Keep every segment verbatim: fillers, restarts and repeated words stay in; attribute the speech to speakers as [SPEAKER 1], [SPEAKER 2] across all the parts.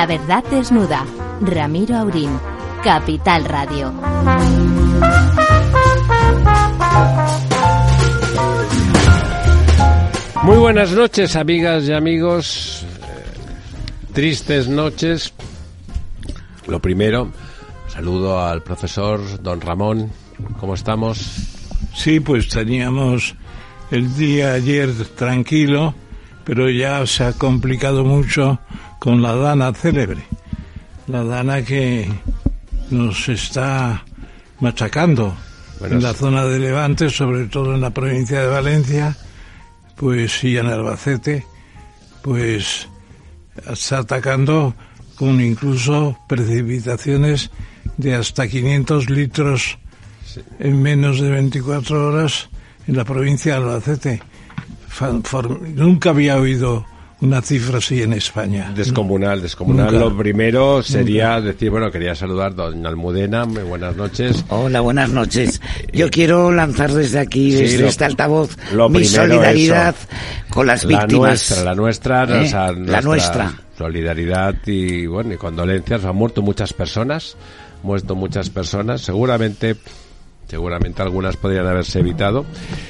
[SPEAKER 1] La verdad desnuda. Ramiro Aurín, Capital Radio.
[SPEAKER 2] Muy buenas noches, amigas y amigos. Eh, tristes noches. Lo primero, saludo al profesor don Ramón. ¿Cómo estamos?
[SPEAKER 3] Sí, pues teníamos el día ayer tranquilo, pero ya se ha complicado mucho con la Dana célebre. La Dana que nos está machacando bueno, en la zona de Levante, sobre todo en la provincia de Valencia, pues y en Albacete, pues está atacando con incluso precipitaciones de hasta quinientos litros sí. en menos de veinticuatro horas en la provincia de Albacete. For, for, nunca había oído una cifra así en España.
[SPEAKER 2] Descomunal, descomunal. Nunca. Lo primero sería nunca. decir, bueno, quería saludar a doña Almudena, muy buenas noches.
[SPEAKER 4] Hola, buenas noches. Yo eh, quiero lanzar desde aquí, desde sí, lo, este altavoz, mi solidaridad eso. con las
[SPEAKER 2] la
[SPEAKER 4] víctimas.
[SPEAKER 2] Nuestra, la nuestra,
[SPEAKER 4] ¿Eh?
[SPEAKER 2] o sea,
[SPEAKER 4] la nuestra.
[SPEAKER 2] Solidaridad y, bueno, y condolencias. Han muerto muchas personas, han muerto muchas personas. Seguramente, seguramente algunas podrían haberse evitado.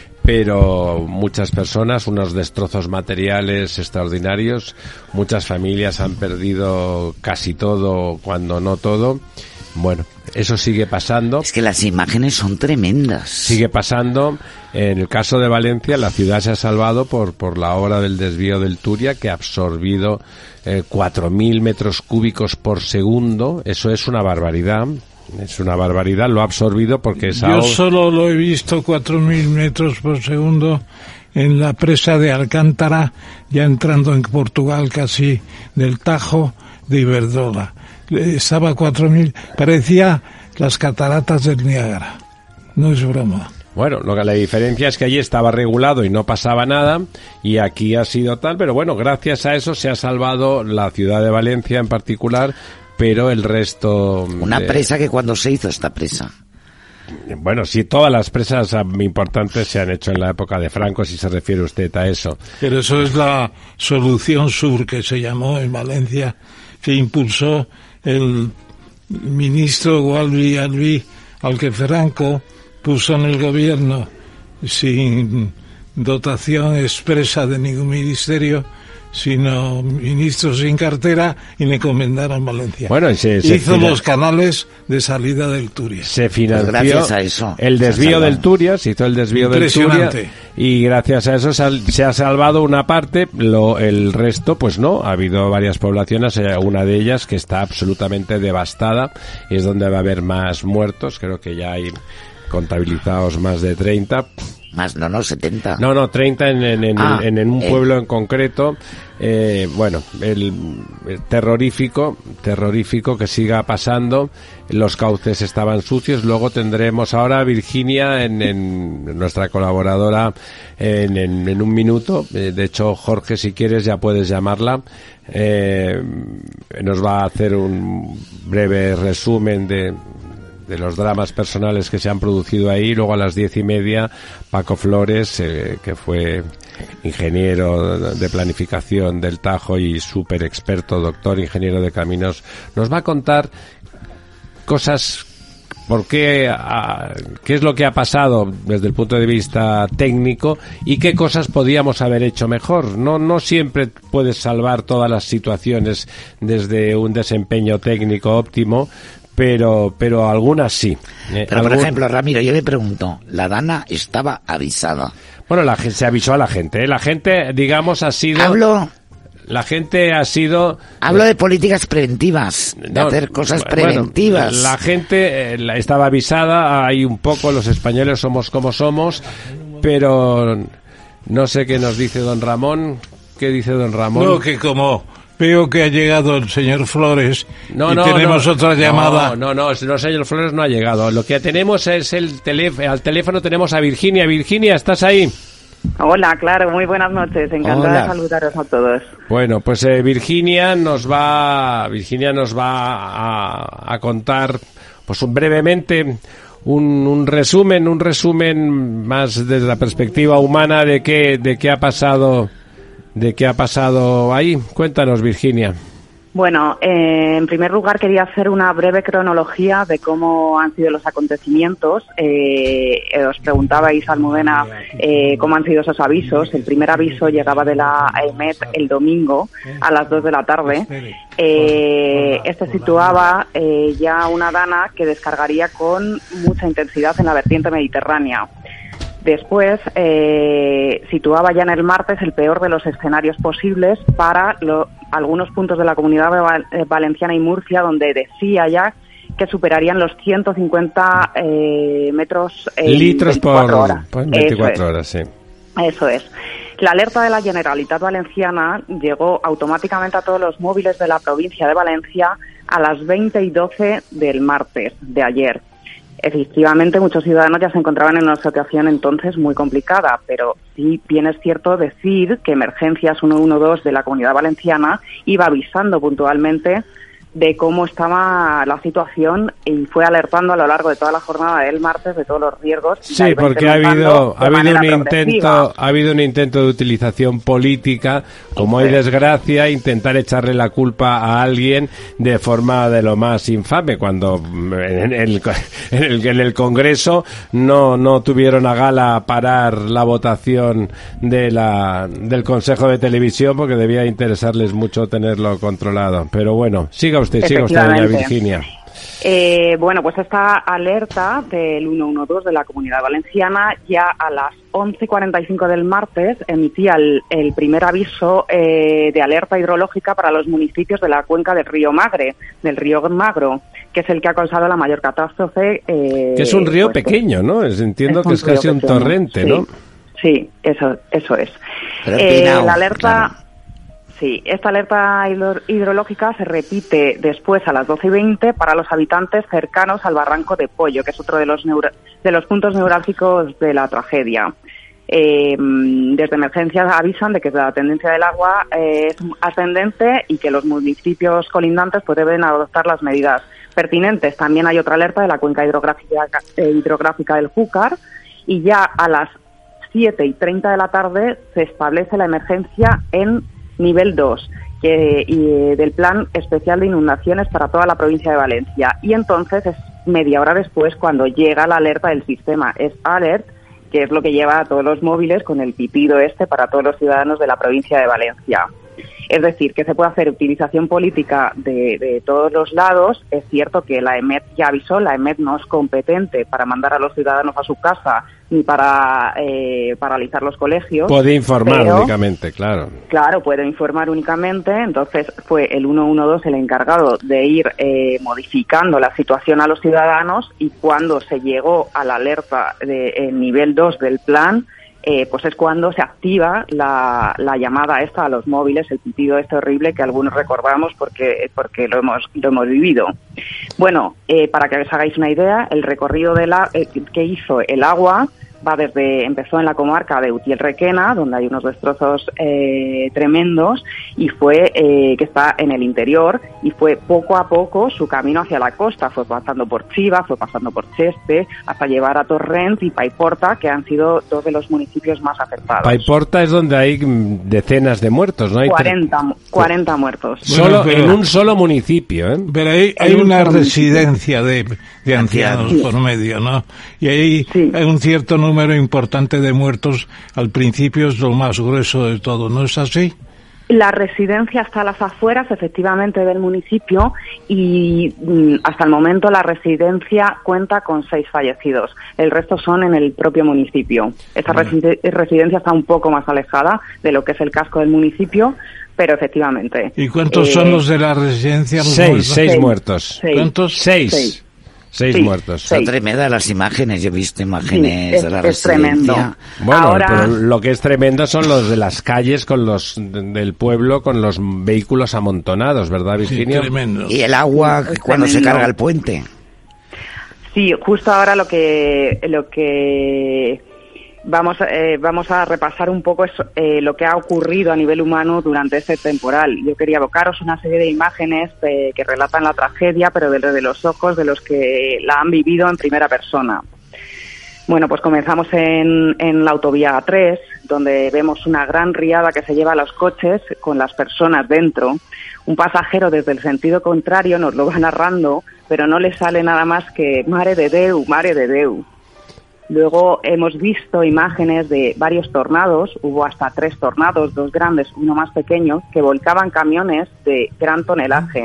[SPEAKER 2] Pero muchas personas, unos destrozos materiales extraordinarios, muchas familias han perdido casi todo, cuando no todo. Bueno, eso sigue pasando.
[SPEAKER 4] Es que las imágenes son tremendas.
[SPEAKER 2] Sigue pasando. En el caso de Valencia, la ciudad se ha salvado por por la obra del desvío del Turia, que ha absorbido eh, cuatro mil metros cúbicos por segundo. Eso es una barbaridad. Es una barbaridad, lo ha absorbido porque esa
[SPEAKER 3] Yo solo lo he visto cuatro mil metros por segundo en la presa de Alcántara, ya entrando en Portugal casi del Tajo de Iberdrola. Estaba a cuatro mil, parecía las cataratas del Niágara. No es broma.
[SPEAKER 2] Bueno, lo que la diferencia es que allí estaba regulado y no pasaba nada, y aquí ha sido tal, pero bueno, gracias a eso se ha salvado la ciudad de Valencia en particular, pero el resto...
[SPEAKER 4] Una de... presa que cuando se hizo esta presa.
[SPEAKER 2] Bueno, sí, todas las presas importantes se han hecho en la época de Franco, si se refiere usted a eso.
[SPEAKER 3] Pero eso es la solución sur, que se llamó en Valencia, que impulsó el ministro Gualbi Albi, al que Franco puso en el gobierno sin dotación expresa de ningún ministerio, sino ministro sin cartera, y le encomendaron Valencia.
[SPEAKER 2] Bueno, se, se
[SPEAKER 3] hizo los canales de salida del Turia.
[SPEAKER 2] Se financió
[SPEAKER 4] pues gracias a eso,
[SPEAKER 2] el desvío del Turia, se hizo el desvío del Turia, y gracias a eso sal, se ha salvado una parte, lo, el resto pues no. Ha habido varias poblaciones, una de ellas que está absolutamente devastada, y es donde va a haber más muertos. Creo que ya hay contabilizados más de treinta.
[SPEAKER 4] Más, no, no, setenta.
[SPEAKER 2] No, no, treinta en, en, en,
[SPEAKER 4] ah,
[SPEAKER 2] en, en un
[SPEAKER 4] eh.
[SPEAKER 2] pueblo en concreto. Eh, bueno, el, el terrorífico, terrorífico que siga pasando. Los cauces estaban sucios. Luego tendremos ahora a Virginia, en, en nuestra colaboradora, en, en, en un minuto. Eh, de hecho, Jorge, si quieres ya puedes llamarla. Eh, nos va a hacer un breve resumen de... de los dramas personales que se han producido ahí. Luego a las diez y media, Paco Flores, eh, que fue ingeniero de planificación del Tajo y súper experto, doctor, ingeniero de caminos, nos va a contar cosas, por qué, a, qué es lo que ha pasado desde el punto de vista técnico y qué cosas podíamos haber hecho mejor. No, no siempre puedes salvar todas las situaciones desde un desempeño técnico óptimo, pero pero algunas sí.
[SPEAKER 4] Eh, pero, por algún... ejemplo, Ramiro, yo le pregunto, la Dana estaba avisada.
[SPEAKER 2] Bueno, la gente se avisó a la gente, ¿eh? La gente, digamos, ha sido...
[SPEAKER 4] Hablo...
[SPEAKER 2] La gente ha sido...
[SPEAKER 4] Hablo de políticas preventivas, de no, hacer cosas preventivas.
[SPEAKER 2] Bueno, la gente eh, estaba avisada, hay un poco, los españoles somos como somos, pero no sé qué nos dice don Ramón. ¿Qué dice don Ramón?
[SPEAKER 3] No, que como... Veo que ha llegado el señor Flores
[SPEAKER 2] no,
[SPEAKER 3] y
[SPEAKER 2] no,
[SPEAKER 3] tenemos
[SPEAKER 2] no,
[SPEAKER 3] otra llamada.
[SPEAKER 2] No, no, no, el señor Flores no ha llegado. Lo que tenemos es el teléfono. Al teléfono tenemos a Virginia. Virginia, ¿estás ahí?
[SPEAKER 5] Hola, claro, muy buenas noches. Encantada
[SPEAKER 4] Hola.
[SPEAKER 5] de saludaros a todos.
[SPEAKER 2] Bueno, pues eh, Virginia nos va, Virginia nos va a, a contar, pues un, brevemente, un, un resumen, un resumen más desde la perspectiva humana de qué, de qué ha pasado. ¿De qué ha pasado ahí? Cuéntanos, Virginia.
[SPEAKER 5] Bueno, eh, en primer lugar quería hacer una breve cronología de cómo han sido los acontecimientos. Eh, eh, os preguntabais, Almudena, eh, cómo han sido esos avisos. El primer aviso llegaba de la E M E T el domingo a las dos de la tarde. Eh, este situaba eh, ya una dana que descargaría con mucha intensidad en la vertiente mediterránea. Después eh, situaba ya en el martes el peor de los escenarios posibles para lo, algunos puntos de la Comunidad Val- Valenciana y Murcia, donde decía ya que superarían los ciento cincuenta eh, metros en
[SPEAKER 2] litros por,
[SPEAKER 5] horas.
[SPEAKER 2] por veinticuatro
[SPEAKER 5] Eso
[SPEAKER 2] horas, sí.
[SPEAKER 5] Eso es. La alerta de la Generalitat Valenciana llegó automáticamente a todos los móviles de la provincia de Valencia a las veinte y doce del martes de ayer. Efectivamente, muchos ciudadanos ya se encontraban en una situación entonces muy complicada, pero sí bien es cierto decir que Emergencias ciento doce de la Comunidad Valenciana iba avisando puntualmente de cómo estaba la situación y fue alertando a lo largo de toda la jornada del martes de todos los riesgos.
[SPEAKER 2] Sí, porque ha habido ha habido un intento ha habido un intento de utilización política, como hay desgracia, intentar echarle la culpa a alguien de forma de lo más infame, cuando en el en el, en el Congreso no no tuvieron a gala parar la votación de la del Consejo de Televisión porque debía interesarles mucho tenerlo controlado. Pero bueno, siga usted, siga usted, doña Virginia.
[SPEAKER 5] Eh, bueno, pues esta alerta del ciento doce de la Comunidad Valenciana ya a las once y cuarenta y cinco del martes emitía el, el primer aviso eh, de alerta hidrológica para los municipios de la cuenca del río Magre, del río Magro, que es el que ha causado la mayor catástrofe. Eh,
[SPEAKER 2] que es un río
[SPEAKER 5] pues,
[SPEAKER 2] pequeño, ¿no? Es, entiendo es que es casi un
[SPEAKER 5] pequeño,
[SPEAKER 2] torrente,
[SPEAKER 5] sí,
[SPEAKER 2] ¿no?
[SPEAKER 5] Sí, eso, eso es.
[SPEAKER 4] Pero
[SPEAKER 5] eh,
[SPEAKER 4] Pinao,
[SPEAKER 5] la alerta...
[SPEAKER 4] claro.
[SPEAKER 5] Sí, esta alerta hidrológica se repite después a las doce y veinte para los habitantes cercanos al Barranco de Pollo, que es otro de los neura- de los puntos neurálgicos de la tragedia. Eh, desde emergencias avisan de que la tendencia del agua eh, es ascendente y que los municipios colindantes pues deben adoptar las medidas pertinentes. También hay otra alerta de la cuenca hidrográfica, eh, hidrográfica del Júcar, y ya a las siete y treinta de la tarde se establece la emergencia en nivel dos que, y, del Plan Especial de Inundaciones para toda la provincia de Valencia. Y entonces es media hora después cuando llega la alerta del sistema Es Alert, que es lo que lleva a todos los móviles con el pitido este para todos los ciudadanos de la provincia de Valencia. Es decir, que se puede hacer utilización política de, de todos los lados. Es cierto que la E M E T ya avisó, la E M E T no es competente para mandar a los ciudadanos a su casa ni para eh, paralizar los colegios.
[SPEAKER 2] Puede informar
[SPEAKER 5] pero,
[SPEAKER 2] únicamente, claro.
[SPEAKER 5] Claro, puede informar únicamente. Entonces fue el ciento doce el encargado de ir eh, modificando la situación a los ciudadanos, y cuando se llegó a la alerta de el nivel dos del plan, Eh, pues es cuando se activa la, la llamada esta a los móviles, el pitido este horrible que algunos recordamos porque porque lo hemos lo hemos vivido. Bueno, eh, para que os hagáis una idea, el recorrido de la, eh, que hizo el agua va desde, empezó en la comarca de Utiel-Requena, donde hay unos destrozos eh, tremendos, y fue, eh, que está en el interior, y fue poco a poco su camino hacia la costa. Fue pasando por Chiva, fue pasando por Cheste, hasta llevar a Torrent y Paiporta, que han sido dos de los municipios más afectados.
[SPEAKER 2] Paiporta es donde hay decenas de muertos, ¿no? Hay
[SPEAKER 5] cuarenta, cuarenta muertos.
[SPEAKER 2] Solo,
[SPEAKER 3] bueno, pero,
[SPEAKER 2] en un solo municipio, ¿eh?
[SPEAKER 3] Pero ahí hay una residencia de, de ancianos sí. por medio, ¿no? Y ahí sí. hay un cierto número número importante de muertos. Al principio es lo más grueso de todo, ¿no es así?
[SPEAKER 5] La residencia está a las afueras, efectivamente, del municipio, y mm, hasta el momento la residencia cuenta con seis fallecidos. El resto son en el propio municipio. Esta bueno. reside- residencia está un poco más alejada de lo que es el casco del municipio, pero efectivamente.
[SPEAKER 3] ¿Y cuántos eh, son los de la residencia? Los
[SPEAKER 2] seis,
[SPEAKER 3] muertos?
[SPEAKER 2] seis muertos.
[SPEAKER 3] Seis. ¿Cuántos?
[SPEAKER 2] Seis.
[SPEAKER 5] Seis.
[SPEAKER 2] Seis
[SPEAKER 5] sí,
[SPEAKER 2] muertos.
[SPEAKER 4] Son tremendas las imágenes, yo he visto imágenes
[SPEAKER 5] sí, es,
[SPEAKER 4] de la
[SPEAKER 5] es
[SPEAKER 4] residencia.
[SPEAKER 5] Tremendo.
[SPEAKER 2] Bueno,
[SPEAKER 5] Ahora...
[SPEAKER 2] pero lo que es tremendo son los de las calles con los del pueblo con los vehículos amontonados, ¿verdad, Virginia?
[SPEAKER 3] Sí, tremendo.
[SPEAKER 4] Y el agua
[SPEAKER 5] es
[SPEAKER 4] cuando
[SPEAKER 5] tremendo.
[SPEAKER 4] se carga el puente.
[SPEAKER 5] Sí, justo ahora lo que lo que vamos eh, vamos a repasar un poco es, eh, lo que ha ocurrido a nivel humano durante este temporal. Yo quería evocaros una serie de imágenes eh, que relatan la tragedia, pero desde los ojos de los que la han vivido en primera persona. Bueno, pues comenzamos en, en la autovía A tres, donde vemos una gran riada que se lleva a los coches con las personas dentro. Un pasajero desde el sentido contrario nos lo va narrando, pero no le sale nada más que Mare de Déu, Mare de Déu. Luego hemos visto imágenes de varios tornados, hubo hasta tres tornados, dos grandes, uno más pequeño, que volcaban camiones de gran tonelaje.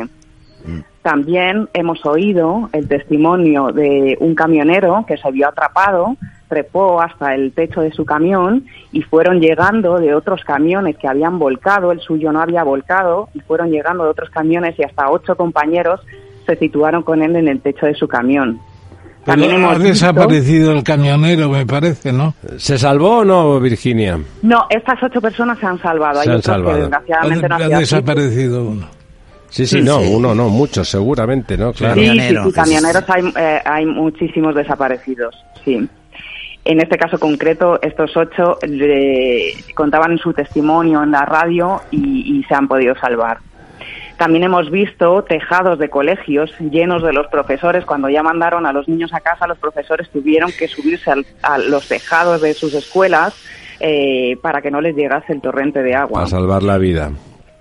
[SPEAKER 5] También hemos oído el testimonio de un camionero que se vio atrapado, trepó hasta el techo de su camión y fueron llegando de otros camiones que habían volcado, el suyo no había volcado, y fueron llegando de otros camiones y hasta ocho compañeros se situaron con él en el techo de su camión. También
[SPEAKER 3] Pero
[SPEAKER 5] hemos
[SPEAKER 3] ha
[SPEAKER 5] visto...
[SPEAKER 3] desaparecido el camionero, me parece, ¿no?
[SPEAKER 2] ¿Se salvó o no, Virginia?
[SPEAKER 5] No, estas ocho personas se han salvado.
[SPEAKER 2] Se
[SPEAKER 5] Hay
[SPEAKER 2] han
[SPEAKER 5] otros
[SPEAKER 2] salvado.
[SPEAKER 5] que desgraciadamente
[SPEAKER 3] Ha,
[SPEAKER 5] no han
[SPEAKER 3] ha
[SPEAKER 5] sido así.
[SPEAKER 3] desaparecido uno.
[SPEAKER 2] Sí, sí,
[SPEAKER 4] Sí,
[SPEAKER 2] no,
[SPEAKER 4] sí.
[SPEAKER 2] uno no, muchos, seguramente, ¿no? Claro.
[SPEAKER 5] Sí, sí,
[SPEAKER 4] Camionero,
[SPEAKER 5] sí,
[SPEAKER 4] que es-
[SPEAKER 5] camioneros hay, eh, hay muchísimos desaparecidos, sí. En este caso concreto, estos ocho le contaban en su testimonio en la radio y, y se han podido salvar. También hemos visto tejados de colegios llenos de los profesores. Cuando ya mandaron a los niños a casa, los profesores tuvieron que subirse al, a los tejados de sus escuelas eh, para que no les llegase el torrente de agua.
[SPEAKER 2] Para salvar la vida.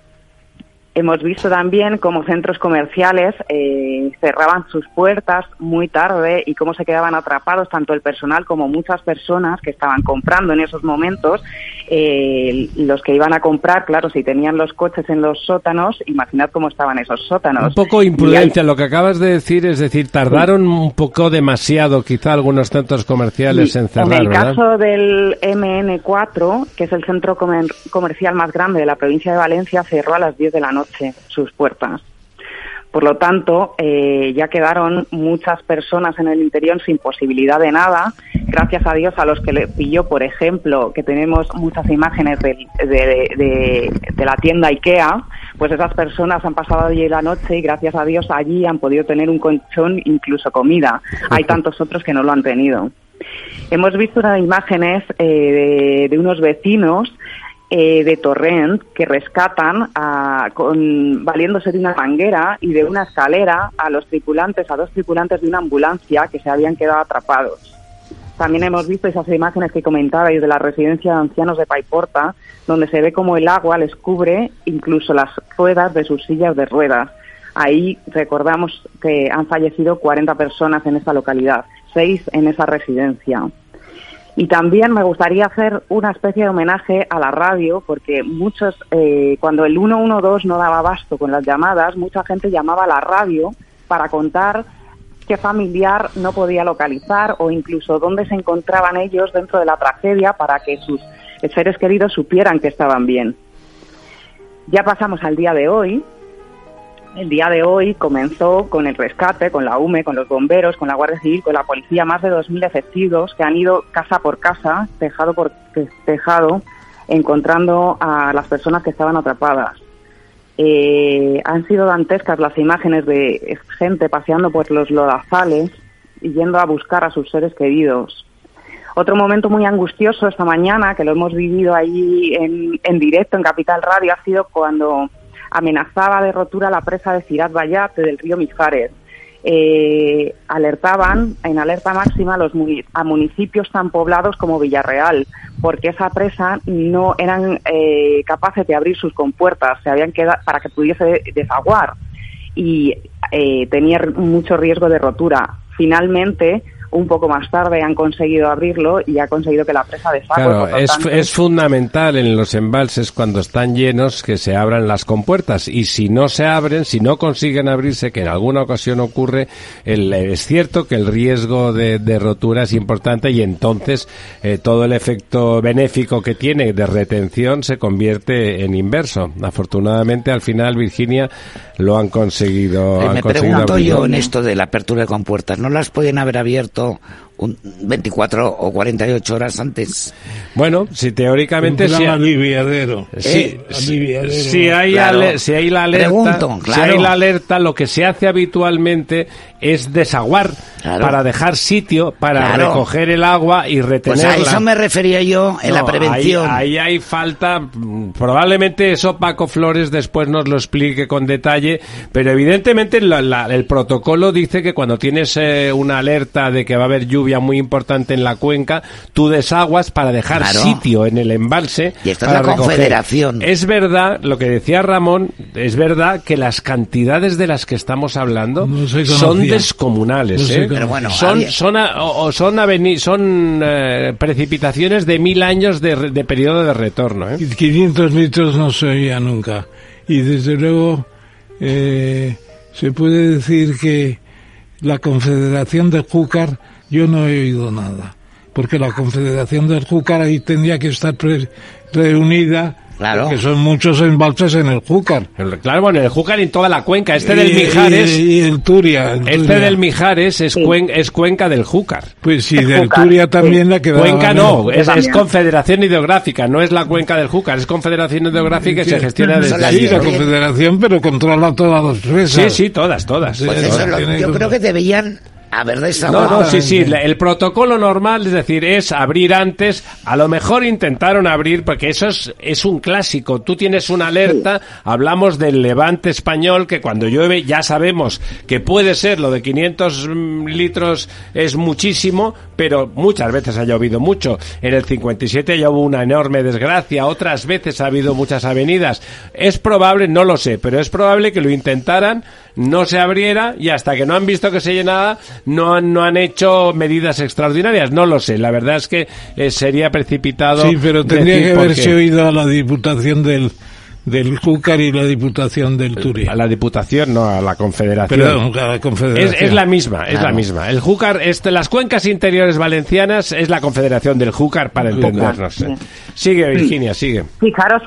[SPEAKER 5] Hemos visto también cómo centros comerciales eh, cerraban sus puertas muy tarde y cómo se quedaban atrapados tanto el personal como muchas personas que estaban comprando en esos momentos. Eh, los que iban a comprar, claro, si tenían los coches en los sótanos, imaginad cómo estaban esos sótanos.
[SPEAKER 2] Un poco imprudente
[SPEAKER 5] Y hay-
[SPEAKER 2] lo que acabas de decir, es decir, tardaron un poco demasiado, quizá algunos centros comerciales
[SPEAKER 5] Sí,
[SPEAKER 2] en cerrar,
[SPEAKER 5] en el
[SPEAKER 2] ¿verdad?
[SPEAKER 5] caso del eme ene cuatro, que es el centro comer- comercial más grande de la provincia de Valencia, cerró a las diez de la noche sus puertas. Por lo tanto, eh, ya quedaron muchas personas en el interior sin posibilidad de nada. Gracias a Dios a los que le pilló, por ejemplo, que tenemos muchas imágenes de, de, de, de la tienda IKEA, pues esas personas han pasado allí la noche y gracias a Dios allí han podido tener un colchón, incluso comida. Hay tantos otros que no lo han tenido. Hemos visto unas imágenes eh, de, de unos vecinos eh, de Torrent que rescatan a, con, valiéndose de una manguera y de una escalera a los tripulantes, a dos tripulantes de una ambulancia que se habían quedado atrapados. También hemos visto esas imágenes que comentabais de la residencia de ancianos de Paiporta, donde se ve como el agua les cubre incluso las ruedas de sus sillas de ruedas. Ahí recordamos que han fallecido cuarenta personas en esta localidad, seis en esa residencia. Y también me gustaría hacer una especie de homenaje a la radio, porque muchos, eh, cuando el ciento doce no daba abasto con las llamadas, mucha gente llamaba a la radio para contar qué familiar no podía localizar o incluso dónde se encontraban ellos dentro de la tragedia para que sus seres queridos supieran que estaban bien. Ya pasamos al día de hoy. El día de hoy comenzó con el rescate, con la U M E, con los bomberos, con la Guardia Civil, con la policía, más de dos mil efectivos que han ido casa por casa, tejado por tejado, encontrando a las personas que estaban atrapadas. Eh, han sido dantescas las imágenes de gente paseando por los lodazales y yendo a buscar a sus seres queridos. Otro momento muy angustioso esta mañana, que lo hemos vivido ahí en, en directo en Capital Radio, ha sido cuando amenazaba de rotura la presa de Cirat Vallat del río Mijares. Eh, alertaban en alerta máxima a los muni- a municipios tan poblados como Villarreal, porque esa presa no eran eh, capaces de abrir sus compuertas, se habían quedado para que pudiese desaguar y eh, tenía mucho riesgo de rotura. Finalmente, un poco más tarde han conseguido abrirlo y ha conseguido que la presa desagüe.
[SPEAKER 2] Claro,
[SPEAKER 5] por
[SPEAKER 2] es,
[SPEAKER 5] tanto,
[SPEAKER 2] es fundamental en los embalses cuando están llenos que se abran las compuertas y si no se abren, si no consiguen abrirse, que en alguna ocasión ocurre, el, es cierto que el riesgo de, de rotura es importante y entonces eh, todo el efecto benéfico que tiene de retención se convierte en inverso. Afortunadamente al final, Virginia, lo han conseguido.
[SPEAKER 4] Eh,
[SPEAKER 2] han
[SPEAKER 4] me
[SPEAKER 2] conseguido
[SPEAKER 4] pregunto
[SPEAKER 2] abrirlo.
[SPEAKER 4] yo en esto de la apertura de compuertas, ¿no las pueden haber abierto un veinticuatro o cuarenta y ocho horas antes?
[SPEAKER 2] Bueno, si teóricamente...
[SPEAKER 3] Un
[SPEAKER 2] si
[SPEAKER 3] plan aliviadero.
[SPEAKER 2] Sí,
[SPEAKER 3] Eh, aliviadero.
[SPEAKER 2] si hay,
[SPEAKER 4] Claro.
[SPEAKER 2] ale- si hay la alerta,
[SPEAKER 4] Pregunto,
[SPEAKER 2] si
[SPEAKER 4] claro.
[SPEAKER 2] hay la alerta, lo que se hace habitualmente es desaguar
[SPEAKER 4] Claro.
[SPEAKER 2] para dejar sitio para
[SPEAKER 4] Claro.
[SPEAKER 2] recoger el agua y retenerla.
[SPEAKER 4] Pues a eso me refería yo en
[SPEAKER 2] No,
[SPEAKER 4] la prevención.
[SPEAKER 2] Ahí, ahí hay falta, probablemente eso Paco Flores después nos lo explique con detalle, pero evidentemente la, la, el protocolo dice que cuando tienes eh, una alerta de que va a haber lluvia muy importante en la cuenca, tú desaguas para dejar
[SPEAKER 4] Claro.
[SPEAKER 2] sitio en el embalse.
[SPEAKER 4] Y esta es
[SPEAKER 2] para
[SPEAKER 4] la
[SPEAKER 2] recoger.
[SPEAKER 4] Confederación.
[SPEAKER 2] Es verdad, lo que decía Ramón, es verdad que las cantidades de las que estamos hablando
[SPEAKER 3] No se
[SPEAKER 2] son
[SPEAKER 3] conocía.
[SPEAKER 2] descomunales.
[SPEAKER 3] No se
[SPEAKER 2] ¿eh?
[SPEAKER 3] conocía.
[SPEAKER 4] Pero bueno,
[SPEAKER 2] son
[SPEAKER 4] había-
[SPEAKER 2] son a- o, o son aveni- son eh, precipitaciones de mil años de, re- de periodo de retorno. ¿eh?
[SPEAKER 3] quinientos litros no se oía nunca. Y desde luego eh, se puede decir que la Confederación del Júcar, yo no he oído nada. Porque la Confederación del Júcar ahí tendría que estar pre- reunida,
[SPEAKER 4] Claro.
[SPEAKER 3] que son muchos embalses en el Júcar.
[SPEAKER 2] El- Claro, bueno, el Júcar y en toda la cuenca. Este
[SPEAKER 3] Y-
[SPEAKER 2] del Mijares,
[SPEAKER 3] Y, y el Turia. el
[SPEAKER 2] este
[SPEAKER 3] Turia.
[SPEAKER 2] del Mijares es, cuen- es cuenca del Júcar.
[SPEAKER 3] Pues sí,
[SPEAKER 5] El
[SPEAKER 3] del
[SPEAKER 5] Júcar,
[SPEAKER 3] Turia también
[SPEAKER 5] sí.
[SPEAKER 3] la quedaba.
[SPEAKER 2] Cuenca no, es, es
[SPEAKER 5] también.
[SPEAKER 2] Confederación Hidrográfica, no es la cuenca del Júcar, es Confederación Hidrográfica y se gestiona desde
[SPEAKER 4] la
[SPEAKER 3] Sí,
[SPEAKER 2] allí.
[SPEAKER 3] la Confederación, pero controla todas las presas.
[SPEAKER 2] Sí, sí, todas, todas.
[SPEAKER 4] Pues eso es lo-
[SPEAKER 3] Tiene
[SPEAKER 4] yo
[SPEAKER 3] que-
[SPEAKER 4] creo que deberían haber
[SPEAKER 2] No,
[SPEAKER 4] desahogado.
[SPEAKER 2] no, sí, sí, la- el protocolo normal, es decir, es abrir antes, a lo mejor intentaron abrir, porque eso es, es un clásico, tú tienes una alerta, hablamos del levante español, que cuando llueve ya sabemos que puede ser, lo de quinientos mm, litros es muchísimo, pero muchas veces ha llovido mucho, en el cincuenta y siete ya hubo una enorme desgracia, otras veces ha habido muchas avenidas, es probable, no lo sé, pero es probable que lo intentaran, no se abriera y hasta que no han visto que se llenaba no han, no han hecho medidas extraordinarias, no lo sé, la verdad es que eh, sería precipitado.
[SPEAKER 3] Sí, pero tendría
[SPEAKER 2] decir
[SPEAKER 3] que
[SPEAKER 2] por
[SPEAKER 3] haberse
[SPEAKER 2] qué.
[SPEAKER 3] oído a la Diputación del, del Júcar y la Diputación del Turia.
[SPEAKER 2] A la Diputación, no, a la Confederación.
[SPEAKER 3] Perdón, a la Confederación.
[SPEAKER 2] Es, es la misma, es
[SPEAKER 4] Claro.
[SPEAKER 2] la misma. El Júcar, este, las cuencas interiores valencianas es la Confederación del Júcar, para entendernos. ¿eh? Sigue, Virginia, sigue.
[SPEAKER 5] Fijaros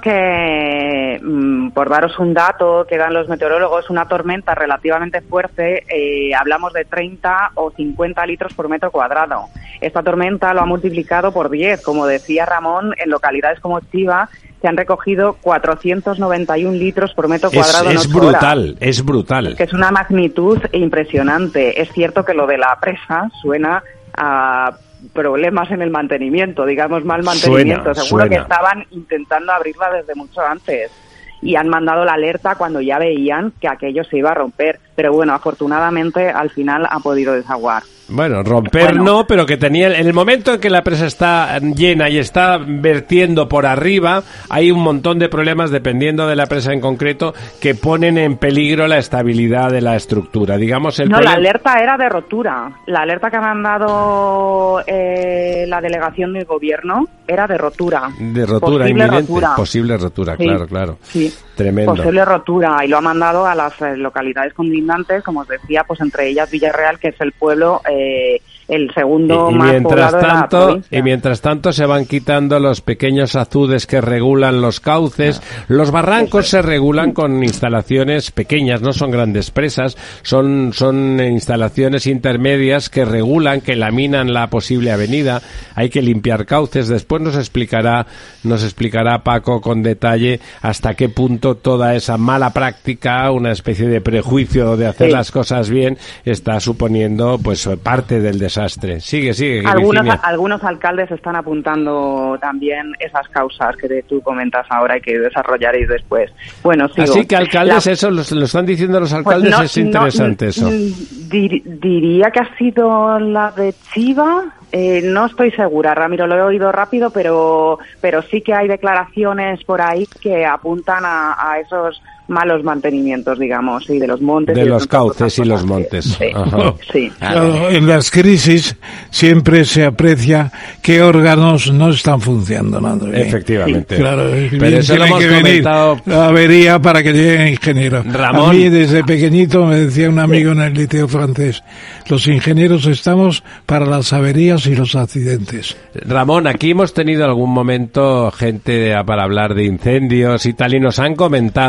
[SPEAKER 5] que, mm, por daros un dato que dan los meteorólogos, una tormenta relativamente fuerte, eh, hablamos de treinta o cincuenta litros por metro cuadrado. Esta tormenta lo ha multiplicado por diez, como decía Ramón, en localidades como Chiva se han recogido cuatrocientos noventa y un litros por metro
[SPEAKER 2] Es,
[SPEAKER 5] cuadrado en
[SPEAKER 2] es
[SPEAKER 5] ocho horas,
[SPEAKER 2] brutal, es brutal.
[SPEAKER 5] que es una magnitud impresionante. Es cierto que lo de la presa suena a problemas en el mantenimiento, digamos mal mantenimiento.
[SPEAKER 2] Suena,
[SPEAKER 5] Seguro
[SPEAKER 2] suena.
[SPEAKER 5] que estaban intentando abrirla desde mucho antes y han mandado la alerta cuando ya veían que aquello se iba a romper. Pero bueno, afortunadamente al final ha podido desaguar.
[SPEAKER 2] Bueno, romper
[SPEAKER 5] Bueno.
[SPEAKER 2] no, pero que tenía, en el momento en que la presa está llena y está vertiendo por arriba, hay un montón de problemas, dependiendo de la presa en concreto, que ponen en peligro la estabilidad de la estructura. Digamos, el
[SPEAKER 5] No,
[SPEAKER 2] problema-
[SPEAKER 5] la alerta era de rotura. La alerta que me han dado eh, la delegación del gobierno era de rotura.
[SPEAKER 2] de rotura
[SPEAKER 5] Posible
[SPEAKER 2] inminente,
[SPEAKER 5] rotura.
[SPEAKER 2] posible rotura,
[SPEAKER 5] Sí,
[SPEAKER 2] claro, claro.
[SPEAKER 5] Sí.
[SPEAKER 2] Tremendo.
[SPEAKER 5] Posible rotura, y lo ha mandado a las eh, localidades conlindantes, como os decía, pues entre ellas Villarreal, que es el pueblo, eh, el segundo
[SPEAKER 2] Y, y
[SPEAKER 5] más
[SPEAKER 2] mientras
[SPEAKER 5] poblado de la
[SPEAKER 2] tanto,
[SPEAKER 5] provincia.
[SPEAKER 2] y mientras tanto se van quitando los pequeños azudes que regulan los cauces. Los barrancos se regulan con instalaciones pequeñas, no son grandes presas, son son instalaciones intermedias que regulan, que laminan la posible avenida. Hay que limpiar cauces. Después nos explicará nos explicará Paco con detalle hasta qué punto toda esa mala práctica, una especie de prejuicio de hacer
[SPEAKER 5] Sí.
[SPEAKER 2] las cosas bien, está suponiendo pues parte del desastre. Sigue, sigue.
[SPEAKER 5] Algunos,
[SPEAKER 2] Virginia.
[SPEAKER 5] algunos alcaldes están apuntando también esas causas que tú comentas ahora y que desarrollaréis después. Bueno, sigo.
[SPEAKER 2] Así que alcaldes,
[SPEAKER 5] La-
[SPEAKER 2] eso lo, lo están diciendo los
[SPEAKER 5] Pues
[SPEAKER 2] alcaldes,
[SPEAKER 5] no-
[SPEAKER 2] es interesante
[SPEAKER 5] no,
[SPEAKER 2] eso.
[SPEAKER 5] mm, dir- diría que ha sido la de Chiva. Eh, no estoy segura, Ramiro, lo he oído rápido, pero pero sí que hay declaraciones por ahí que apuntan a, a esos malos mantenimientos, digamos, y de los montes.
[SPEAKER 2] De
[SPEAKER 5] y
[SPEAKER 2] los
[SPEAKER 5] tantas otras
[SPEAKER 2] cauces y los
[SPEAKER 5] cosas.
[SPEAKER 2] montes.
[SPEAKER 5] Sí,
[SPEAKER 2] Ajá.
[SPEAKER 5] sí.
[SPEAKER 3] Claro, en las crisis siempre se aprecia qué órganos no están funcionando nada bien.
[SPEAKER 2] Efectivamente.
[SPEAKER 3] Claro,
[SPEAKER 2] Pero
[SPEAKER 3] bien,
[SPEAKER 2] eso lo
[SPEAKER 3] tiene
[SPEAKER 2] hemos
[SPEAKER 3] que venir
[SPEAKER 2] comentado.
[SPEAKER 3] la avería para que llegue el ingeniero.
[SPEAKER 2] Ramón.
[SPEAKER 3] A mí desde pequeñito me decía un amigo en el liceo francés, los ingenieros estamos para las averías y los accidentes.
[SPEAKER 2] Ramón, aquí hemos tenido algún momento gente para hablar de incendios y tal, y nos han comentado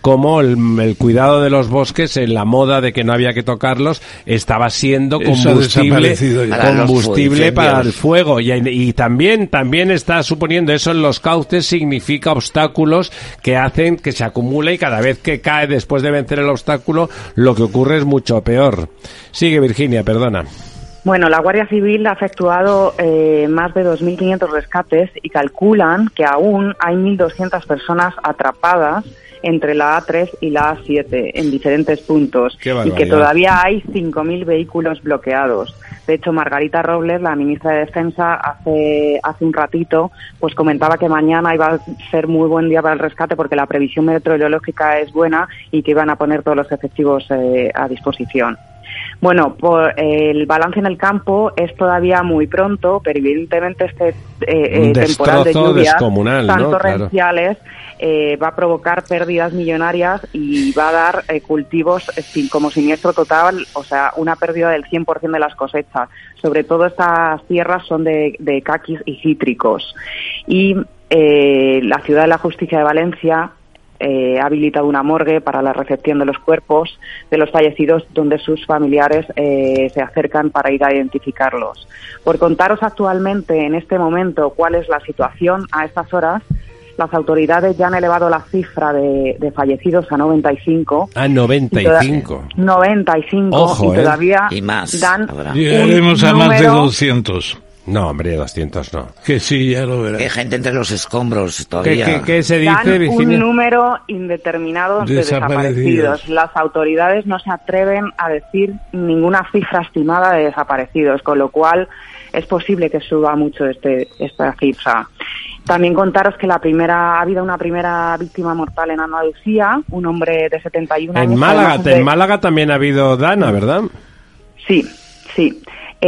[SPEAKER 2] cómo el, el cuidado de los bosques, en la moda de que no había que tocarlos, estaba siendo combustible, combustible para, para el fuego. Y, y también, también está suponiendo eso en los cauces, significa obstáculos que hacen que se acumule, y cada vez que cae después de vencer el obstáculo, lo que ocurre es mucho peor. Sigue, Virginia, perdona.
[SPEAKER 5] Bueno, la Guardia Civil ha efectuado eh, más de dos mil quinientos rescates y calculan que aún hay mil doscientas personas atrapadas entre la A tres y la A siete en diferentes puntos, y que todavía hay cinco mil vehículos bloqueados. De hecho, Margarita Robles, la ministra de Defensa, hace hace un ratito pues comentaba que mañana iba a ser muy buen día para el rescate porque la previsión meteorológica es buena y que iban a poner todos los efectivos eh, a disposición. Bueno, por el balance en el campo es todavía muy pronto, pero evidentemente este eh, temporal de lluvias tan ¿no? torrenciales claro. eh, va a provocar pérdidas millonarias y va a dar eh, cultivos sin, como siniestro total, o sea, una pérdida del cien por ciento de las cosechas. Sobre todo estas tierras son de, de caquis y cítricos. Y eh, la Ciudad de la Justicia de Valencia Eh, ha habilitado una morgue para la recepción de los cuerpos de los fallecidos, donde sus familiares eh, se acercan para ir a identificarlos. Por contaros actualmente, en este momento, cuál es la situación a estas horas, las autoridades ya han elevado la cifra de, de fallecidos a noventa y cinco.
[SPEAKER 2] A noventa y cinco.
[SPEAKER 5] Y noventa y cinco.
[SPEAKER 2] Ojo,
[SPEAKER 5] y todavía
[SPEAKER 4] ¿eh? Y más,
[SPEAKER 5] dan
[SPEAKER 3] llegaremos a más de doscientos.
[SPEAKER 2] No, hombre, doscientos no.
[SPEAKER 3] Que sí, ya lo verás.
[SPEAKER 4] Hay gente entre los escombros todavía.
[SPEAKER 2] ¿Qué, qué, qué se dice,
[SPEAKER 5] Dan
[SPEAKER 2] Virginia?
[SPEAKER 5] Un número indeterminado de desaparecidos. desaparecidos. Las autoridades no se atreven a decir ninguna cifra estimada de desaparecidos, con lo cual es posible que suba mucho este esta cifra. También contaros que la primera ha habido una primera víctima mortal en Andalucía, un hombre de setenta y un años.
[SPEAKER 2] En Málaga,
[SPEAKER 5] de...
[SPEAKER 2] en Málaga también ha habido Dana, ¿verdad?
[SPEAKER 5] Sí, sí.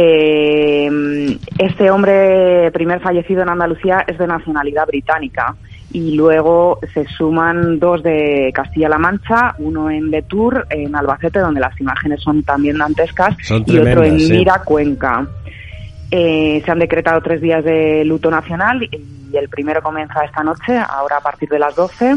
[SPEAKER 5] Eh, este hombre, primer fallecido en Andalucía, es de nacionalidad británica, y luego se suman dos de Castilla-La Mancha, uno en Letur, en Albacete, donde las imágenes son también dantescas,
[SPEAKER 2] son
[SPEAKER 5] y otro en
[SPEAKER 2] sí.
[SPEAKER 5] Mira, Cuenca. Eh, se han decretado tres días de luto nacional y el primero comienza esta noche, ahora a partir de las doce.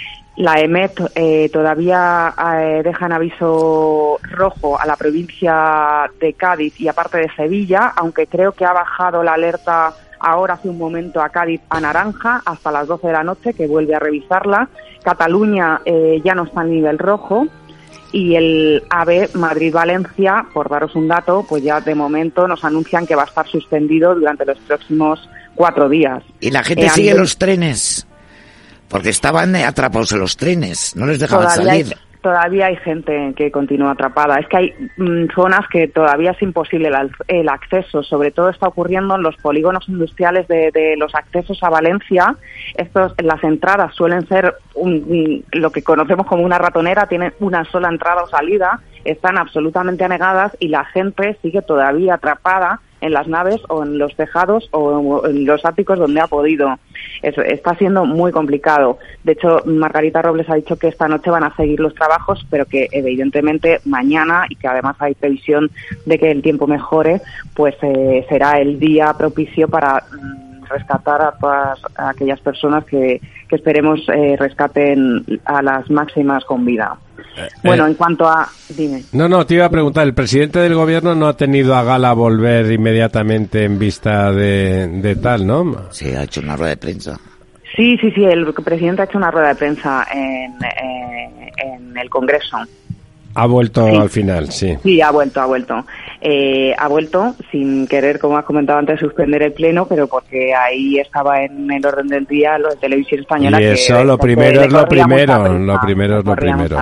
[SPEAKER 5] La EMET eh, todavía eh, deja en aviso rojo a la provincia de Cádiz y aparte de Sevilla, aunque creo que ha bajado la alerta ahora hace un momento a Cádiz a naranja hasta las doce de la noche, que vuelve a revisarla. Cataluña eh, ya no está en nivel rojo. Y el AVE Madrid-Valencia, por daros un dato, pues ya de momento nos anuncian que va a estar suspendido durante los próximos cuatro días.
[SPEAKER 4] Y la gente eh, sigue los trenes. Porque estaban atrapados en los trenes, no les dejaban
[SPEAKER 5] todavía
[SPEAKER 4] salir.
[SPEAKER 5] Hay, todavía hay gente que continúa atrapada. Es que hay mmm, zonas que todavía es imposible el, el acceso. Sobre todo está ocurriendo en los polígonos industriales de, de los accesos a Valencia. Estos, las entradas suelen ser un, un, lo que conocemos como una ratonera, tienen una sola entrada o salida, están absolutamente anegadas y la gente sigue todavía atrapada en las naves o en los tejados o en los áticos donde ha podido. Eso está siendo muy complicado. De hecho, Margarita Robles ha dicho que esta noche van a seguir los trabajos, pero que evidentemente mañana, y que además hay previsión de que el tiempo mejore, pues eh, será el día propicio para mm, rescatar a todas aquellas personas que, que esperemos eh, rescaten a las máximas con vida. Bueno, en cuanto a... Dime.
[SPEAKER 2] No, no, te iba a preguntar, ¿el presidente del gobierno no ha tenido a gala volver inmediatamente en vista de, de tal, no?
[SPEAKER 4] Sí, ha hecho una rueda de prensa.
[SPEAKER 5] Sí, sí, sí, el presidente ha hecho una rueda de prensa en, eh, en el Congreso.
[SPEAKER 2] Ha vuelto
[SPEAKER 5] sí.
[SPEAKER 2] al final, sí.
[SPEAKER 5] Sí, ha vuelto, ha vuelto. Eh, ha vuelto sin querer, como has comentado antes, suspender el pleno, pero porque ahí estaba en el orden del día lo de Televisión Española.
[SPEAKER 2] Y eso,
[SPEAKER 5] que,
[SPEAKER 2] lo primero es lo primero,
[SPEAKER 5] prisa,
[SPEAKER 2] lo primero es lo primero.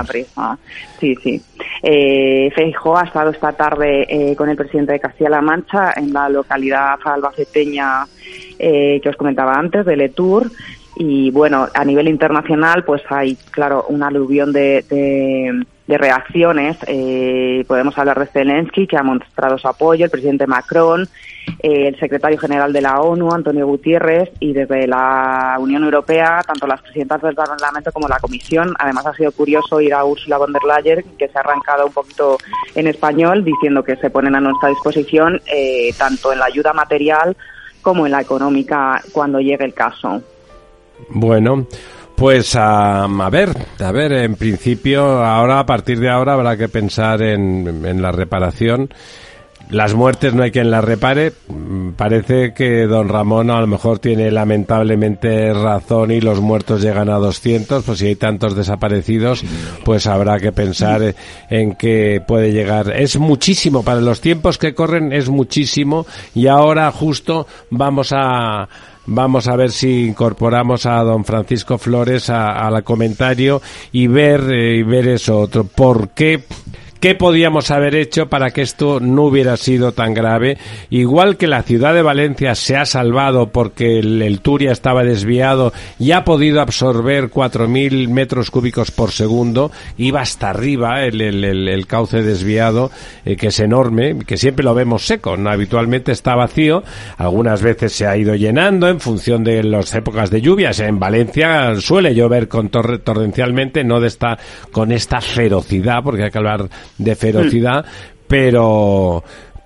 [SPEAKER 5] Sí, sí. Eh, Feijóo ha estado esta tarde eh, con el presidente de Castilla-La Mancha en la localidad albaceteña eh, que os comentaba antes, de Letur. Y bueno, a nivel internacional, pues hay, claro, un aluvión de, de, de reacciones. Eh, podemos hablar de Zelensky, que ha mostrado su apoyo, el presidente Macron, eh, el secretario general de la ONU, Antonio Guterres, y desde la Unión Europea, tanto las presidentas del Parlamento como la Comisión. Además, ha sido curioso ir a Ursula von der Leyen, que se ha arrancado un poquito en español, diciendo que se ponen a nuestra disposición eh, tanto en la ayuda material como en la económica cuando llegue el caso.
[SPEAKER 2] Bueno, Pues a, a ver, a ver, en principio, ahora, a partir de ahora, habrá que pensar en, en la reparación. Las muertes no hay quien las repare. Parece que don Ramón a lo mejor tiene lamentablemente razón y los muertos llegan a doscientos, pues si hay tantos desaparecidos, pues habrá que pensar en que puede llegar. Es muchísimo, para los tiempos que corren es muchísimo, y ahora justo vamos a... Vamos a ver si incorporamos a don Francisco Flores al comentario y ver, eh, y ver eso otro. ¿Por qué? ¿Qué podíamos haber hecho para que esto no hubiera sido tan grave? Igual que la ciudad de Valencia se ha salvado porque el, el Turia estaba desviado y ha podido absorber cuatro mil metros cúbicos por segundo, iba hasta arriba el, el, el, el cauce desviado, eh, que es enorme, que siempre lo vemos seco, ¿no? Habitualmente está vacío, algunas veces se ha ido llenando en función de las épocas de lluvias. En Valencia suele llover con torre, torrencialmente, no de esta, con esta ferocidad, porque hay que hablar de ferocidad, mm. pero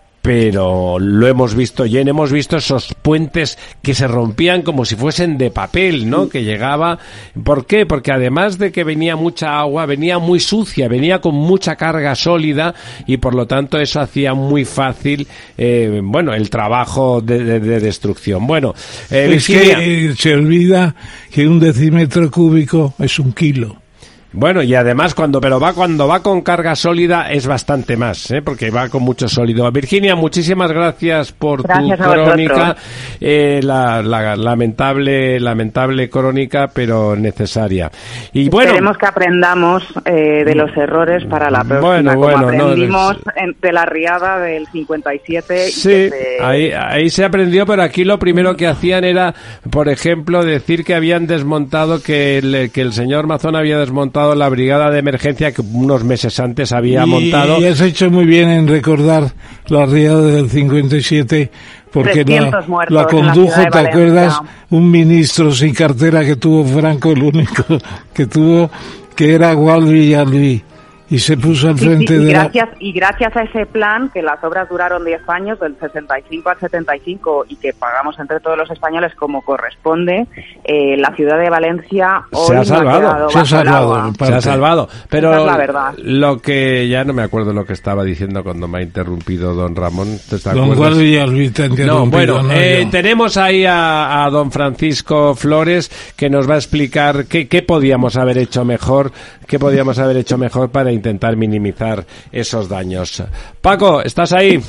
[SPEAKER 2] pero lo hemos visto y hemos visto esos puentes que se rompían como si fuesen de papel, ¿no? Que llegaba, ¿por qué? Porque además de que venía mucha agua, venía muy sucia, venía con mucha carga sólida, y por lo tanto eso hacía muy fácil, eh, bueno, el trabajo de, de, de destrucción. Bueno, eh,
[SPEAKER 3] es Virginia, que eh, se olvida que un decímetro cúbico es un kilo.
[SPEAKER 2] Bueno, y además cuando pero va cuando va con carga sólida es bastante más, ¿eh? Porque va con mucho sólido. Virginia, muchísimas gracias por gracias tu crónica, eh, la, la lamentable lamentable crónica, pero necesaria. Y bueno,
[SPEAKER 5] esperemos que aprendamos eh, de los errores para la próxima,
[SPEAKER 2] bueno,
[SPEAKER 5] como
[SPEAKER 2] bueno,
[SPEAKER 5] aprendimos
[SPEAKER 2] no,
[SPEAKER 5] en, de la riada del cincuenta y siete.
[SPEAKER 2] Sí,
[SPEAKER 5] y se...
[SPEAKER 2] ahí ahí se aprendió, pero aquí lo primero que hacían era, por ejemplo, decir que habían desmontado, que el, que el señor Mazón había desmontado la brigada de emergencia que unos meses antes había
[SPEAKER 3] y,
[SPEAKER 2] montado.
[SPEAKER 3] Y has hecho muy bien en recordar la riada del cincuenta y siete, porque la, la condujo, ¿te acuerdas? Un ministro sin cartera que tuvo Franco, el único que tuvo, que era Gual Villalví, y se puso al frente
[SPEAKER 5] sí, sí, y
[SPEAKER 3] de
[SPEAKER 5] gracias,
[SPEAKER 3] la...
[SPEAKER 5] Y gracias a ese plan, que las obras duraron diez años, del sesenta y cinco al setenta y cinco, y que pagamos entre todos los españoles como corresponde, eh, la ciudad de Valencia hoy
[SPEAKER 2] se ha salvado,
[SPEAKER 5] no
[SPEAKER 2] se ha salvado, se ha salvado. Pero
[SPEAKER 5] esa es la verdad.
[SPEAKER 2] Lo que ya no me acuerdo lo que estaba diciendo cuando me ha interrumpido don Ramón. ¿Te
[SPEAKER 3] don Juan Villalví te ha interrumpido.
[SPEAKER 2] No, bueno,
[SPEAKER 3] no,
[SPEAKER 2] eh, tenemos ahí a, a don Francisco Flores, que nos va a explicar qué, qué podíamos haber hecho mejor, qué podíamos haber hecho mejor para intentar minimizar esos daños. Paco, ¿estás ahí?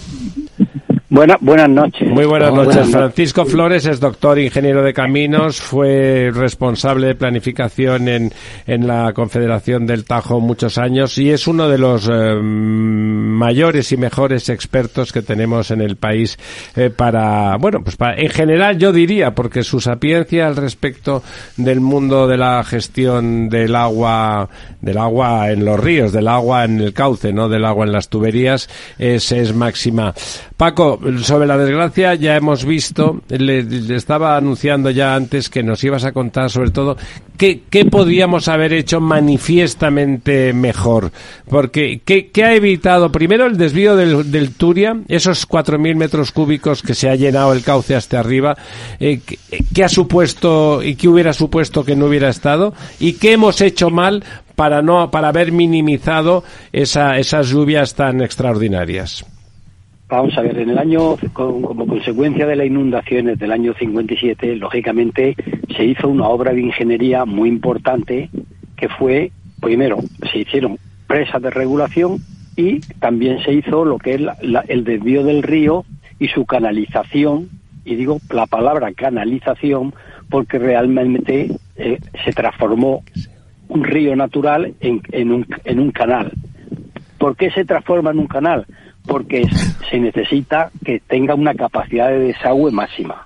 [SPEAKER 6] Buena, buenas noches.
[SPEAKER 2] Muy buenas noches.
[SPEAKER 6] Buenas
[SPEAKER 2] Francisco Flores es doctor ingeniero de caminos, fue responsable de planificación en, en la Confederación del Tajo muchos años y es uno de los eh, mayores y mejores expertos que tenemos en el país eh, para, bueno, pues para, en general yo diría, porque su sapiencia al respecto del mundo de la gestión del agua, del agua en los ríos, del agua en el cauce, no del agua en las tuberías, es, es máxima. Paco, sobre la desgracia ya hemos visto, le, le estaba anunciando ya antes que nos ibas a contar sobre todo qué, qué podríamos haber hecho manifiestamente mejor, porque qué, qué ha evitado primero el desvío del, del Turia, esos cuatro mil metros cúbicos que se ha llenado el cauce hasta arriba, eh, qué, qué ha supuesto y qué hubiera supuesto que no hubiera estado, y qué hemos hecho mal para no para haber minimizado esa, esas lluvias tan extraordinarias.
[SPEAKER 6] Vamos a ver, en el año, con, como consecuencia de las inundaciones del año cincuenta y siete, lógicamente se hizo una obra de ingeniería muy importante, que fue, primero, se hicieron presas de regulación y también se hizo lo que es la, la, el desvío del río y su canalización, y digo la palabra canalización porque realmente eh, se transformó un río natural en, en, un, en un canal. ¿Por qué se transforma en un canal? Porque se necesita que tenga una capacidad de desagüe máxima.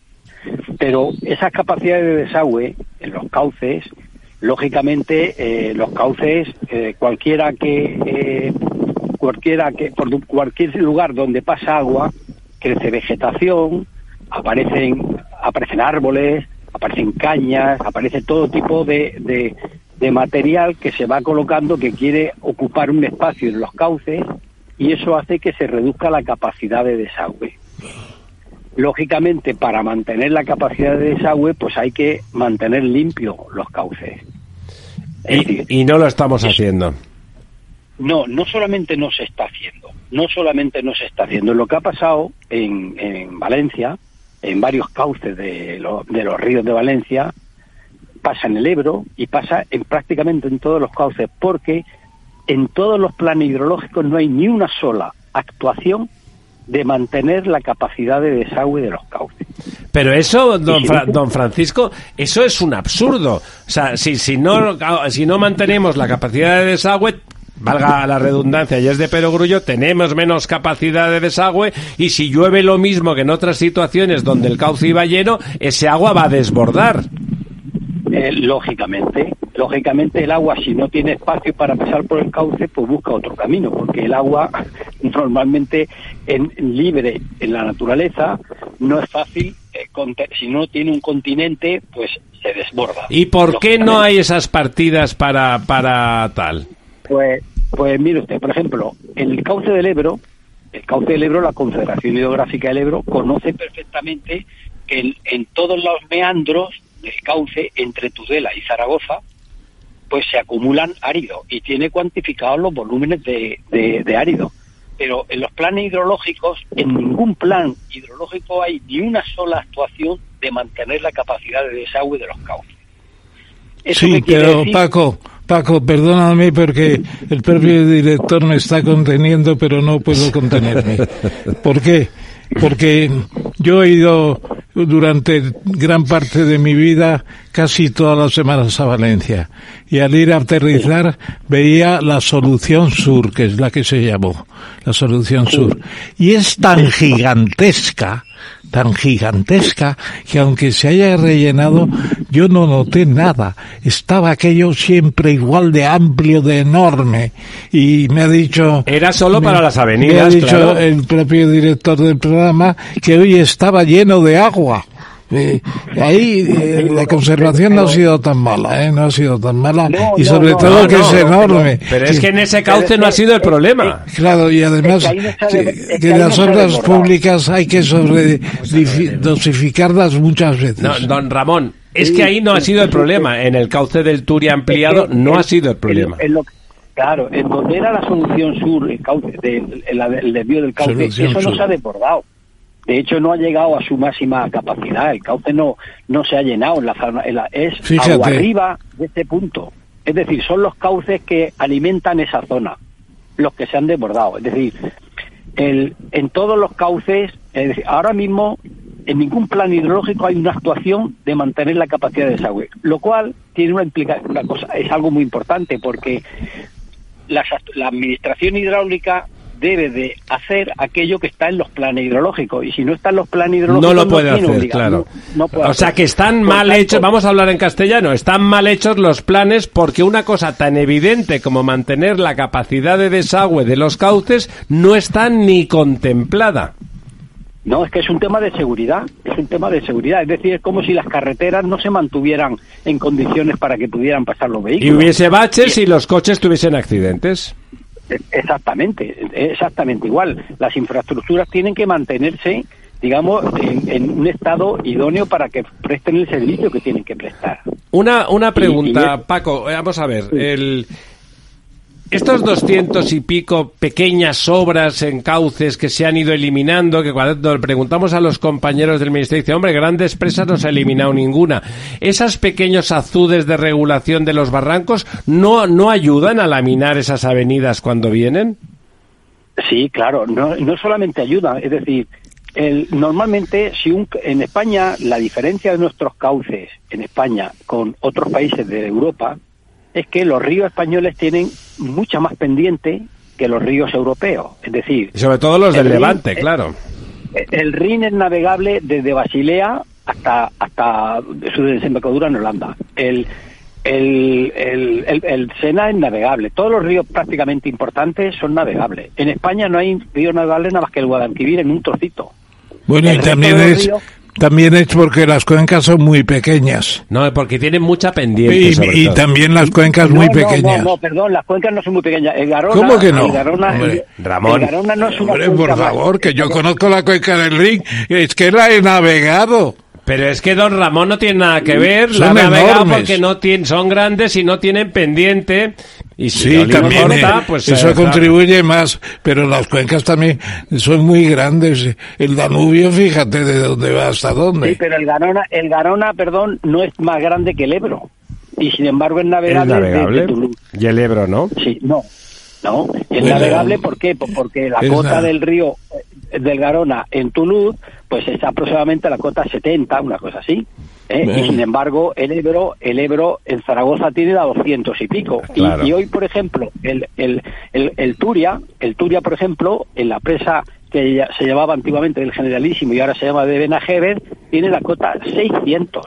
[SPEAKER 6] Pero esas capacidades de desagüe en los cauces, lógicamente, eh, los cauces, eh, cualquiera que, eh, cualquiera que, por cualquier lugar donde pasa agua, crece vegetación, aparecen, aparecen árboles, aparecen cañas, aparece todo tipo de, de, de material que se va colocando que quiere ocupar un espacio en los cauces, y eso hace que se reduzca la capacidad de desagüe. lógicamente, para mantener la capacidad de desagüe, pues hay que mantener limpios los cauces.
[SPEAKER 2] Y, decir, y no lo estamos haciendo.
[SPEAKER 6] No, no solamente no se está haciendo, no solamente no se está haciendo. Lo que ha pasado en, en Valencia, en varios cauces de, lo, de los ríos de Valencia, pasa en el Ebro y pasa en prácticamente en todos los cauces, porque en todos los planes hidrológicos no hay ni una sola actuación de mantener la capacidad de desagüe de los cauces.
[SPEAKER 2] Pero eso, don, Fra- don Francisco, eso es un absurdo. O sea, si, si, no, si no mantenemos la capacidad de desagüe, valga la redundancia, y es de perogrullo, tenemos menos capacidad de desagüe, y si llueve lo mismo que en otras situaciones donde el cauce iba lleno, ese agua va a desbordar.
[SPEAKER 6] Eh, lógicamente, lógicamente el agua, si no tiene espacio para pasar por el cauce, pues busca otro camino, porque el agua normalmente en, en libre en la naturaleza no es fácil, eh, conte- si no tiene un continente, pues se desborda.
[SPEAKER 2] ¿Y por qué no hay esas partidas para, para tal?
[SPEAKER 6] Pues, pues mire usted, por ejemplo, el cauce del Ebro, el cauce del Ebro, la Confederación Hidrográfica del Ebro conoce perfectamente que en, en todos los meandros del cauce entre Tudela y Zaragoza, pues se acumulan áridos y tiene cuantificados los volúmenes de, de, de árido. Pero en los planes hidrológicos, en ningún plan hidrológico hay ni una sola actuación de mantener la capacidad de desagüe de los cauces.
[SPEAKER 3] ¿Eso sí, pero decir? Paco, Paco, perdóname porque el propio director me está conteniendo, pero no puedo contenerme. ¿Por qué? Porque yo he ido durante gran parte de mi vida casi todas las semanas a Valencia, y al ir a aterrizar veía la solución sur, que es la que se llamó, la solución sur, y es tan gigantesca, tan gigantesca, que aunque se haya rellenado, yo no noté nada. Estaba aquello siempre igual de amplio, de enorme, y me ha dicho...
[SPEAKER 2] Era solo
[SPEAKER 3] me,
[SPEAKER 2] para las avenidas,
[SPEAKER 3] me ha dicho
[SPEAKER 2] claro.
[SPEAKER 3] El propio director del programa que hoy estaba lleno de agua. Eh, ahí eh, la conservación no ha sido tan mala, ¿eh? No ha sido tan mala, no, y sobre no, todo no, que no, es enorme.
[SPEAKER 2] Pero, pero es que en ese cauce no ha sido el problema.
[SPEAKER 3] Claro, y además que, que las obras públicas hay que sobre dosificarlas muchas veces.
[SPEAKER 2] No, don Ramón, es que ahí no ha sido el problema. En el cauce del Turia ampliado no ha sido el problema.
[SPEAKER 6] En lo, claro, en donde era la solución sur, el cauce, de, el, el desvío del cauce, solución eso no sur. Se ha desbordado. De hecho, no ha llegado a su máxima capacidad. El cauce no no se ha llenado. En la, en la, es
[SPEAKER 3] Fíjate.
[SPEAKER 6] Agua arriba de este punto. Es decir, son los cauces que alimentan esa zona los que se han desbordado. Es decir, el, en todos los cauces, es decir, ahora mismo, en ningún plan hidrológico hay una actuación de mantener la capacidad de desagüe. Lo cual tiene una implicación, una cosa, es algo muy importante, porque la, la administración hidráulica debe de hacer aquello que está en los planes hidrológicos, y si no está en los planes hidrológicos
[SPEAKER 2] no lo puede
[SPEAKER 6] no
[SPEAKER 2] hacer, claro.
[SPEAKER 6] No, no puede
[SPEAKER 2] o
[SPEAKER 6] hacer.
[SPEAKER 2] sea que están Por mal tanto, hechos, vamos a hablar en castellano, están mal hechos los planes, porque una cosa tan evidente como mantener la capacidad de desagüe de los cauces no está ni contemplada.
[SPEAKER 6] No, es que es un tema de seguridad, es un tema de seguridad, es decir, es como si las carreteras no se mantuvieran en condiciones para que pudieran pasar los vehículos.
[SPEAKER 2] Y hubiese baches y los coches tuviesen accidentes.
[SPEAKER 6] Exactamente, exactamente igual. Las infraestructuras tienen que mantenerse, digamos, en, en un estado idóneo para que presten el servicio que tienen que prestar.
[SPEAKER 2] Una una pregunta, y, y... Paco, vamos a ver, el... estos doscientos y pico pequeñas obras en cauces que se han ido eliminando, que cuando le preguntamos a los compañeros del Ministerio, dicen, hombre, grandes presas no se ha eliminado ninguna. ¿Esos pequeños azudes de regulación de los barrancos no, no ayudan a laminar esas avenidas cuando vienen?
[SPEAKER 6] Sí, claro, no, no solamente ayudan, es decir, el, normalmente si un, en España la diferencia de nuestros cauces en España con otros países de Europa es que los ríos españoles tienen mucha más pendiente que los ríos europeos, es decir...
[SPEAKER 2] Y sobre todo los del Rin, Levante, el, claro.
[SPEAKER 6] El Rin es navegable desde Basilea hasta hasta su desembocadura en Holanda. El, el, el, el, el Sena es navegable. Todos los ríos prácticamente importantes son navegables. En España no hay río navegable nada más que el Guadalquivir en un trocito.
[SPEAKER 3] Bueno, el y también es... Ríos, también es porque las cuencas son muy pequeñas.
[SPEAKER 2] No, porque tienen mucha pendiente.
[SPEAKER 3] Y,
[SPEAKER 2] sobre
[SPEAKER 3] y
[SPEAKER 2] todo.
[SPEAKER 3] también las cuencas
[SPEAKER 6] no,
[SPEAKER 3] muy
[SPEAKER 6] no,
[SPEAKER 3] pequeñas.
[SPEAKER 6] No, no, perdón, las cuencas no son muy pequeñas. El Garona,
[SPEAKER 3] ¿Cómo que no?
[SPEAKER 6] El Garona,
[SPEAKER 2] Hombre,
[SPEAKER 6] el,
[SPEAKER 2] Ramón.
[SPEAKER 6] el Garona no es una
[SPEAKER 3] Hombre,
[SPEAKER 6] cuenca
[SPEAKER 3] por favor,
[SPEAKER 6] más.
[SPEAKER 3] que yo conozco la cuenca del Rin, es que la he navegado.
[SPEAKER 2] Pero es que don Ramón no tiene nada que ver,
[SPEAKER 3] Son
[SPEAKER 2] la ha navegado
[SPEAKER 3] enormes.
[SPEAKER 2] porque no tienen, son grandes y no tienen pendiente. Y si
[SPEAKER 3] Sí,
[SPEAKER 2] no le
[SPEAKER 3] también
[SPEAKER 2] importa,
[SPEAKER 3] eh,
[SPEAKER 2] pues
[SPEAKER 3] eso
[SPEAKER 2] eh,
[SPEAKER 3] contribuye más, pero las cuencas también son muy grandes. El Danubio, fíjate de dónde va hasta dónde.
[SPEAKER 6] Sí, pero el Garona, el Garona, perdón, no es más grande que el Ebro. Y sin embargo es navegable.
[SPEAKER 2] Es navegable.
[SPEAKER 6] Desde Toulouse.
[SPEAKER 2] Y el Ebro, ¿no?
[SPEAKER 6] Sí, no. No, es
[SPEAKER 3] Bueno,
[SPEAKER 6] navegable, ¿por qué? Pues porque la
[SPEAKER 3] es
[SPEAKER 6] cota
[SPEAKER 3] nada.
[SPEAKER 6] del río eh, del Garona en Toulouse, pues es aproximadamente la cota setenta, una cosa así. ¿eh?
[SPEAKER 3] Bueno.
[SPEAKER 6] Y sin embargo, el Ebro, el Ebro en Zaragoza tiene a doscientos y pico.
[SPEAKER 2] Claro.
[SPEAKER 6] Y, y hoy, por ejemplo, el, el, el, el Turia, el Turia, por ejemplo, en la presa que ya se llamaba antiguamente del Generalísimo y ahora se llama de Benajever, tiene la cota seiscientos.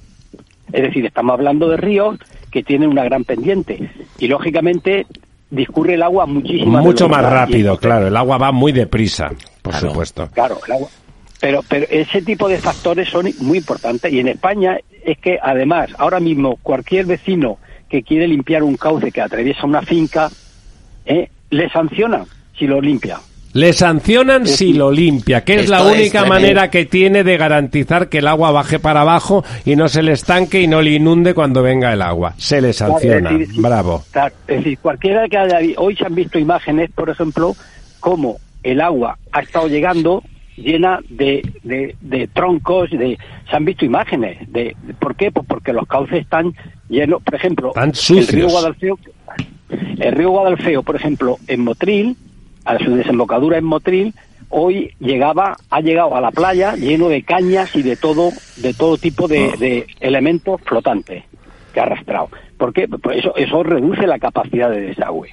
[SPEAKER 6] Es decir, estamos hablando de ríos que tienen una gran pendiente. Y lógicamente discurre el agua muchísimo
[SPEAKER 2] Mucho más
[SPEAKER 6] velocidad.
[SPEAKER 2] rápido,
[SPEAKER 6] Y-
[SPEAKER 2] claro. El agua va muy deprisa, por
[SPEAKER 6] Claro,
[SPEAKER 2] supuesto.
[SPEAKER 6] Claro, el agua. Pero, pero ese tipo de factores son muy importantes. Y en España es que, además, ahora mismo cualquier vecino que quiere limpiar un cauce que atraviesa una finca, ¿eh? le sancionan si lo limpia.
[SPEAKER 2] Le sancionan si lo limpia, que es
[SPEAKER 4] Esto
[SPEAKER 2] la
[SPEAKER 4] es
[SPEAKER 2] única
[SPEAKER 4] tremendo.
[SPEAKER 2] manera que tiene de garantizar que el agua baje para abajo y no se le estanque y no le inunde cuando venga el agua. Se le sanciona.
[SPEAKER 6] Claro, es decir, sí,
[SPEAKER 2] Bravo.
[SPEAKER 6] claro, es decir, cualquiera que haya... Hoy se han visto imágenes, por ejemplo, cómo el agua ha estado llegando llena de, de, de troncos, de se han visto imágenes. de ¿Por qué? Pues porque los cauces están llenos, por ejemplo,
[SPEAKER 2] Están
[SPEAKER 6] el
[SPEAKER 2] sucios.
[SPEAKER 6] río Guadalfeo, el río Guadalfeo, por ejemplo, en Motril, a su desembocadura en Motril, hoy llegaba, ha llegado a la playa lleno de cañas y de todo, de todo tipo de, de elementos flotantes que ha arrastrado. ¿Por qué? Pues eso, eso reduce la capacidad de desagüe.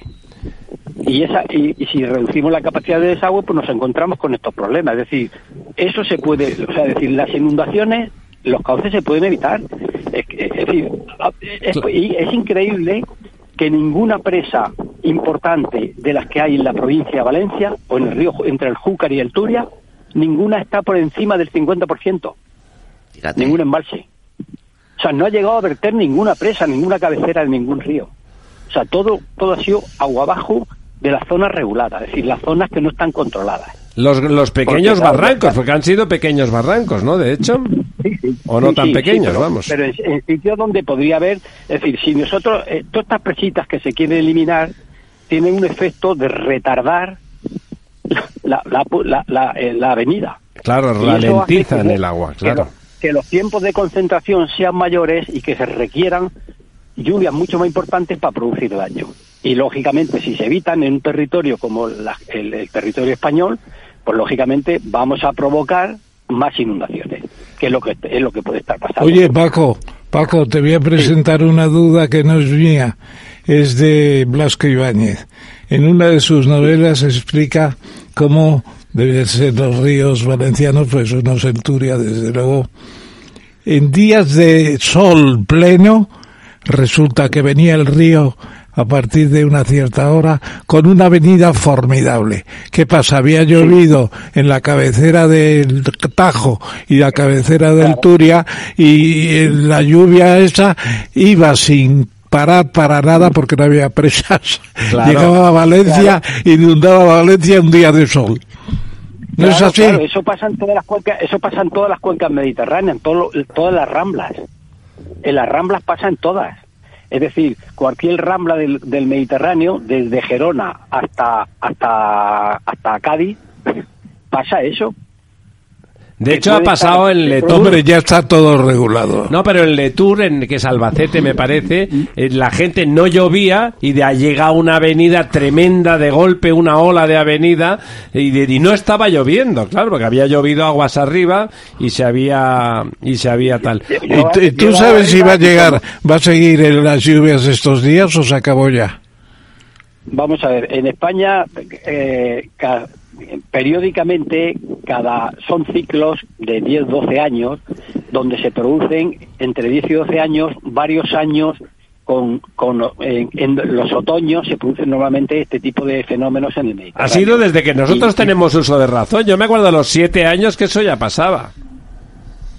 [SPEAKER 6] Y, esa, y, y si reducimos la capacidad de desagüe, pues nos encontramos con estos problemas. Es decir, eso se puede, o sea, es decir, las inundaciones, los cauces se pueden evitar. Es, que- es decir, es, y es increíble que ninguna presa importante de las que hay en la provincia de Valencia, o en el río, entre el Júcar y el Turia, ninguna está por encima del cincuenta por ciento.
[SPEAKER 4] Fíjate.
[SPEAKER 6] Ningún embalse. O sea, no ha llegado a verter ninguna presa, ninguna cabecera de ningún río. O sea, todo, todo ha sido agua abajo de las zonas reguladas, es decir, las zonas que no están controladas.
[SPEAKER 2] Los, los pequeños
[SPEAKER 6] Porque, claro,
[SPEAKER 2] barrancos,
[SPEAKER 6] claro.
[SPEAKER 2] porque han sido pequeños barrancos, ¿no? De hecho,
[SPEAKER 6] Sí, sí.
[SPEAKER 2] o no
[SPEAKER 6] Sí,
[SPEAKER 2] tan
[SPEAKER 6] sí,
[SPEAKER 2] pequeños,
[SPEAKER 6] sí, pero,
[SPEAKER 2] vamos.
[SPEAKER 6] Pero en, en sitios donde podría haber, es decir, si nosotros, eh, todas estas presitas que se quieren eliminar, tienen un efecto de retardar la, la, la, la, eh, la avenida.
[SPEAKER 2] Claro,
[SPEAKER 6] Y eso hace
[SPEAKER 2] ralentizan
[SPEAKER 6] que-
[SPEAKER 2] el agua,
[SPEAKER 6] que
[SPEAKER 2] claro.
[SPEAKER 6] los- Que los tiempos de concentración sean mayores y que se requieran lluvias mucho más importantes para producir daño. Y lógicamente, si se evitan en un territorio como la- el, el territorio español, pues lógicamente vamos a provocar más inundaciones, que es lo que es lo que puede estar pasando.
[SPEAKER 3] Oye, Paco, Paco, te voy a presentar una duda que no es mía, es de Blasco Ibáñez. En una de sus novelas explica cómo deben ser los ríos valencianos, pues uno es el Turia, desde luego. En días de sol pleno, resulta que venía el río a partir de una cierta hora con una avenida formidable. ¿Qué pasa? Había llovido en la cabecera del Tajo y la cabecera del Turia y la lluvia esa iba sin parar para nada porque no había presas.
[SPEAKER 2] Claro.
[SPEAKER 3] Llegaba a Valencia, inundaba Valencia un día de sol. ¿No
[SPEAKER 6] Claro,
[SPEAKER 3] es así?
[SPEAKER 6] claro, eso pasa en todas las cuencas, eso pasa en todas las cuencas mediterráneas, en todo lo- todas las ramblas. En las ramblas pasa en todas. Es decir, cualquier rambla del, del Mediterráneo, desde Gerona hasta hasta hasta Cádiz, pasa eso.
[SPEAKER 2] De
[SPEAKER 6] que
[SPEAKER 2] hecho, ha
[SPEAKER 6] puede
[SPEAKER 2] pasado
[SPEAKER 6] estar-
[SPEAKER 2] en Letour.
[SPEAKER 3] Hombre, ya está todo regulado.
[SPEAKER 2] No, pero en Letour, en, que es Albacete, me parece, eh, la gente no llovía y de ahí llega una avenida tremenda de golpe, una ola de avenida, y, de- y no estaba lloviendo, claro, porque había llovido aguas arriba y se había y se había tal.
[SPEAKER 3] ¿Y tú, y tú sabes si va a llegar, va a seguir en las lluvias estos días o se acabó ya?
[SPEAKER 6] Vamos a ver, en España eh, ca- periódicamente cada son ciclos de diez doce años donde se producen entre diez y doce años varios años con, con en, en los otoños se producen normalmente este tipo de fenómenos en el Mediterráneo.
[SPEAKER 2] Ha sido desde que nosotros
[SPEAKER 6] Y-
[SPEAKER 2] tenemos uso de razón. Yo me acuerdo a los siete años que eso ya pasaba.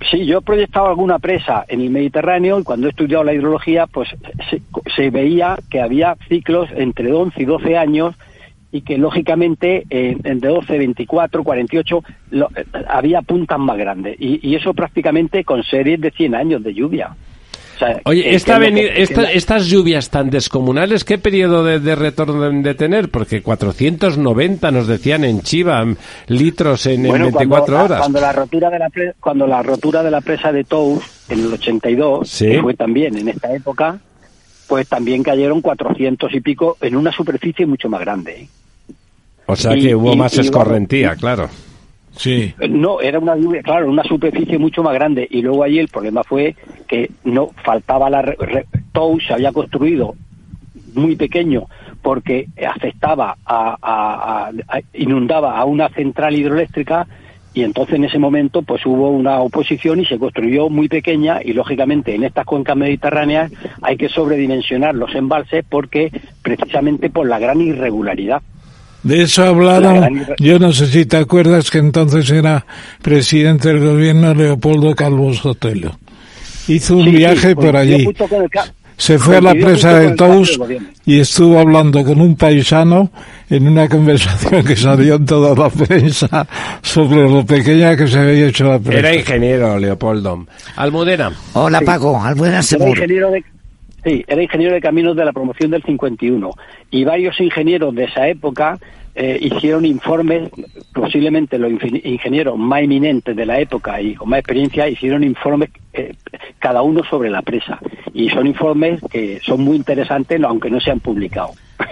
[SPEAKER 6] Sí, yo he proyectado alguna presa en el Mediterráneo y cuando he estudiado la hidrología, pues se, se veía que había ciclos entre once y doce años y que lógicamente eh, entre doce, veinticuatro, cuarenta y ocho lo, eh, había puntas más grandes y, y eso prácticamente con series de cien años de lluvia. O sea,
[SPEAKER 2] Oye, esta venir, esta, estas lluvias tan descomunales, ¿qué periodo de, de retorno deben de tener? Porque cuatrocientos noventa nos decían en Chiva litros en, bueno, en veinticuatro
[SPEAKER 6] cuando,
[SPEAKER 2] horas.
[SPEAKER 6] Cuando la rotura de la pre, cuando la rotura de la presa de Tous en el ochenta y dos, ¿sí? Que fue también en esta época, pues también cayeron cuatrocientos y pico en una superficie mucho más grande. ¿eh?
[SPEAKER 2] O sea
[SPEAKER 6] y,
[SPEAKER 2] que hubo
[SPEAKER 6] y,
[SPEAKER 2] más
[SPEAKER 6] y,
[SPEAKER 2] escorrentía,
[SPEAKER 6] bueno,
[SPEAKER 2] claro.
[SPEAKER 3] Sí.
[SPEAKER 6] No, era una lluvia, claro, una superficie mucho más grande y luego allí el problema fue que no faltaba la re, re, Tous se había construido muy pequeño porque afectaba a, a, a, a inundaba a una central hidroeléctrica y entonces en ese momento pues hubo una oposición y se construyó muy pequeña y lógicamente en estas cuencas mediterráneas hay que sobredimensionar los embalses porque precisamente por la gran irregularidad.
[SPEAKER 3] De eso hablaron, yo no sé si te acuerdas que entonces era presidente del gobierno Leopoldo Calvo Sotelo. Hizo un sí, viaje sí, por allí, se fue a la presa de Tous y estuvo hablando con un paisano en una conversación que salió en toda la prensa sobre lo pequeña que se había hecho la presa.
[SPEAKER 2] Era ingeniero, Leopoldo. Almudena.
[SPEAKER 4] Hola
[SPEAKER 6] sí.
[SPEAKER 4] Paco, Almudena seguro.
[SPEAKER 6] Era ingeniero de... Sí, era ingeniero de caminos de la promoción del cincuenta y uno y varios ingenieros de esa época eh, hicieron informes, posiblemente los ingenieros más eminentes de la época y con más experiencia hicieron informes eh, cada uno sobre la presa y son informes que son muy interesantes aunque no se han publicado.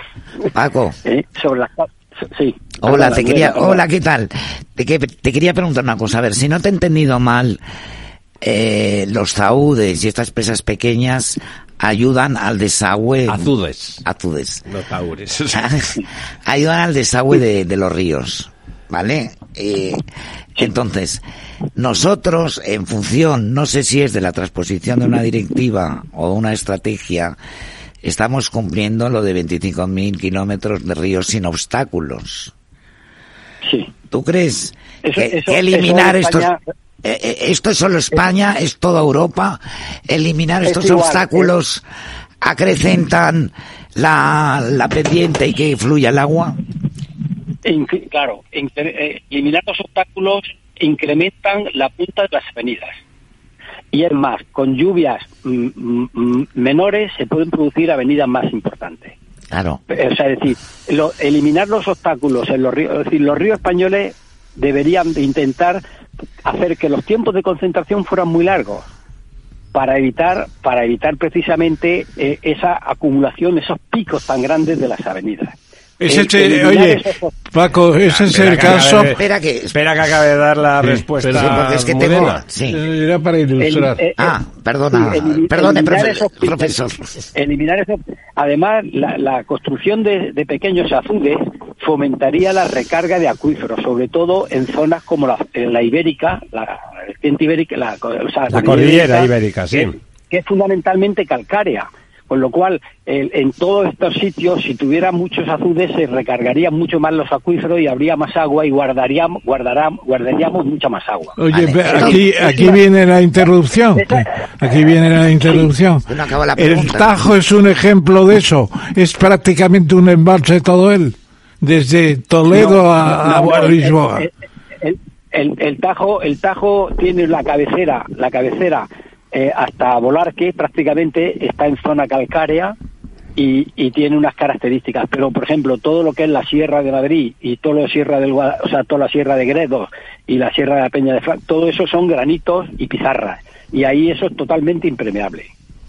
[SPEAKER 4] Paco.
[SPEAKER 6] ¿Eh? Sobre las sí.
[SPEAKER 4] Hola, te quería, hola, ¿qué tal? Te, que, te quería preguntar una cosa, a ver, si no te he entendido mal, eh, los taúdes y estas presas pequeñas ayudan al desagüe.
[SPEAKER 2] Azudes.
[SPEAKER 4] Azudes.
[SPEAKER 2] No taures.
[SPEAKER 4] Ayudan al desagüe de, de los ríos, ¿vale? Eh, entonces, nosotros, en función, no sé si es de la transposición de una directiva o de una estrategia, estamos cumpliendo lo de veinticinco mil kilómetros de ríos sin obstáculos.
[SPEAKER 6] Sí.
[SPEAKER 4] ¿Tú crees
[SPEAKER 6] eso,
[SPEAKER 4] que,
[SPEAKER 6] eso,
[SPEAKER 4] que eliminar
[SPEAKER 6] eso
[SPEAKER 4] estos...
[SPEAKER 6] España...
[SPEAKER 4] Eh, ¿Esto es solo España? ¿Es toda Europa? ¿Eliminar estos igual, obstáculos eh. acrecentan la, la pendiente y que fluya el agua?
[SPEAKER 6] Incre- claro, incre- eh, eliminar los obstáculos incrementan la punta de las avenidas. Y es más, con lluvias m- m- menores se pueden producir avenidas más importantes.
[SPEAKER 4] Claro.
[SPEAKER 6] O sea, es decir, lo, eliminar los obstáculos en los ríos, es decir, los ríos españoles deberían de intentar hacer que los tiempos de concentración fueran muy largos para evitar para evitar precisamente eh, esa acumulación, esos picos tan grandes de las avenidas.
[SPEAKER 3] Ese el, oye, esos... Paco, ese es el caso.
[SPEAKER 2] De, espera, que, espera que acabe de dar la sí, respuesta.
[SPEAKER 4] Sí, porque es que tengo. Sí.
[SPEAKER 3] Era para ilustrar.
[SPEAKER 4] El, eh, ah, perdona, sí, el, perdone, profe, esos, profesor.
[SPEAKER 6] Eliminar eso. Además, la, la construcción de, de pequeños azudes fomentaría la recarga de acuíferos, sobre todo en zonas como la, en la ibérica, la vertiente ibérica, la, o sea,
[SPEAKER 2] la, la cordillera ibérica, ibérica sí.
[SPEAKER 6] Que, que es fundamentalmente calcárea. Con lo cual, el, en todos estos sitios, si tuviera muchos azudes, se recargarían mucho más los acuíferos y habría más agua y guardaríamos, guardaríamos, guardaríamos mucha más agua.
[SPEAKER 3] Oye, vale. aquí, aquí viene la interrupción. Aquí viene la interrupción.
[SPEAKER 4] Sí, no la
[SPEAKER 3] el Tajo es un ejemplo de eso. Es prácticamente un embalse todo él, desde Toledo no, a, no, a Lisboa.
[SPEAKER 6] El, el, el, el Tajo, el Tajo tiene la cabecera, la cabecera. Eh, hasta Volarque prácticamente está en zona calcárea y, y tiene unas características, pero por ejemplo todo lo que es la Sierra de Madrid y todo lo de Sierra del Guada, o sea toda la Sierra de Gredos y la Sierra de la Peña de Fran, todo eso son granitos y pizarras y ahí eso es totalmente impermeable.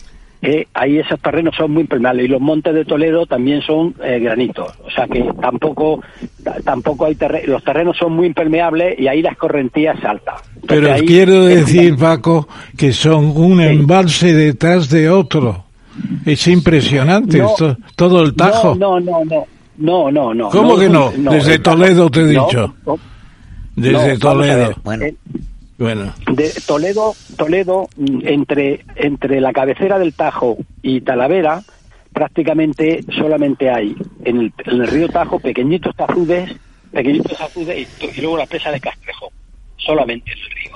[SPEAKER 6] Eh, ahí esos terrenos son muy impermeables y los montes de Toledo también son eh, granitos, o sea que tampoco t- tampoco hay terre- los terrenos son muy impermeables y ahí la escorrentía es alta. Entonces,
[SPEAKER 3] pero
[SPEAKER 6] ahí
[SPEAKER 3] quiero
[SPEAKER 6] es
[SPEAKER 3] decir, Paco, que son un sí. embalse detrás de otro. Es impresionante no, esto, todo el Tajo.
[SPEAKER 6] No, no, no, no, no, no.
[SPEAKER 3] ¿Cómo
[SPEAKER 6] no,
[SPEAKER 3] que no?
[SPEAKER 6] no
[SPEAKER 3] Desde Toledo te he dicho.
[SPEAKER 6] No,
[SPEAKER 3] Desde
[SPEAKER 6] no,
[SPEAKER 3] Toledo.
[SPEAKER 4] Bueno.
[SPEAKER 6] Eh,
[SPEAKER 3] Bueno.
[SPEAKER 6] De Toledo, Toledo entre entre la cabecera del Tajo y Talavera, prácticamente solamente hay en el, en el río Tajo pequeñitos azudes, pequeñitos azudes y, y luego la presa de Castrejo, solamente en el río.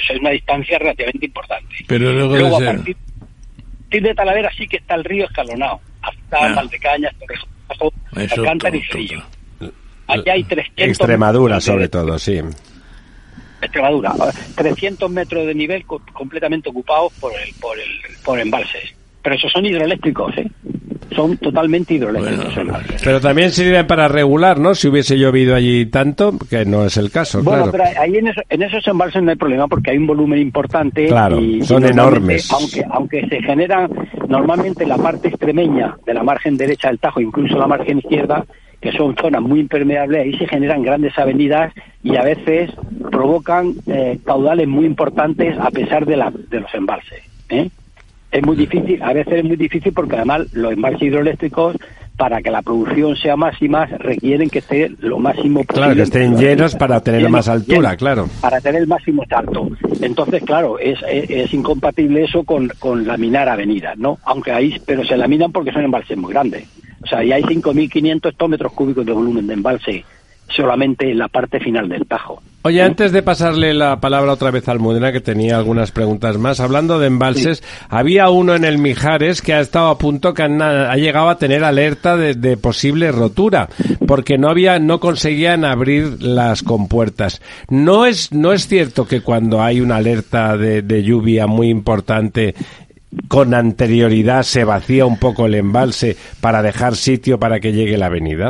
[SPEAKER 6] es una distancia relativamente importante.
[SPEAKER 3] Pero luego,
[SPEAKER 6] luego
[SPEAKER 3] de
[SPEAKER 6] a partir, partir de Talavera sí que está el río escalonado, hasta
[SPEAKER 3] Ah.
[SPEAKER 6] Valdecañas, Torrejoso,
[SPEAKER 3] Eso
[SPEAKER 6] Alcántara y
[SPEAKER 3] todo,
[SPEAKER 6] Cerrillo.
[SPEAKER 3] todo.
[SPEAKER 6] Allá hay trescientos
[SPEAKER 2] Extremadura,
[SPEAKER 6] metros de-
[SPEAKER 2] sobre todo, sí.
[SPEAKER 6] Extremadura, trescientos metros de nivel co- completamente ocupados por el, por el, por embalses. Pero esos son hidroeléctricos, ¿eh? Son totalmente hidroeléctricos.
[SPEAKER 3] Bueno,
[SPEAKER 6] son.
[SPEAKER 2] Pero también sirven para regular, ¿no? Si hubiese llovido allí tanto, que no es el caso,
[SPEAKER 6] Bueno,
[SPEAKER 2] claro.
[SPEAKER 6] pero ahí en, eso- en esos embalses no hay problema porque hay un volumen importante.
[SPEAKER 2] Claro,
[SPEAKER 6] y,
[SPEAKER 2] son
[SPEAKER 6] y normalmente,
[SPEAKER 2] enormes.
[SPEAKER 6] Aunque, aunque se generan normalmente en la parte extremeña de la margen derecha del Tajo, incluso la margen izquierda, que son zonas muy impermeables, ahí se generan grandes avenidas y a veces provocan eh, caudales muy importantes a pesar de, la, de los embalses, ¿eh? Es muy difícil, a veces es muy difícil porque además los embalses hidroeléctricos, para que la producción sea máxima, requieren que esté lo máximo posible.
[SPEAKER 2] Claro, que estén llenos para tener
[SPEAKER 6] Llenos,
[SPEAKER 2] más altura,
[SPEAKER 6] llenos,
[SPEAKER 2] claro.
[SPEAKER 6] Para tener el máximo salto. Entonces, claro, es, es, es incompatible eso con, con laminar avenidas, ¿no? Aunque ahí, pero se laminan porque son embalses muy grandes. O sea, y hay cinco mil quinientos hectómetros cúbicos de volumen de embalse solamente en la parte final del Tajo.
[SPEAKER 2] Oye, antes de pasarle la palabra otra vez a Almudena, que tenía algunas preguntas más, hablando de embalses, sí. Había uno en el Mijares que ha estado a punto, que han, ha llegado a tener alerta de, de posible rotura, porque no había, no conseguían abrir las compuertas. No es, no es cierto que cuando hay una alerta de, de lluvia muy importante, con anterioridad se vacía un poco el embalse para dejar sitio para que llegue la avenida.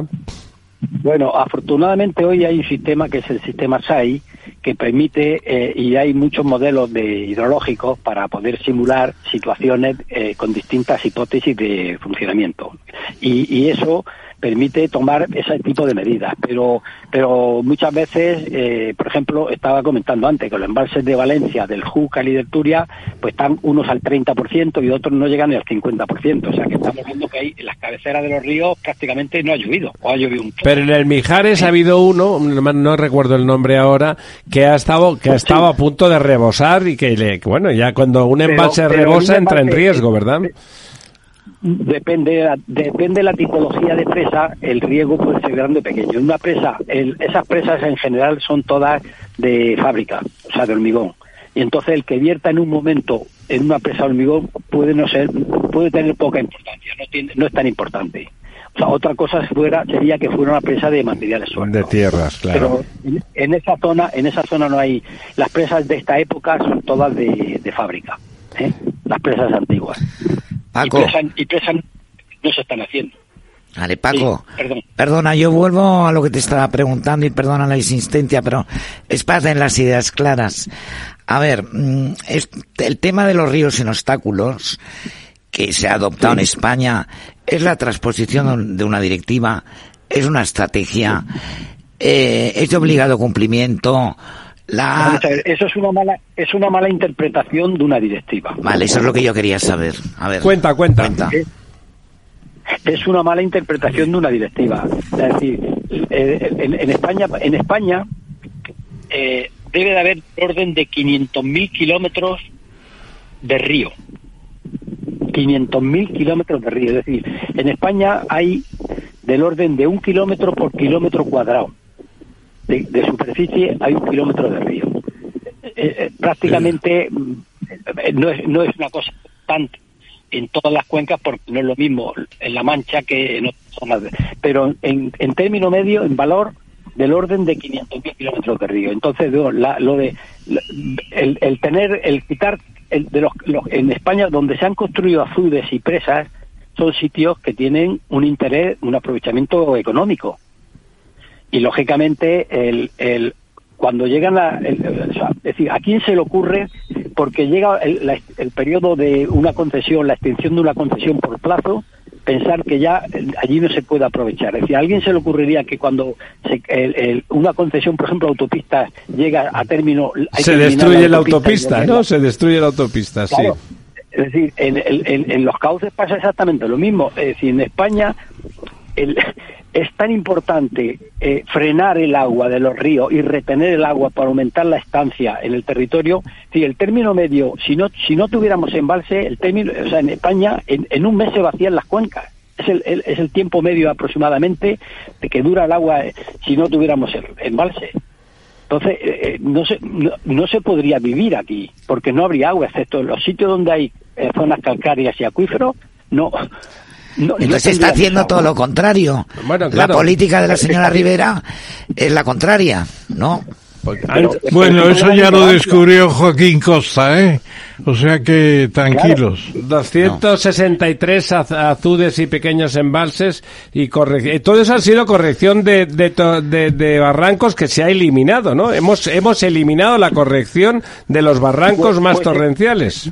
[SPEAKER 6] Bueno, afortunadamente hoy hay un sistema que es el sistema S A I que permite, eh, y hay muchos modelos de hidrológicos para poder simular situaciones eh, con distintas hipótesis de funcionamiento. Y, y eso permite tomar ese tipo de medidas. Pero pero muchas veces, eh, por ejemplo, estaba comentando antes que los embalses de Valencia, del Júcar y del Turia, pues están unos al treinta por ciento y otros no llegan ni al cincuenta por ciento. O sea que estamos viendo que ahí en las cabeceras de los ríos prácticamente no ha llovido, o ha llovido un poco.
[SPEAKER 2] Pero en el Mijares ha habido uno, no, no recuerdo el nombre ahora, que ha estado que ha estado a punto de rebosar y que, le, que bueno, ya cuando un embalse pero, pero rebosa un embalse, entra en riesgo, ¿verdad?
[SPEAKER 6] Depende, depende de la tipología de presa, el riesgo puede ser grande o pequeño. Una presa, el, esas presas en general son todas de fábrica, o sea, de hormigón. Y entonces el que vierta en un momento en una presa de hormigón puede no ser, puede tener poca importancia, no tiene, no es tan importante. O sea, otra cosa fuera, sería que fuera una presa de materiales sueltos.
[SPEAKER 2] De tierras, claro.
[SPEAKER 6] Pero en, en esa zona, en esa zona no hay, las presas de esta época son todas de, de fábrica, ¿eh? Las presas antiguas.
[SPEAKER 4] Paco.
[SPEAKER 6] Y presas, y presas no se están haciendo.
[SPEAKER 4] Vale, Paco.
[SPEAKER 6] Sí, perdón.
[SPEAKER 4] Perdona, yo vuelvo a lo que te estaba preguntando y perdona la insistencia, pero es para tener las ideas claras. A ver, es, el tema de los ríos sin obstáculos que se ha adoptado sí. en España es la transposición de una directiva, es una estrategia, eh, es de obligado cumplimiento. La...
[SPEAKER 6] Eso es una mala, es una mala interpretación de una directiva.
[SPEAKER 4] Vale, eso es lo que yo quería saber. A ver.
[SPEAKER 2] Cuenta, cuenta.
[SPEAKER 4] cuenta.
[SPEAKER 6] Es, es una mala interpretación de una directiva. Es decir, eh, en, en España, en España eh, debe de haber orden de quinientos mil kilómetros de río. quinientos mil kilómetros de río. Es decir, en España hay del orden de un kilómetro por kilómetro cuadrado. De, de superficie hay un kilómetro de río. Eh, eh, prácticamente eh, no, es, no es una cosa constante en todas las cuencas porque no es lo mismo en La Mancha que en otras zonas. De, pero en, en término medio, en valor, del orden de quinientos mil kilómetros de río. Entonces, la, lo de la, el, el tener, el quitar, el, de los, los en España donde se han construido azudes y presas, son sitios que tienen un interés, un aprovechamiento económico. Y lógicamente el, el cuando llegan a el, o sea, es decir, ¿a quién se le ocurre? Porque llega el, la, el periodo de una concesión, la extinción de una concesión por plazo, pensar que ya allí no se puede aprovechar. Es decir, ¿a alguien se le ocurriría que cuando se, el, el, una concesión, por ejemplo, autopista, llega a término...
[SPEAKER 2] Se destruye la autopista, ¿no? Se destruye la autopista,
[SPEAKER 6] claro.
[SPEAKER 2] Sí.
[SPEAKER 6] Es decir, en, en, en los cauces pasa exactamente lo mismo. Es decir, en España... El, es tan importante eh, frenar el agua de los ríos y retener el agua para aumentar la estancia en el territorio. Si el término medio, si no si no tuviéramos embalse, el término, o sea, en España en, en un mes se vacían las cuencas. Es el, el es el tiempo medio aproximadamente de que dura el agua eh, si no tuviéramos el embalse. Entonces, eh, no, se, no, no se podría vivir aquí, porque no habría agua, excepto en los sitios donde hay eh, zonas calcáreas y acuíferos, no... No,
[SPEAKER 4] Entonces se está haciendo agua. Todo lo contrario.
[SPEAKER 2] Bueno, claro.
[SPEAKER 4] La política de la señora Rivera es la contraria, ¿no?
[SPEAKER 3] Pero, bueno, eso ya lo descubrió Joaquín Costa, ¿eh? O sea que tranquilos.
[SPEAKER 2] Claro. doscientos sesenta y tres no. azudes y pequeños embalses y corre... todo eso ha sido corrección de, de, de, de barrancos que se ha eliminado, ¿no? Hemos hemos eliminado la corrección de los barrancos pues, más pues, torrenciales.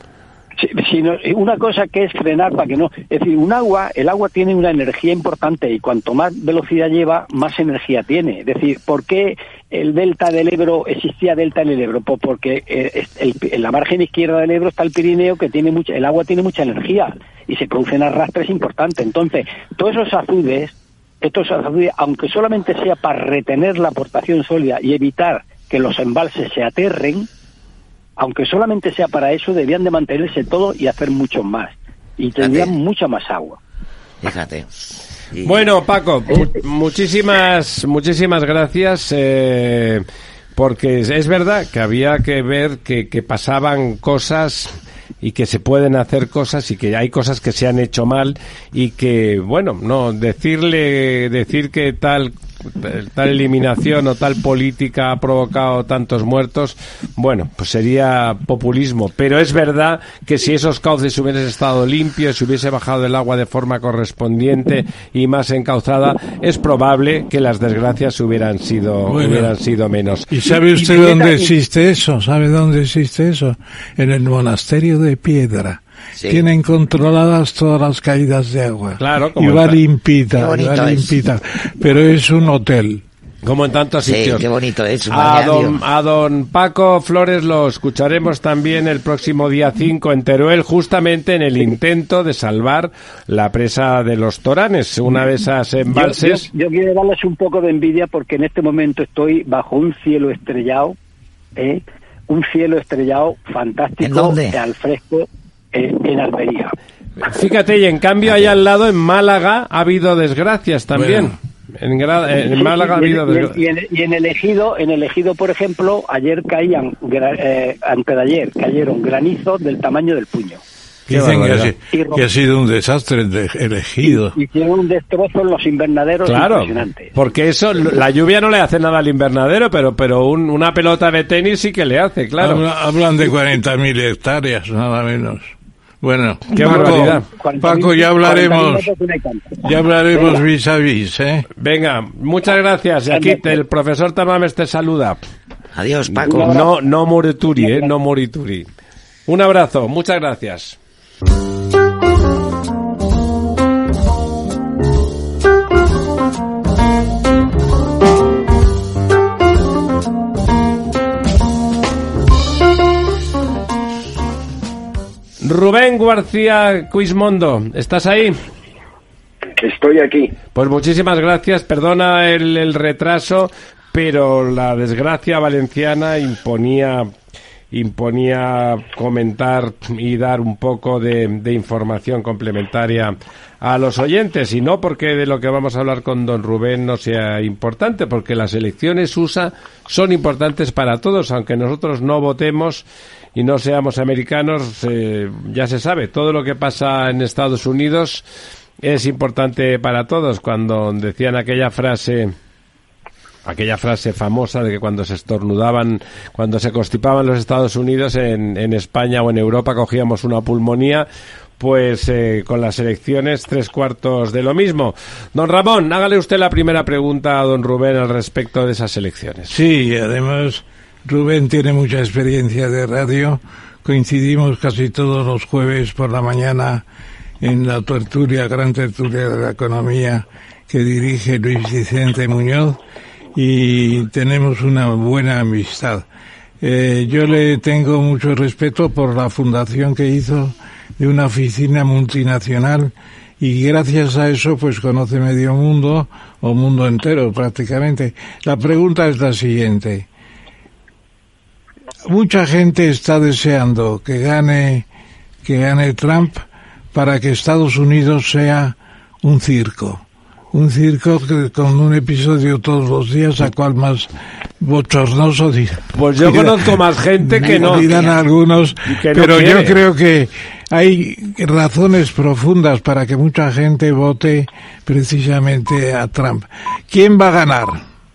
[SPEAKER 6] Sí, sí, no, una cosa que es frenar para que no... Es decir, un agua, el agua tiene una energía importante y cuanto más velocidad lleva, más energía tiene. Es decir, ¿por qué el delta del Ebro existía delta en el Ebro? Pues porque eh, el, en la margen izquierda del Ebro está el Pirineo, que tiene mucha, el agua tiene mucha energía y se producen arrastres importantes. Entonces, todos esos azudes, estos azudes, aunque solamente sea para retener la aportación sólida y evitar que los embalses se aterren, aunque solamente sea para eso, debían de mantenerse todo y hacer mucho más. Y tendrían Fíjate. mucha más agua.
[SPEAKER 4] Fíjate.
[SPEAKER 2] Y... Bueno, Paco, mu muchísimas, muchísimas gracias, eh, porque es verdad que había que ver que, que pasaban cosas y que se pueden hacer cosas y que hay cosas que se han hecho mal y que, bueno, no, decirle, decir que tal... tal eliminación o tal política ha provocado tantos muertos, bueno, pues sería populismo, pero es verdad que si esos cauces hubiesen estado limpios, si hubiese bajado el agua de forma correspondiente y más encauzada, es probable que las desgracias hubieran sido bueno, hubieran sido menos.
[SPEAKER 3] ¿Y sabe usted y, dónde y, existe eso? ¿Sabe dónde existe eso? En el monasterio de Piedra. Sí. Tienen controladas todas las caídas de agua.
[SPEAKER 2] Claro,
[SPEAKER 3] como y va limpita, va limpita. Pero es un hotel.
[SPEAKER 2] Como en tantos
[SPEAKER 4] sí,
[SPEAKER 2] sitios.
[SPEAKER 4] Qué bonito es.
[SPEAKER 2] A don, a don Paco Flores lo escucharemos también el próximo día cinco en Teruel, justamente en el intento de salvar la presa de los Toranes, una de esas embalses.
[SPEAKER 6] Yo, yo, yo quiero darles un poco de envidia porque en este momento estoy bajo un cielo estrellado, ¿eh? Un cielo estrellado fantástico.
[SPEAKER 4] ¿En dónde?
[SPEAKER 6] Al fresco. En Almería.
[SPEAKER 2] Fíjate, y en cambio allá al lado en Málaga ha habido desgracias también. Bueno. En, en
[SPEAKER 6] sí,
[SPEAKER 2] Málaga
[SPEAKER 6] sí,
[SPEAKER 2] ha habido
[SPEAKER 6] y,
[SPEAKER 2] desgracias.
[SPEAKER 6] Y en, y en el Ejido, en el Ejido, por ejemplo, ayer caían, eh, antes de ayer, cayeron granizos del tamaño del puño.
[SPEAKER 3] Dicen que ha, que ha sido un desastre el Ejido.
[SPEAKER 6] Y tiene un destrozo en los invernaderos
[SPEAKER 2] claro,
[SPEAKER 6] impresionante.
[SPEAKER 2] Porque eso, la lluvia no le hace nada al invernadero, pero pero un, una pelota de tenis sí que le hace, claro.
[SPEAKER 3] Habla, hablan de cuarenta mil hectáreas, nada menos. Bueno,
[SPEAKER 2] qué
[SPEAKER 3] Paco,
[SPEAKER 2] barbaridad.
[SPEAKER 3] Paco, ya hablaremos, ya hablaremos vis a vis, ¿eh?
[SPEAKER 2] Venga, muchas gracias. Y aquí el profesor Tamames te saluda.
[SPEAKER 4] Adiós, Paco.
[SPEAKER 2] No, no morituri, eh, no morituri. Un abrazo, muchas gracias. Rubén García Cuismondo, ¿estás ahí?
[SPEAKER 7] Estoy aquí.
[SPEAKER 2] Pues muchísimas gracias, perdona el, el retraso, pero la desgracia valenciana imponía imponía comentar y dar un poco de, de información complementaria a los oyentes, y no porque de lo que vamos a hablar con don Rubén no sea importante, porque las elecciones U S A son importantes para todos, aunque nosotros no votemos y no seamos americanos, eh, ya se sabe, todo lo que pasa en Estados Unidos es importante para todos. Cuando decían aquella frase aquella frase famosa de que cuando se estornudaban, cuando se constipaban los Estados Unidos, en, en España o en Europa cogíamos una pulmonía, pues eh, con las elecciones tres cuartos de lo mismo. Don Ramón, hágale usted la primera pregunta a don Rubén al respecto de esas elecciones.
[SPEAKER 3] Sí, además Rubén tiene mucha experiencia de radio, coincidimos casi todos los jueves por la mañana en la tertulia, gran tertulia de la economía que dirige Luis Vicente Muñoz, y tenemos una buena amistad. Eh, yo le tengo mucho respeto por la fundación que hizo de una oficina multinacional, y gracias a eso pues conoce medio mundo, o mundo entero prácticamente. La pregunta es la siguiente. Mucha gente está deseando que gane, que gane Trump para que Estados Unidos sea un circo. Un circo que, con un episodio todos los días, a cual más bochornoso.
[SPEAKER 2] Pues yo conozco más gente que no.
[SPEAKER 3] Dirán algunos,
[SPEAKER 2] que no
[SPEAKER 3] pero
[SPEAKER 2] quiere.
[SPEAKER 3] yo creo que hay razones profundas para que mucha gente vote precisamente a Trump. ¿Quién va a ganar?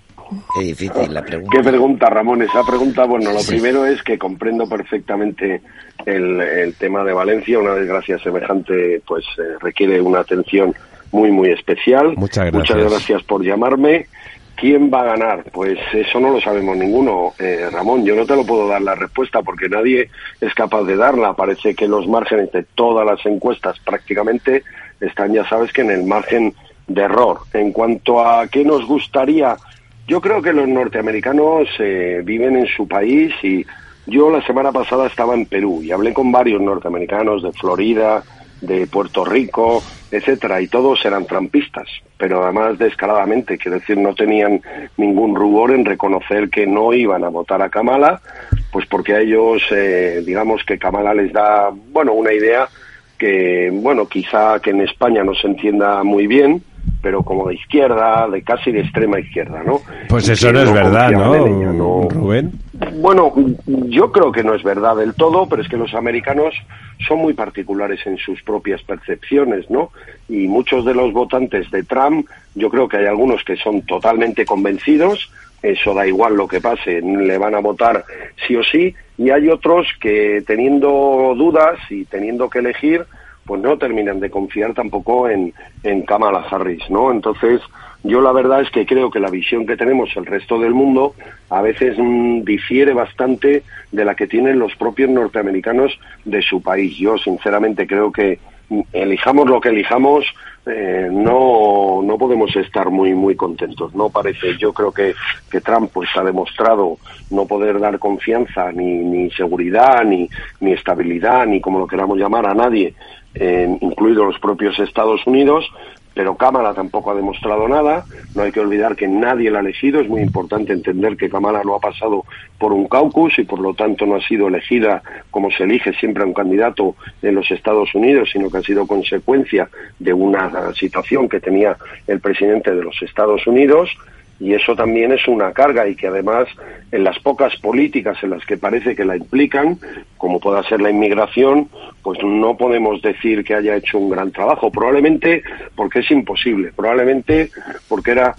[SPEAKER 4] Qué difícil la pregunta.
[SPEAKER 7] Qué pregunta, Ramón. Esa pregunta, bueno, lo
[SPEAKER 4] Sí.
[SPEAKER 7] primero es que comprendo perfectamente el, el tema de Valencia. Una desgracia semejante, pues, eh, requiere una atención muy, muy especial.
[SPEAKER 2] Muchas gracias.
[SPEAKER 7] Muchas gracias por llamarme. ¿Quién va a ganar? Pues eso no lo sabemos ninguno, eh, Ramón. Yo no te lo puedo dar la respuesta porque nadie es capaz de darla. Parece que los márgenes de todas las encuestas prácticamente están, ya sabes, que en el margen de error. En cuanto a qué nos gustaría, yo creo que los norteamericanos eh, viven en su país y yo la semana pasada estaba en Perú y hablé con varios norteamericanos de Florida, de Puerto Rico, etcétera, y todos eran trampistas, pero además descaradamente, quiero decir, no tenían ningún rubor en reconocer que no iban a votar a Kamala, pues porque a ellos, eh, digamos que Kamala les da, bueno, una idea que, bueno, quizá que en España no se entienda muy bien, pero como de izquierda, de casi de extrema izquierda, ¿no?
[SPEAKER 2] Pues
[SPEAKER 7] Y
[SPEAKER 2] eso
[SPEAKER 7] que
[SPEAKER 2] no es verdad,
[SPEAKER 7] confiaban
[SPEAKER 2] ¿no,
[SPEAKER 7] en ella, ¿no?
[SPEAKER 2] Rubén?
[SPEAKER 7] Bueno, yo creo que no es verdad del todo, pero es que los americanos son muy particulares en sus propias percepciones, ¿no? Y muchos de los votantes de Trump, yo creo que hay algunos que son totalmente convencidos, eso da igual lo que pase, le van a votar sí o sí, y hay otros que teniendo dudas y teniendo que elegir, pues no terminan de confiar tampoco en, en Kamala Harris, ¿no? Entonces, yo la verdad es que creo que la visión que tenemos el resto del mundo a veces mmm, difiere bastante de la que tienen los propios norteamericanos de su país. Yo sinceramente creo que elijamos lo que elijamos, eh, no no podemos estar muy muy contentos, no parece. Yo creo que, que Trump pues ha demostrado no poder dar confianza ni, ni seguridad ni, ni estabilidad ni como lo queramos llamar a nadie, eh, incluidos los propios Estados Unidos. Pero Kamala tampoco ha demostrado nada, no hay que olvidar que nadie la ha elegido, es muy importante entender que Kamala no ha pasado por un caucus y por lo tanto no ha sido elegida como se elige siempre a un candidato en los Estados Unidos, sino que ha sido consecuencia de una situación que tenía el presidente de los Estados Unidos. Y eso también es una carga y que además en las pocas políticas en las que parece que la implican, como pueda ser la inmigración, pues no podemos decir que haya hecho un gran trabajo, probablemente porque es imposible, probablemente porque era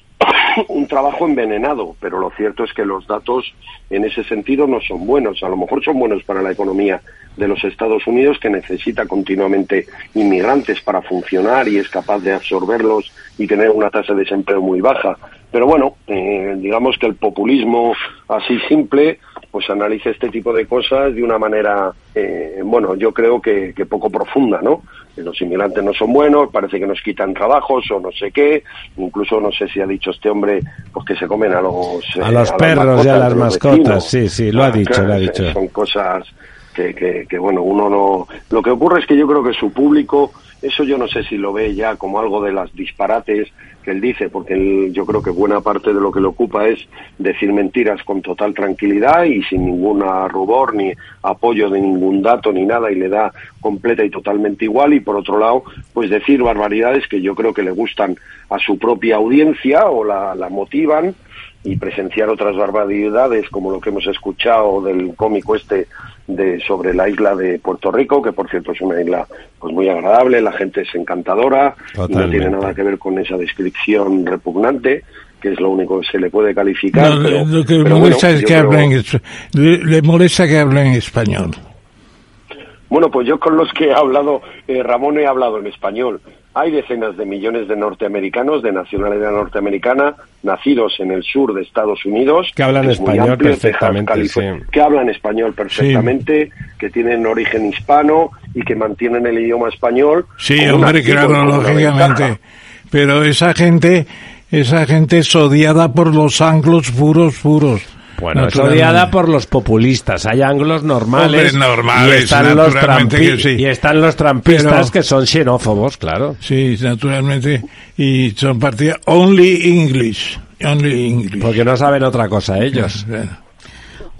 [SPEAKER 7] un trabajo envenenado, pero lo cierto es que los datos en ese sentido no son buenos, a lo mejor son buenos para la economía de los Estados Unidos, que necesita continuamente inmigrantes para funcionar y es capaz de absorberlos y tener una tasa de desempleo muy baja. Pero bueno, eh, digamos que el populismo así simple pues analiza este tipo de cosas de una manera, eh, bueno, yo creo que, que poco profunda, ¿no? Los inmigrantes no son buenos, parece que nos quitan trabajos o no sé qué, incluso no sé si ha dicho este hombre pues que se comen a los
[SPEAKER 2] a los
[SPEAKER 7] eh, a
[SPEAKER 2] perros y a las mascotas,
[SPEAKER 7] vecinos.
[SPEAKER 2] sí, sí, lo ha dicho,
[SPEAKER 7] Claro,
[SPEAKER 2] lo ha dicho.
[SPEAKER 7] Son cosas que, que, que, bueno, uno no... Lo que ocurre es que yo creo que su público, eso yo no sé si lo ve ya como algo de las disparates que él dice, porque él, yo creo que buena parte de lo que le ocupa es decir mentiras con total tranquilidad y sin ningún rubor ni apoyo de ningún dato ni nada, y le da completa y totalmente igual. Y por otro lado, pues decir barbaridades que yo creo que le gustan a su propia audiencia o la, la motivan, y presenciar otras barbaridades como lo que hemos escuchado del cómico este de sobre la isla de Puerto Rico, que por cierto es una isla pues muy agradable, la gente es encantadora. Totalmente. Y no tiene nada que ver con esa descripción repugnante, que es lo único que se le puede calificar.
[SPEAKER 3] No,
[SPEAKER 7] pero,
[SPEAKER 3] lo que
[SPEAKER 7] pero
[SPEAKER 3] molesta
[SPEAKER 7] bueno,
[SPEAKER 3] es que
[SPEAKER 7] creo...
[SPEAKER 3] hablen, le, le molesta que hablen en español.
[SPEAKER 7] Bueno, pues yo con los que he hablado, eh, Ramón, he hablado en español. Hay decenas de millones de norteamericanos, de nacionalidad norteamericana, nacidos en el sur de Estados Unidos,
[SPEAKER 2] que hablan
[SPEAKER 7] que
[SPEAKER 2] español
[SPEAKER 7] amplio,
[SPEAKER 2] perfectamente,
[SPEAKER 7] Texas,
[SPEAKER 2] sí.
[SPEAKER 7] que hablan español perfectamente, sí. Que tienen origen hispano y que mantienen el idioma español.
[SPEAKER 3] Sí, hombre, claro, lógicamente. Pero esa gente, esa gente es odiada por los anglos puros, puros.
[SPEAKER 2] Bueno, es odiada por los populistas. Hay anglos normales,
[SPEAKER 3] Hombre, normales
[SPEAKER 2] y, están los
[SPEAKER 3] que sí.
[SPEAKER 2] y están los trampistas Pero, que son xenófobos, claro.
[SPEAKER 3] Sí, naturalmente. Y son partidos only English. Only English.
[SPEAKER 2] Porque no saben otra cosa ellos.
[SPEAKER 3] Bueno.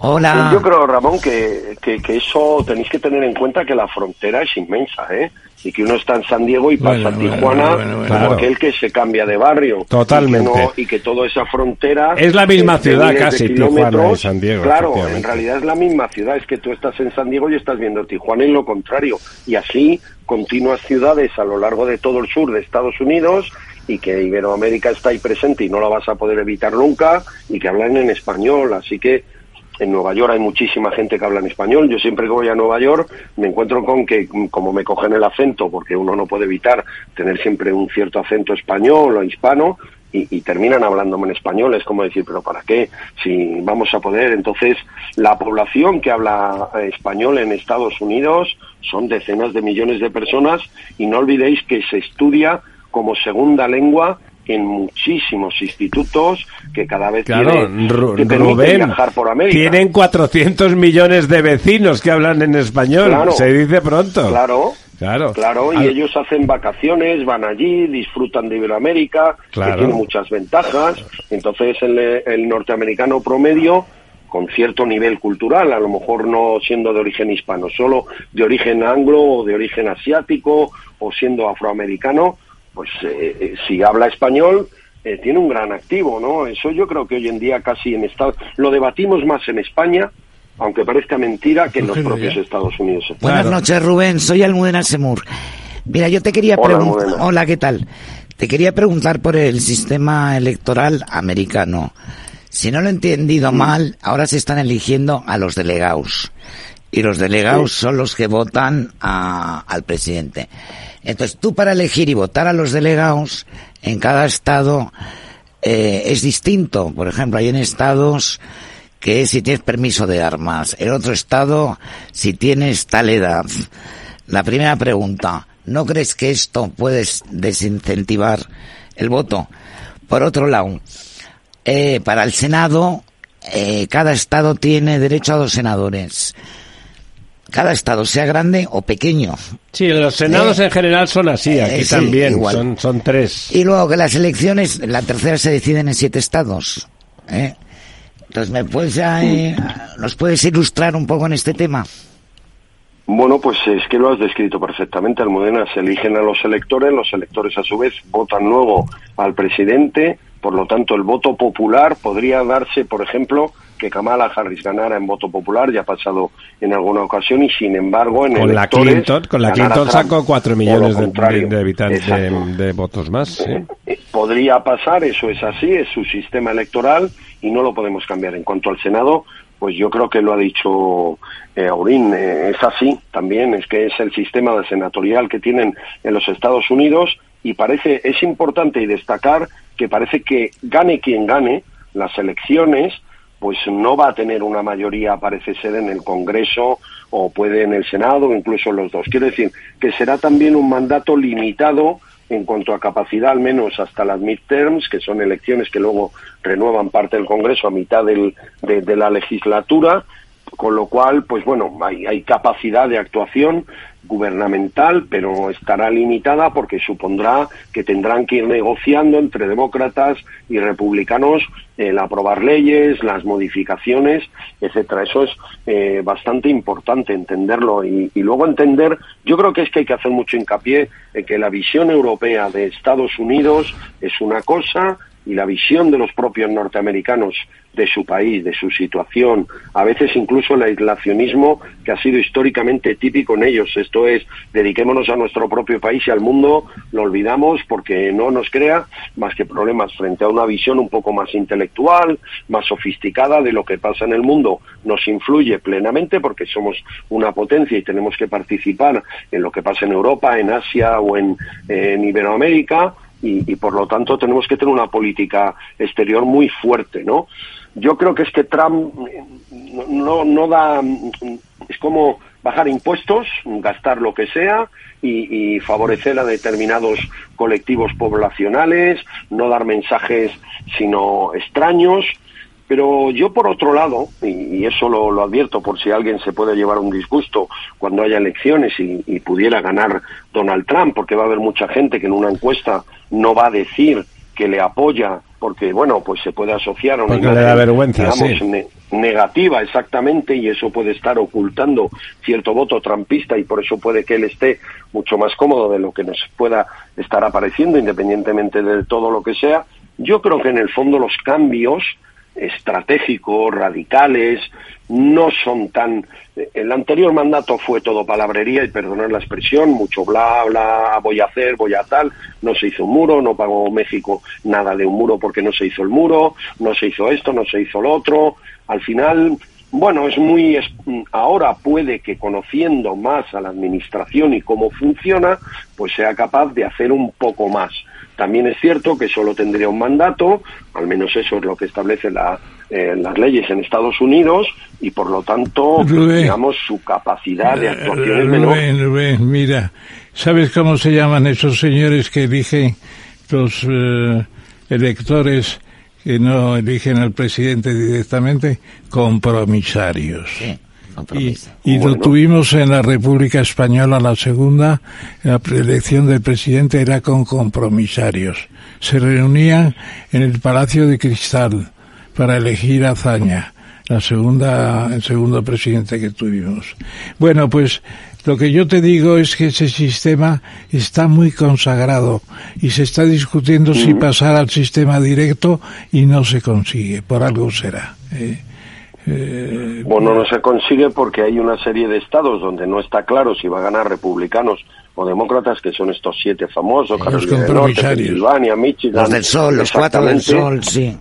[SPEAKER 4] Hola.
[SPEAKER 7] Yo creo, Ramón, que, que, que eso tenéis que tener en cuenta, que la frontera es inmensa, ¿eh? Y que uno está en San Diego y pasa
[SPEAKER 3] bueno,
[SPEAKER 7] a Tijuana,
[SPEAKER 3] bueno, bueno, bueno,
[SPEAKER 7] como
[SPEAKER 2] claro.
[SPEAKER 7] aquel que se cambia de barrio.
[SPEAKER 2] Totalmente.
[SPEAKER 7] Y que, no, y que toda esa frontera...
[SPEAKER 2] Es la misma
[SPEAKER 7] eh, de
[SPEAKER 2] ciudad
[SPEAKER 7] miles de
[SPEAKER 2] casi,
[SPEAKER 7] kilómetros.
[SPEAKER 2] Tijuana y San Diego.
[SPEAKER 7] Claro, en realidad es la misma ciudad. Es que tú estás en San Diego y estás viendo Tijuana y lo contrario. Y así continuas ciudades a lo largo de todo el sur de Estados Unidos, y que Iberoamérica está ahí presente y no la vas a poder evitar nunca, y que hablan en español. Así que en Nueva York hay muchísima gente que habla en español. Yo siempre que voy a Nueva York me encuentro con que, como me cogen el acento, porque uno no puede evitar tener siempre un cierto acento español o hispano, y, y terminan hablándome en español. Es como decir, ¿pero para qué? Si vamos a poder. Entonces, la población que habla español en Estados Unidos son decenas de millones de personas, y no olvidéis que se estudia como segunda lengua en muchísimos institutos, que cada vez
[SPEAKER 2] Claro,
[SPEAKER 7] tiene,
[SPEAKER 2] Ru-
[SPEAKER 7] que permiten
[SPEAKER 2] Rubén,
[SPEAKER 7] viajar por América.
[SPEAKER 2] tienen cuatrocientos millones de vecinos que hablan en español,
[SPEAKER 7] Claro.
[SPEAKER 2] se dice pronto.
[SPEAKER 7] Claro,
[SPEAKER 2] Claro,
[SPEAKER 7] claro, y
[SPEAKER 2] Al-
[SPEAKER 7] ellos hacen vacaciones, van allí, disfrutan de Iberoamérica,
[SPEAKER 2] Claro.
[SPEAKER 7] que tiene muchas ventajas. Entonces el, el norteamericano promedio, con cierto nivel cultural, a lo mejor no siendo de origen hispano, solo de origen anglo o de origen asiático o siendo afroamericano, pues eh, eh, si habla español eh, tiene un gran activo, ¿no? Eso yo creo que hoy en día casi en Estados lo debatimos más en España, aunque parezca mentira, que en los propios Estados Unidos.
[SPEAKER 4] Buenas
[SPEAKER 2] Claro.
[SPEAKER 4] noches, Rubén. Soy Almudena Semur. Mira, yo te quería
[SPEAKER 7] Hola,
[SPEAKER 4] preguntar...
[SPEAKER 7] Almudena.
[SPEAKER 4] Hola, ¿qué tal? Te quería preguntar por el sistema electoral americano. Si no lo he entendido mal, ahora se están eligiendo a los delegados. Y los delegados son los que votan a, al presidente. Entonces, tú para elegir y votar a los delegados, en cada estado eh, es distinto. Por ejemplo, hay en estados que es si tienes permiso de armas. En otro estado, si tienes tal edad. La primera pregunta, ¿no crees que esto puede desincentivar el voto? Por otro lado, eh, para el Senado, eh, cada estado tiene derecho a dos senadores. Cada estado, sea grande o pequeño.
[SPEAKER 2] Sí, los senados
[SPEAKER 4] Eh,
[SPEAKER 2] en general son así, aquí
[SPEAKER 4] eh, sí,
[SPEAKER 2] también,
[SPEAKER 4] igual.
[SPEAKER 2] son, son tres.
[SPEAKER 4] Y luego que las elecciones, la tercera se deciden en siete estados. ¿eh? Entonces, ¿me puedes, eh, ¿nos puedes ilustrar un poco en este tema?
[SPEAKER 7] Bueno, pues es que lo has descrito perfectamente, Almudena. Se eligen a los electores, los electores a su vez votan luego al presidente. Por lo tanto, el voto popular podría darse, por ejemplo, que Kamala Harris ganara en voto popular, ya ha pasado en alguna ocasión, y sin embargo en
[SPEAKER 2] Con la
[SPEAKER 7] electores
[SPEAKER 2] Clinton, con la
[SPEAKER 7] ganara
[SPEAKER 2] Clinton
[SPEAKER 7] Trump,
[SPEAKER 2] sacó cuatro
[SPEAKER 7] o
[SPEAKER 2] millones
[SPEAKER 7] lo
[SPEAKER 2] de,
[SPEAKER 7] contrario.
[SPEAKER 2] de habitantes de,
[SPEAKER 7] Exacto.
[SPEAKER 2] de votos más. ¿sí?
[SPEAKER 7] Eh, Podría pasar, eso es así, es su sistema electoral y no lo podemos cambiar. En cuanto al Senado, pues yo creo que lo ha dicho eh, Aurín, eh, es así también, es que es el sistema de senatorial que tienen en los Estados Unidos, y parece, es importante y destacar que parece que gane quien gane las elecciones, pues no va a tener una mayoría, parece ser, en el Congreso, o puede en el Senado, o incluso los dos. Quiero decir que será también un mandato limitado en cuanto a capacidad, al menos hasta las midterms, que son elecciones que luego renuevan parte del Congreso a mitad del, de, de la legislatura, con lo cual, pues bueno, hay, hay capacidad de actuación gubernamental, pero estará limitada porque supondrá que tendrán que ir negociando entre demócratas y republicanos el aprobar leyes, las modificaciones, etcétera. Eso es eh, bastante importante entenderlo y, y luego entender, yo creo que es que hay que hacer mucho hincapié en que la visión europea de Estados Unidos es una cosa y la visión de los propios norteamericanos de su país, de su situación, a veces incluso el aislacionismo que ha sido históricamente típico en ellos. Esto es, dediquémonos a nuestro propio país y al mundo lo olvidamos porque no nos crea más que problemas frente a una visión un poco más intelectual, más sofisticada de lo que pasa en el mundo. Nos influye plenamente porque somos una potencia y tenemos que participar en lo que pasa en Europa, en Asia o en, en Iberoamérica. Y, y por lo tanto tenemos que tener una política exterior muy fuerte, ¿no? Yo creo que es que Trump no, no, no da, es como bajar impuestos, gastar lo que sea y, y favorecer a determinados colectivos poblacionales, no dar mensajes sino extraños. Pero yo, por otro lado, y, y eso lo, lo advierto por si alguien se puede llevar un disgusto cuando haya elecciones y, y pudiera ganar Donald Trump, porque va a haber mucha gente que en una encuesta no va a decir que le apoya, porque, bueno, pues se puede asociar a una
[SPEAKER 2] porque
[SPEAKER 7] imagen,
[SPEAKER 2] le da vergüenza,
[SPEAKER 7] digamos,
[SPEAKER 2] sí.
[SPEAKER 7] ne- negativa exactamente, y eso puede estar ocultando cierto voto trampista, y por eso puede que él esté mucho más cómodo de lo que nos pueda estar apareciendo, independientemente de todo lo que sea. Yo creo que en el fondo los cambios estratégicos, radicales, no son tan... El anterior mandato fue todo palabrería, y perdonad la expresión, mucho bla, bla, voy a hacer, voy a tal, no se hizo un muro, no pagó México nada de un muro porque no se hizo el muro, no se hizo esto, no se hizo lo otro. Al final, bueno, es muy... Es, ahora puede que, conociendo más a la administración y cómo funciona, pues sea capaz de hacer un poco más. También es cierto que solo tendría un mandato, al menos eso es lo que establece la, eh, las leyes en Estados Unidos, y por lo tanto,
[SPEAKER 3] Rubén,
[SPEAKER 7] digamos, su capacidad de actuación es
[SPEAKER 3] Rubén,
[SPEAKER 7] menor.
[SPEAKER 3] Rubén, mira, ¿sabes cómo se llaman esos señores que eligen los eh, electores que no eligen al presidente directamente? Compromisarios.
[SPEAKER 4] Sí.
[SPEAKER 3] Y, y bueno, lo tuvimos en la República Española, la segunda, la elección del presidente era con compromisarios. Se reunían en el Palacio de Cristal para elegir a Azaña, la segunda, el segundo presidente que tuvimos. Bueno, pues lo que yo te digo es que ese sistema está muy consagrado y se está discutiendo uh-huh. si pasar al sistema directo, y no se consigue, por algo será. ¿eh? Eh,
[SPEAKER 7] bueno, no se consigue porque hay una serie de estados donde no está claro si va a ganar republicanos o demócratas, que son estos siete famosos, Carolina del Norte, Pensilvania, Michigan.
[SPEAKER 4] Los del Sol, los cuatro del Sol, sí.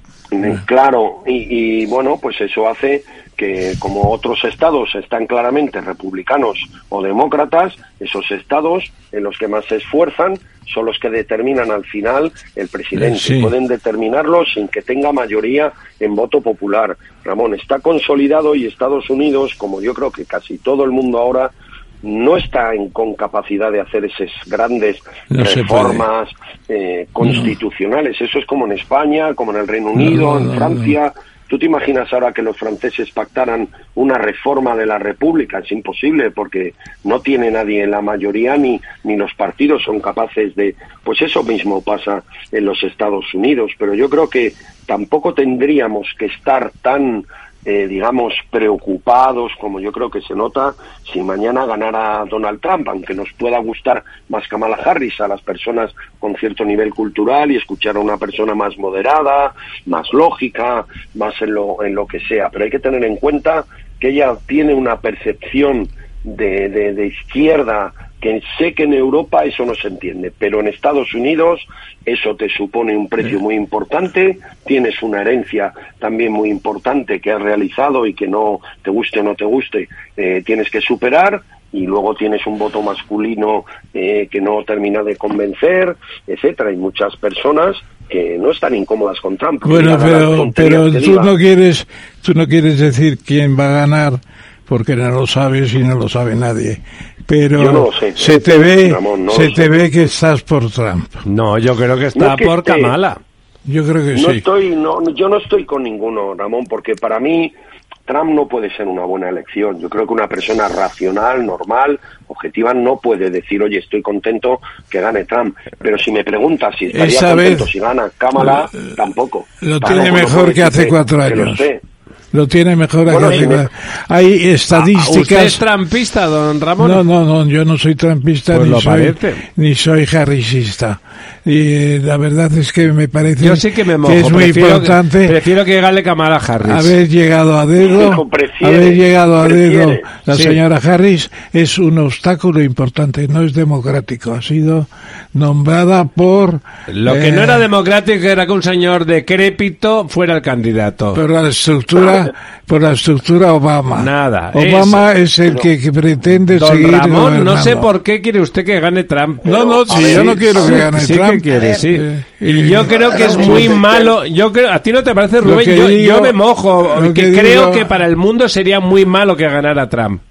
[SPEAKER 7] Claro, y, y bueno, pues eso hace que, como otros estados están claramente republicanos o demócratas, esos estados en los que más se esfuerzan son los que determinan al final el presidente. Sí. Pueden determinarlo sin que tenga mayoría en voto popular. Ramón, está consolidado, y Estados Unidos, como yo creo que casi todo el mundo ahora, no está en, con capacidad de hacer esas grandes no reformas eh, constitucionales. No. Eso es como en España, como en el Reino Unido, no, no, en Francia. No. ¿Tú te imaginas ahora que los franceses pactaran una reforma de la República? Es imposible, porque no tiene nadie la mayoría, ni, ni los partidos son capaces de... Pues eso mismo pasa en los Estados Unidos, pero yo creo que tampoco tendríamos que estar tan... Eh, digamos, preocupados, como yo creo que se nota, si mañana ganara Donald Trump, aunque nos pueda gustar más Kamala Harris a las personas con cierto nivel cultural, y escuchar a una persona más moderada, más lógica, más en lo, en lo que sea. Pero hay que tener en cuenta que ella tiene una percepción de, de, de izquierda, que sé que en Europa eso no se entiende, pero en Estados Unidos eso te supone un precio muy importante, tienes una herencia también muy importante que has realizado y que, no te guste o no te guste, eh, tienes que superar, y luego tienes un voto masculino eh, que no termina de convencer, etcétera. Hay muchas personas que no están incómodas con Trump.
[SPEAKER 3] Bueno, pero, pero tú no quieres, tú no quieres decir quién va a ganar, porque no lo sabes y no lo sabe nadie. Pero
[SPEAKER 7] yo no lo sé,
[SPEAKER 3] se te ve,
[SPEAKER 7] Ramón, no
[SPEAKER 3] se te sé. ve que estás por Trump.
[SPEAKER 2] No, yo creo que está
[SPEAKER 7] no que
[SPEAKER 2] por
[SPEAKER 7] esté.
[SPEAKER 2] Kamala.
[SPEAKER 3] Yo creo que
[SPEAKER 7] no
[SPEAKER 3] sí.
[SPEAKER 7] Estoy, no, yo no estoy con ninguno, Ramón, porque para mí Trump no puede ser una buena elección. Yo creo que una persona racional, normal, objetiva, no puede decir, oye, estoy contento que gane Trump. Pero si me preguntas si estaría
[SPEAKER 3] Esa
[SPEAKER 7] contento
[SPEAKER 3] vez,
[SPEAKER 7] si gana Kamala,
[SPEAKER 3] lo,
[SPEAKER 7] tampoco.
[SPEAKER 3] Lo
[SPEAKER 7] Claro,
[SPEAKER 3] tiene
[SPEAKER 7] no
[SPEAKER 3] mejor que hace cuatro años.
[SPEAKER 7] Que lo sé.
[SPEAKER 3] Lo tiene mejor
[SPEAKER 7] bueno,
[SPEAKER 3] que
[SPEAKER 7] si me...
[SPEAKER 3] Hay estadísticas.
[SPEAKER 2] ¿Usted es trampista, don Ramón?
[SPEAKER 3] No, no, no, yo no soy trampista,
[SPEAKER 2] pues
[SPEAKER 3] ni, soy, ni soy harrisista. Y eh, la verdad es que me parece
[SPEAKER 2] yo sí que, me mojo.
[SPEAKER 3] que es muy
[SPEAKER 2] prefiero,
[SPEAKER 3] importante.
[SPEAKER 2] Prefiero que gane Kamala Harris.
[SPEAKER 3] Haber llegado a dedo,
[SPEAKER 7] prefiere,
[SPEAKER 3] haber llegado a
[SPEAKER 7] prefiere.
[SPEAKER 3] dedo la
[SPEAKER 2] sí.
[SPEAKER 3] señora Harris es un obstáculo importante, no es democrático. Ha sido nombrada por...
[SPEAKER 2] Lo
[SPEAKER 3] eh,
[SPEAKER 2] que no era democrático era que un señor decrépito fuera el candidato.
[SPEAKER 3] Por la estructura, por la estructura Obama.
[SPEAKER 2] Nada.
[SPEAKER 3] Obama
[SPEAKER 2] es,
[SPEAKER 3] es el
[SPEAKER 2] no.
[SPEAKER 3] que, que pretende
[SPEAKER 2] don
[SPEAKER 3] seguir
[SPEAKER 2] Ramón,
[SPEAKER 3] gobernando.
[SPEAKER 2] no sé por qué quiere usted que gane Trump.
[SPEAKER 3] No, no, si
[SPEAKER 2] ver,
[SPEAKER 3] yo no quiero
[SPEAKER 2] sí,
[SPEAKER 3] que gane
[SPEAKER 2] sí
[SPEAKER 3] Trump.
[SPEAKER 2] Que quiere, sí.
[SPEAKER 3] Eh,
[SPEAKER 2] y yo creo que es muy malo. Yo creo, ¿a ti no te parece, Rubén?
[SPEAKER 3] que
[SPEAKER 2] Yo,
[SPEAKER 3] digo,
[SPEAKER 2] yo me mojo. Que,
[SPEAKER 3] que
[SPEAKER 2] creo
[SPEAKER 3] digo,
[SPEAKER 2] que para el mundo sería muy malo que ganara Trump.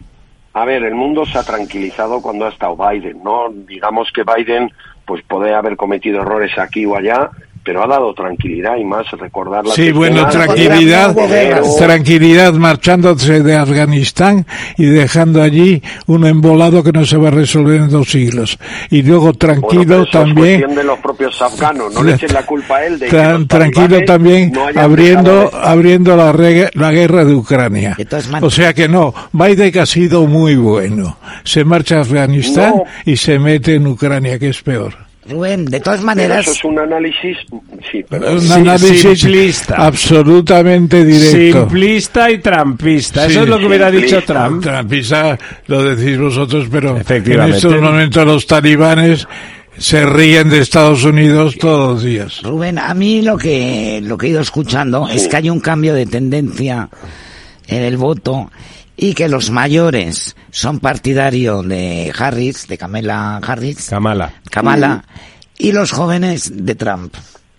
[SPEAKER 7] A ver, el mundo se ha tranquilizado cuando ha estado Biden, ¿no? Digamos que Biden pues puede haber cometido errores aquí o allá, pero ha dado tranquilidad y más recordar la
[SPEAKER 3] Sí, bueno, tranquilidad,
[SPEAKER 7] pero...
[SPEAKER 3] tranquilidad marchándose de Afganistán y dejando allí un embolado que no se va a resolver en dos siglos. Y luego tranquilo
[SPEAKER 7] bueno, eso
[SPEAKER 3] también...
[SPEAKER 7] es cuestión de los propios afganos, no le echen la culpa a él de
[SPEAKER 3] Tran,
[SPEAKER 7] que los
[SPEAKER 3] tranquilo también
[SPEAKER 7] no
[SPEAKER 3] abriendo abriendo la, reg, la guerra de Ucrania.
[SPEAKER 4] De
[SPEAKER 3] o sea que no, Biden ha sido muy bueno. Se marcha a Afganistán no. y se mete en Ucrania, que es peor.
[SPEAKER 4] Rubén, de todas maneras...
[SPEAKER 7] Pero eso es un análisis... Sí, pero...
[SPEAKER 3] Un análisis simplista. Absolutamente directo.
[SPEAKER 2] Simplista y trampista.
[SPEAKER 3] Sí,
[SPEAKER 2] eso es lo que hubiera dicho Trump.
[SPEAKER 3] Trampista lo decís vosotros, pero
[SPEAKER 2] en
[SPEAKER 3] estos momentos los talibanes se ríen de Estados Unidos todos los días.
[SPEAKER 4] Rubén, a mí lo que, lo que he ido escuchando sí. es que hay un cambio de tendencia en el voto y que los mayores son partidarios de Harris, de Kamala Harris.
[SPEAKER 2] Kamala.
[SPEAKER 4] Kamala. Y los jóvenes de Trump.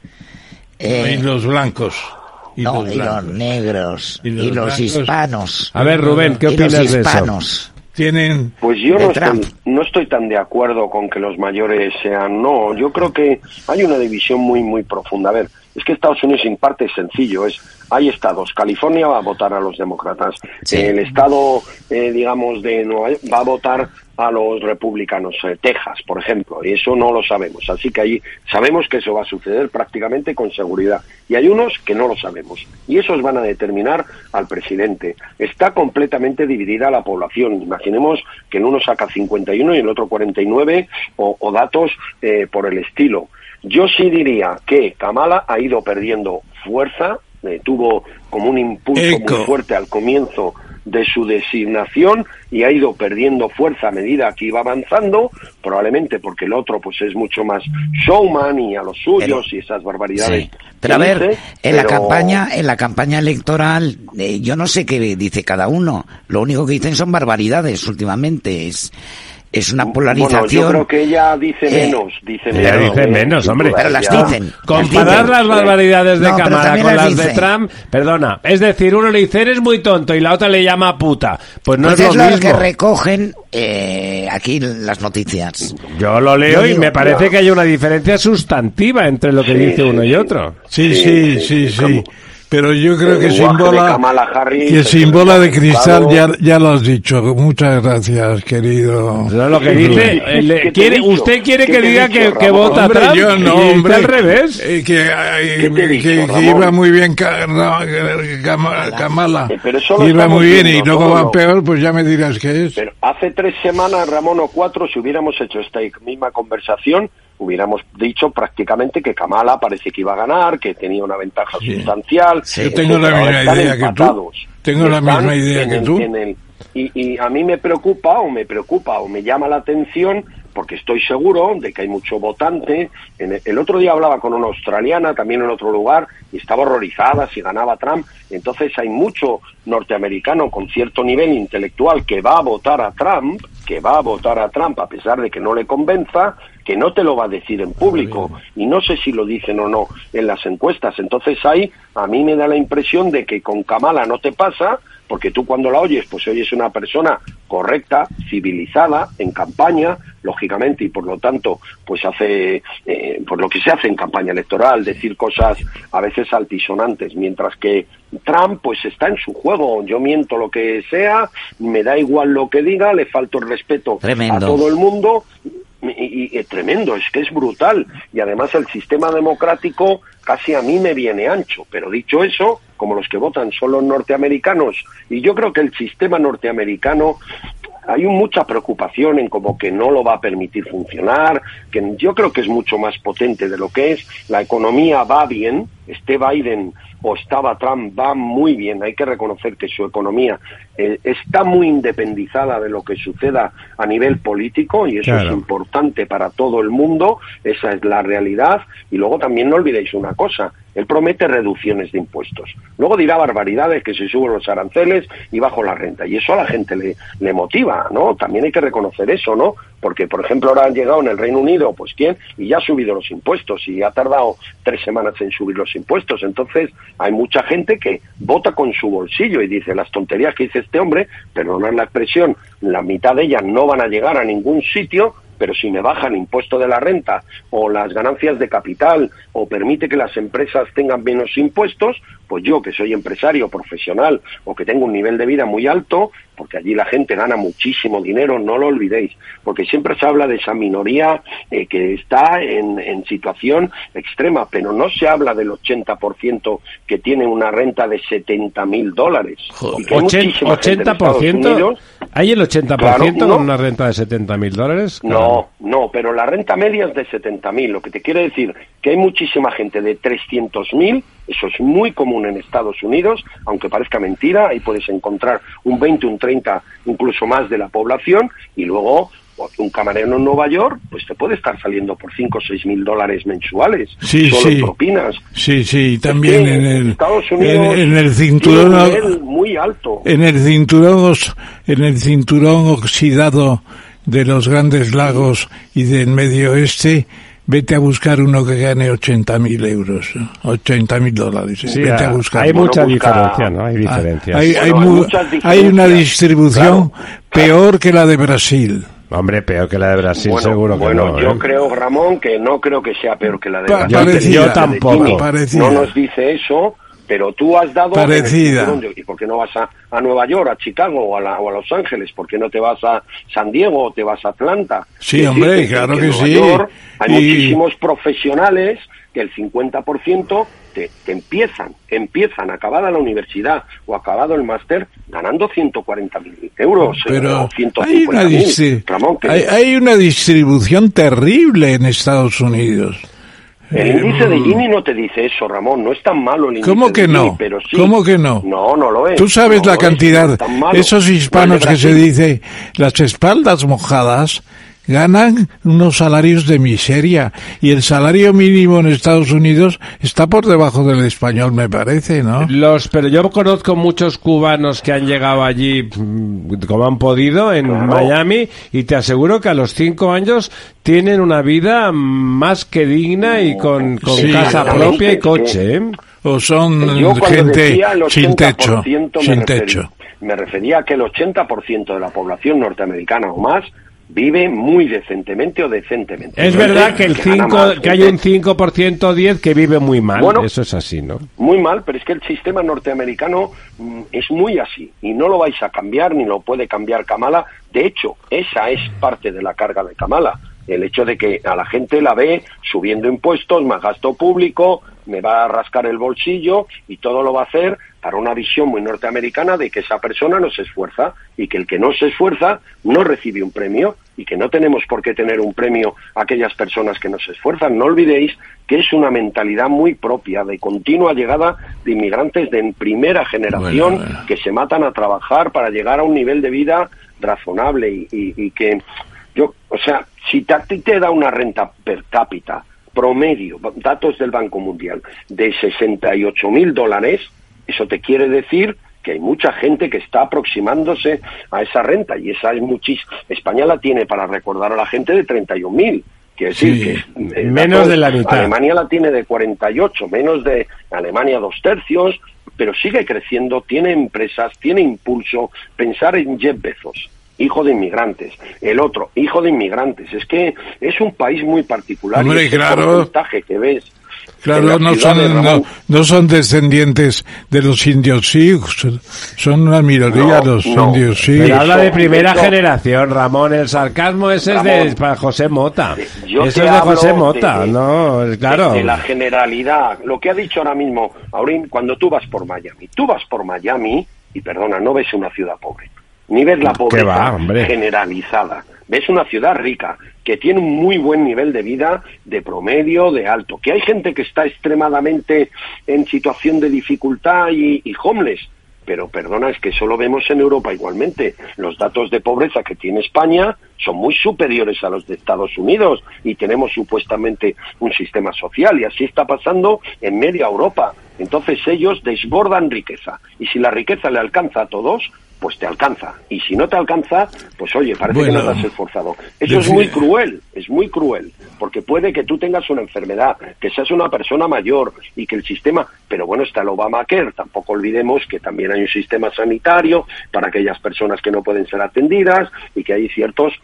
[SPEAKER 3] Eh, y los blancos.
[SPEAKER 4] Y, no, los, y blancos. los negros. Y los, y los hispanos.
[SPEAKER 2] A ver, Rubén, ¿qué opinas
[SPEAKER 4] de
[SPEAKER 2] eso?
[SPEAKER 3] Tienen
[SPEAKER 7] pues yo no estoy, no estoy tan de acuerdo con que los mayores sean, no, yo creo que hay una división muy muy profunda. A ver, es que Estados Unidos en parte es sencillo, es hay estados, California va a votar a los demócratas, sí. el estado, eh, digamos, de Nueva York va a votar a los republicanos, eh, Texas, por ejemplo, y eso no lo sabemos, así que ahí sabemos que eso va a suceder prácticamente con seguridad, y hay unos que no lo sabemos, y esos van a determinar al presidente. Está completamente dividida la población, imaginemos que el uno saca cincuenta y uno y el otro cuarenta y nueve, o, o datos eh, por el estilo. Yo sí diría que Kamala ha ido perdiendo fuerza, eh, tuvo como un impulso Eco. muy fuerte al comienzo de su designación y ha ido perdiendo fuerza a medida que iba avanzando, probablemente porque el otro pues es mucho más showman y a los suyos pero, y esas barbaridades.
[SPEAKER 4] Sí. Pero a ver, dice, en pero... la campaña, en la campaña electoral, eh, yo no sé qué dice cada uno. Lo único que dicen son barbaridades últimamente. Es Es una polarización.
[SPEAKER 7] Bueno, yo creo que ella dice menos, eh, dice
[SPEAKER 2] ella
[SPEAKER 7] menos.
[SPEAKER 2] dice menos, hombre.
[SPEAKER 4] Pero las dicen.
[SPEAKER 2] Comparar las, las barbaridades de
[SPEAKER 4] no,
[SPEAKER 2] Kamala con las, las
[SPEAKER 4] dice.
[SPEAKER 2] de Trump, perdona, es decir, uno le dice eres muy tonto y la otra le llama puta. Pues no
[SPEAKER 4] pues
[SPEAKER 2] es,
[SPEAKER 4] es
[SPEAKER 2] lo
[SPEAKER 4] lo
[SPEAKER 2] mismo.
[SPEAKER 4] que recogen eh, aquí las noticias.
[SPEAKER 2] Yo lo leo
[SPEAKER 4] yo
[SPEAKER 2] y
[SPEAKER 4] digo,
[SPEAKER 2] me parece
[SPEAKER 7] ya.
[SPEAKER 2] que hay una diferencia sustantiva entre lo que
[SPEAKER 7] sí,
[SPEAKER 2] dice
[SPEAKER 7] sí,
[SPEAKER 2] uno
[SPEAKER 7] sí.
[SPEAKER 2] y otro.
[SPEAKER 3] Sí, sí, sí, sí. sí. Pero yo creo que símbola,
[SPEAKER 7] Harris,
[SPEAKER 3] que símbola de cristal ya, ya lo has dicho. Muchas gracias, querido.
[SPEAKER 2] No, lo que dice, le, quiere, usted quiere que diga que, que vota
[SPEAKER 3] hombre,
[SPEAKER 2] Trump
[SPEAKER 3] yo no,
[SPEAKER 2] y
[SPEAKER 3] hombre,
[SPEAKER 2] al revés.
[SPEAKER 3] Eh, que, eh, que,
[SPEAKER 7] dicho,
[SPEAKER 3] que, que iba muy bien Kamala, Kamala.
[SPEAKER 7] Eh, pero eso lo
[SPEAKER 3] iba muy bien y luego va
[SPEAKER 7] no.
[SPEAKER 3] peor, pues ya me dirás qué es.
[SPEAKER 7] Pero hace tres semanas, Ramón, o cuatro, si hubiéramos hecho esta misma conversación, hubiéramos dicho prácticamente que Kamala parece que iba a ganar, que tenía una ventaja
[SPEAKER 3] sí.
[SPEAKER 7] sustancial.
[SPEAKER 3] Sí. Yo tengo la misma idea que tú. Tengo la misma idea que
[SPEAKER 7] el,
[SPEAKER 3] tú.
[SPEAKER 7] El, y, y a mí me preocupa, o me preocupa, o me llama la atención, porque estoy seguro de que hay mucho votante. En el, el otro día hablaba con una australiana, también en otro lugar, y estaba horrorizada si ganaba Trump. Entonces hay mucho norteamericano con cierto nivel intelectual que va a votar a Trump, que va a votar a Trump a pesar de que no le convenza, que no te lo va a decir en público, y no sé si lo dicen o no en las encuestas. Entonces ahí a mí me da la impresión de que con Kamala no te pasa, porque tú cuando la oyes, pues oyes una persona correcta, civilizada, en campaña, lógicamente, y por lo tanto, pues hace, eh, pues lo que se hace en campaña electoral, decir cosas a veces altisonantes, mientras que Trump, pues está en su juego, yo miento lo que sea, me da igual lo que diga, le falto el respeto
[SPEAKER 4] Tremendo.
[SPEAKER 7] a todo el mundo, y, y, y tremendo, es que es brutal, y además el sistema democrático casi a mí me viene ancho, pero dicho eso, como los que votan son los norteamericanos, y yo creo que el sistema norteamericano hay mucha preocupación en como que no lo va a permitir funcionar, que yo creo que es mucho más potente de lo que es, la economía va bien, esté Biden o estaba Trump, va muy bien, hay que reconocer que su economía eh, está muy independizada de lo que suceda a nivel político y eso claro. es importante para todo el mundo, esa es la realidad, y luego también no olvidéis una cosa, él promete reducciones de impuestos, luego dirá barbaridades que se suben los aranceles y bajo la renta, y eso a la gente le, le motiva, ¿no? También hay que reconocer eso, ¿no? Porque, por ejemplo, ahora han llegado en el Reino Unido, pues ¿quién? Y ya ha subido los impuestos, y ha tardado tres semanas en subir los impuestos, entonces hay mucha gente que vota con su bolsillo y dice las tonterías que dice este hombre, perdonad la expresión, la mitad de ellas no van a llegar a ningún sitio, pero si me bajan el impuesto de la renta o las ganancias de capital o permite que las empresas tengan menos impuestos, pues yo que soy empresario profesional o que tengo un nivel de vida muy alto, porque allí la gente gana muchísimo dinero, no lo olvidéis, porque siempre se habla de esa minoría eh, que está en, en situación extrema, pero no se habla del ochenta por ciento que tiene una renta de setenta mil dólares. Y que hay muchísima
[SPEAKER 2] ochenta por ciento,
[SPEAKER 7] gente en Estados Unidos,
[SPEAKER 2] ¿hay el ochenta por ciento
[SPEAKER 7] claro, no,
[SPEAKER 2] con una renta de setenta mil dólares?
[SPEAKER 7] No, no, pero la renta media es de setenta mil, lo que te quiere decir que hay muchísima gente de trescientos mil, eso es muy común en Estados Unidos, aunque parezca mentira, ahí puedes encontrar un veinte, un treinta, incluso más de la población, y luego un camarero en Nueva York, pues te puede estar saliendo por cinco o seis mil dólares mensuales,
[SPEAKER 3] sí,
[SPEAKER 7] solo
[SPEAKER 3] sí.
[SPEAKER 7] propinas.
[SPEAKER 3] Sí, sí, también
[SPEAKER 7] es que
[SPEAKER 3] en el
[SPEAKER 7] Estados Unidos
[SPEAKER 3] en, en el cinturón
[SPEAKER 7] tiene un nivel muy alto.
[SPEAKER 3] En el cinturón en el cinturón oxidado de los Grandes Lagos y del Medio Oeste, vete a buscar uno que gane ochenta mil euros, ochenta mil dólares.
[SPEAKER 2] Sí,
[SPEAKER 3] vete a buscar.
[SPEAKER 2] hay mucha
[SPEAKER 7] bueno, busca...
[SPEAKER 2] diferencia, ¿no? Hay diferencias.
[SPEAKER 3] Ah, hay, hay,
[SPEAKER 7] bueno,
[SPEAKER 3] mu-
[SPEAKER 7] hay,
[SPEAKER 3] hay una distribución
[SPEAKER 7] claro,
[SPEAKER 3] peor
[SPEAKER 7] claro.
[SPEAKER 3] que la de Brasil.
[SPEAKER 2] Hombre, peor que la de Brasil,
[SPEAKER 7] bueno,
[SPEAKER 2] seguro que
[SPEAKER 7] bueno,
[SPEAKER 2] no.
[SPEAKER 7] yo
[SPEAKER 2] ¿eh?
[SPEAKER 7] creo, Ramón, que no creo que sea peor que la de
[SPEAKER 3] Pa-
[SPEAKER 7] Brasil.
[SPEAKER 3] parecida,
[SPEAKER 2] yo tampoco.
[SPEAKER 3] Parecida.
[SPEAKER 7] No nos dice eso, pero tú has dado...
[SPEAKER 3] Parecida.
[SPEAKER 7] En el, ¿y por qué no vas a, a Nueva York, a Chicago o a, la, o a Los Ángeles? ¿Por qué no te vas a San Diego o te vas a Atlanta?
[SPEAKER 3] Sí,
[SPEAKER 7] Es
[SPEAKER 3] hombre,
[SPEAKER 7] decir,
[SPEAKER 3] claro
[SPEAKER 7] en
[SPEAKER 3] que
[SPEAKER 7] Nueva
[SPEAKER 3] sí.
[SPEAKER 7] York hay
[SPEAKER 3] Y-
[SPEAKER 7] muchísimos profesionales que el cincuenta por ciento te, te empiezan, empiezan, acabada la universidad o acabado el máster, ganando ciento cuarenta mil euros.
[SPEAKER 3] Pero
[SPEAKER 7] o ciento
[SPEAKER 3] hay
[SPEAKER 7] cincuenta
[SPEAKER 3] una,
[SPEAKER 7] mil.
[SPEAKER 3] distri-
[SPEAKER 7] Ramón, que
[SPEAKER 3] hay, hay una distribución terrible en Estados Unidos.
[SPEAKER 7] el
[SPEAKER 3] Eh,
[SPEAKER 7] índice de Gini no te dice eso, Ramón, no es tan malo el índice
[SPEAKER 3] ¿Cómo
[SPEAKER 7] de
[SPEAKER 3] que
[SPEAKER 7] Gini,
[SPEAKER 3] no?
[SPEAKER 7] pero sí.
[SPEAKER 3] ¿Cómo que no?
[SPEAKER 7] No, no lo es.
[SPEAKER 3] Tú sabes
[SPEAKER 7] no
[SPEAKER 3] la
[SPEAKER 7] lo es,
[SPEAKER 3] cantidad,
[SPEAKER 7] no es tan malo.
[SPEAKER 3] esos hispanos
[SPEAKER 7] No,
[SPEAKER 3] que
[SPEAKER 7] el de
[SPEAKER 3] se
[SPEAKER 7] Brasil-
[SPEAKER 3] dice, las espaldas mojadas, ganan unos salarios de miseria y el salario mínimo en Estados Unidos está por debajo del español, me parece, ¿no?
[SPEAKER 2] Los, pero yo conozco muchos cubanos que han llegado allí mm, como han podido en
[SPEAKER 7] Claro.
[SPEAKER 2] Miami y te aseguro que a los cinco años tienen una vida más que digna y con, con
[SPEAKER 3] Sí,
[SPEAKER 2] casa
[SPEAKER 7] exactamente,
[SPEAKER 2] propia y
[SPEAKER 7] sí.
[SPEAKER 2] coche, ¿eh?
[SPEAKER 3] O son
[SPEAKER 7] Yo cuando
[SPEAKER 3] gente
[SPEAKER 7] decía el
[SPEAKER 3] sin
[SPEAKER 7] ochenta
[SPEAKER 3] techo,
[SPEAKER 7] por ciento me
[SPEAKER 3] sin
[SPEAKER 7] referí-
[SPEAKER 3] techo.
[SPEAKER 7] me refería a que el ochenta por ciento de la población norteamericana o más vive muy decentemente o decentemente.
[SPEAKER 2] Es
[SPEAKER 7] No
[SPEAKER 2] verdad
[SPEAKER 7] sé,
[SPEAKER 2] que el
[SPEAKER 7] gana
[SPEAKER 2] cinco,
[SPEAKER 7] más,
[SPEAKER 2] que hay un cinco por ciento diez que vive muy mal,
[SPEAKER 7] Bueno,
[SPEAKER 2] eso es así, ¿no?
[SPEAKER 7] Muy mal, pero es que el sistema norteamericano mm, es muy así y no lo vais a cambiar ni lo puede cambiar Kamala. De hecho, esa es parte de la carga de Kamala. El hecho de que a la gente la ve subiendo impuestos, más gasto público, me va a rascar el bolsillo y todo lo va a hacer para una visión muy norteamericana de que esa persona no se esfuerza y que el que no se esfuerza no recibe un premio y que no tenemos por qué tener un premio a aquellas personas que no se esfuerzan. No olvidéis que es una mentalidad muy propia de continua llegada de inmigrantes de en primera generación
[SPEAKER 3] Bueno, bueno.
[SPEAKER 7] que se matan a trabajar para llegar a un nivel de vida razonable y, y, y que yo, o sea, si a ti te da una renta per cápita promedio, datos del Banco Mundial, de sesenta y ocho mil dólares, eso te quiere decir que hay mucha gente que está aproximándose a esa renta y esa es muchísima. España la tiene, para recordar a la gente, de treinta y un mil. Quiere decir
[SPEAKER 3] Sí,
[SPEAKER 7] que es, eh,
[SPEAKER 2] menos
[SPEAKER 7] datos-
[SPEAKER 2] de la mitad.
[SPEAKER 7] Alemania la tiene de cuarenta y ocho, menos de Alemania dos tercios, pero sigue creciendo, tiene empresas, tiene impulso. Pensar en Jeff Bezos, hijo de inmigrantes, el otro, hijo de inmigrantes. Es que es un país muy particular.
[SPEAKER 3] Hombre,
[SPEAKER 7] y ese
[SPEAKER 3] claro.
[SPEAKER 7] porcentaje que ves en
[SPEAKER 3] Claro,
[SPEAKER 7] las
[SPEAKER 3] no
[SPEAKER 7] ciudades,
[SPEAKER 3] son, no,
[SPEAKER 7] Ramón,
[SPEAKER 3] no son descendientes de los indios Sioux, son una minoría
[SPEAKER 7] No,
[SPEAKER 3] los
[SPEAKER 7] no.
[SPEAKER 3] indios
[SPEAKER 2] Pero
[SPEAKER 3] Sioux.
[SPEAKER 2] habla de primera
[SPEAKER 7] eso-
[SPEAKER 2] generación, Ramón. El sarcasmo ese es de
[SPEAKER 7] Ramón,
[SPEAKER 2] para José Mota.
[SPEAKER 7] yo
[SPEAKER 2] Eso
[SPEAKER 7] te
[SPEAKER 2] es de
[SPEAKER 7] hablo
[SPEAKER 2] José
[SPEAKER 7] de-
[SPEAKER 2] Mota, no, claro.
[SPEAKER 7] de, de la generalidad. Lo que ha dicho ahora mismo Aurín, cuando tú vas por Miami, tú vas por Miami y perdona, no ves una ciudad pobre, ni ves la
[SPEAKER 2] ¿Qué
[SPEAKER 7] pobreza
[SPEAKER 2] va, hombre?
[SPEAKER 7] generalizada. Ves una ciudad rica, que tiene un muy buen nivel de vida, de promedio, de alto. Que hay gente que está extremadamente en situación de dificultad y, y homeless. Pero perdona, es que eso lo vemos en Europa igualmente. Los datos de pobreza que tiene España son muy superiores a los de Estados Unidos y tenemos supuestamente un sistema social y así está pasando en media Europa. Entonces ellos desbordan riqueza y si la riqueza le alcanza a todos, pues te alcanza. Y si no te alcanza, pues oye, parece
[SPEAKER 3] Bueno,
[SPEAKER 7] que no te has esforzado. Eso es
[SPEAKER 3] decir-
[SPEAKER 7] muy cruel, es muy cruel, porque puede que tú tengas una enfermedad, que seas una persona mayor y que el sistema... Pero bueno, está el Obamacare, tampoco olvidemos que también hay un sistema sanitario para aquellas personas que no pueden ser atendidas y que hay ciertos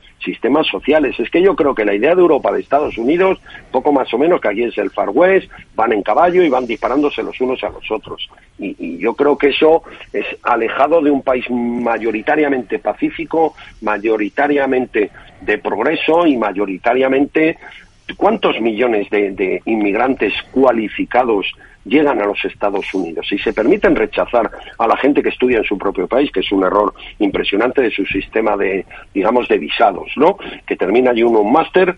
[SPEAKER 7] sistemas sociales. Es que yo creo que la idea de Europa, de Estados Unidos, poco más o menos que aquí es el Far West, van en caballo y van disparándose los unos a los otros. Y, y yo creo que eso es alejado de un país mayoritariamente pacífico, mayoritariamente de progreso y mayoritariamente... ¿Cuántos millones de, de inmigrantes cualificados llegan a los Estados Unidos y se permiten rechazar a la gente que estudia en su propio país, que es un error impresionante de su sistema de, digamos, de visados, ¿no? Que termina allí uno un máster,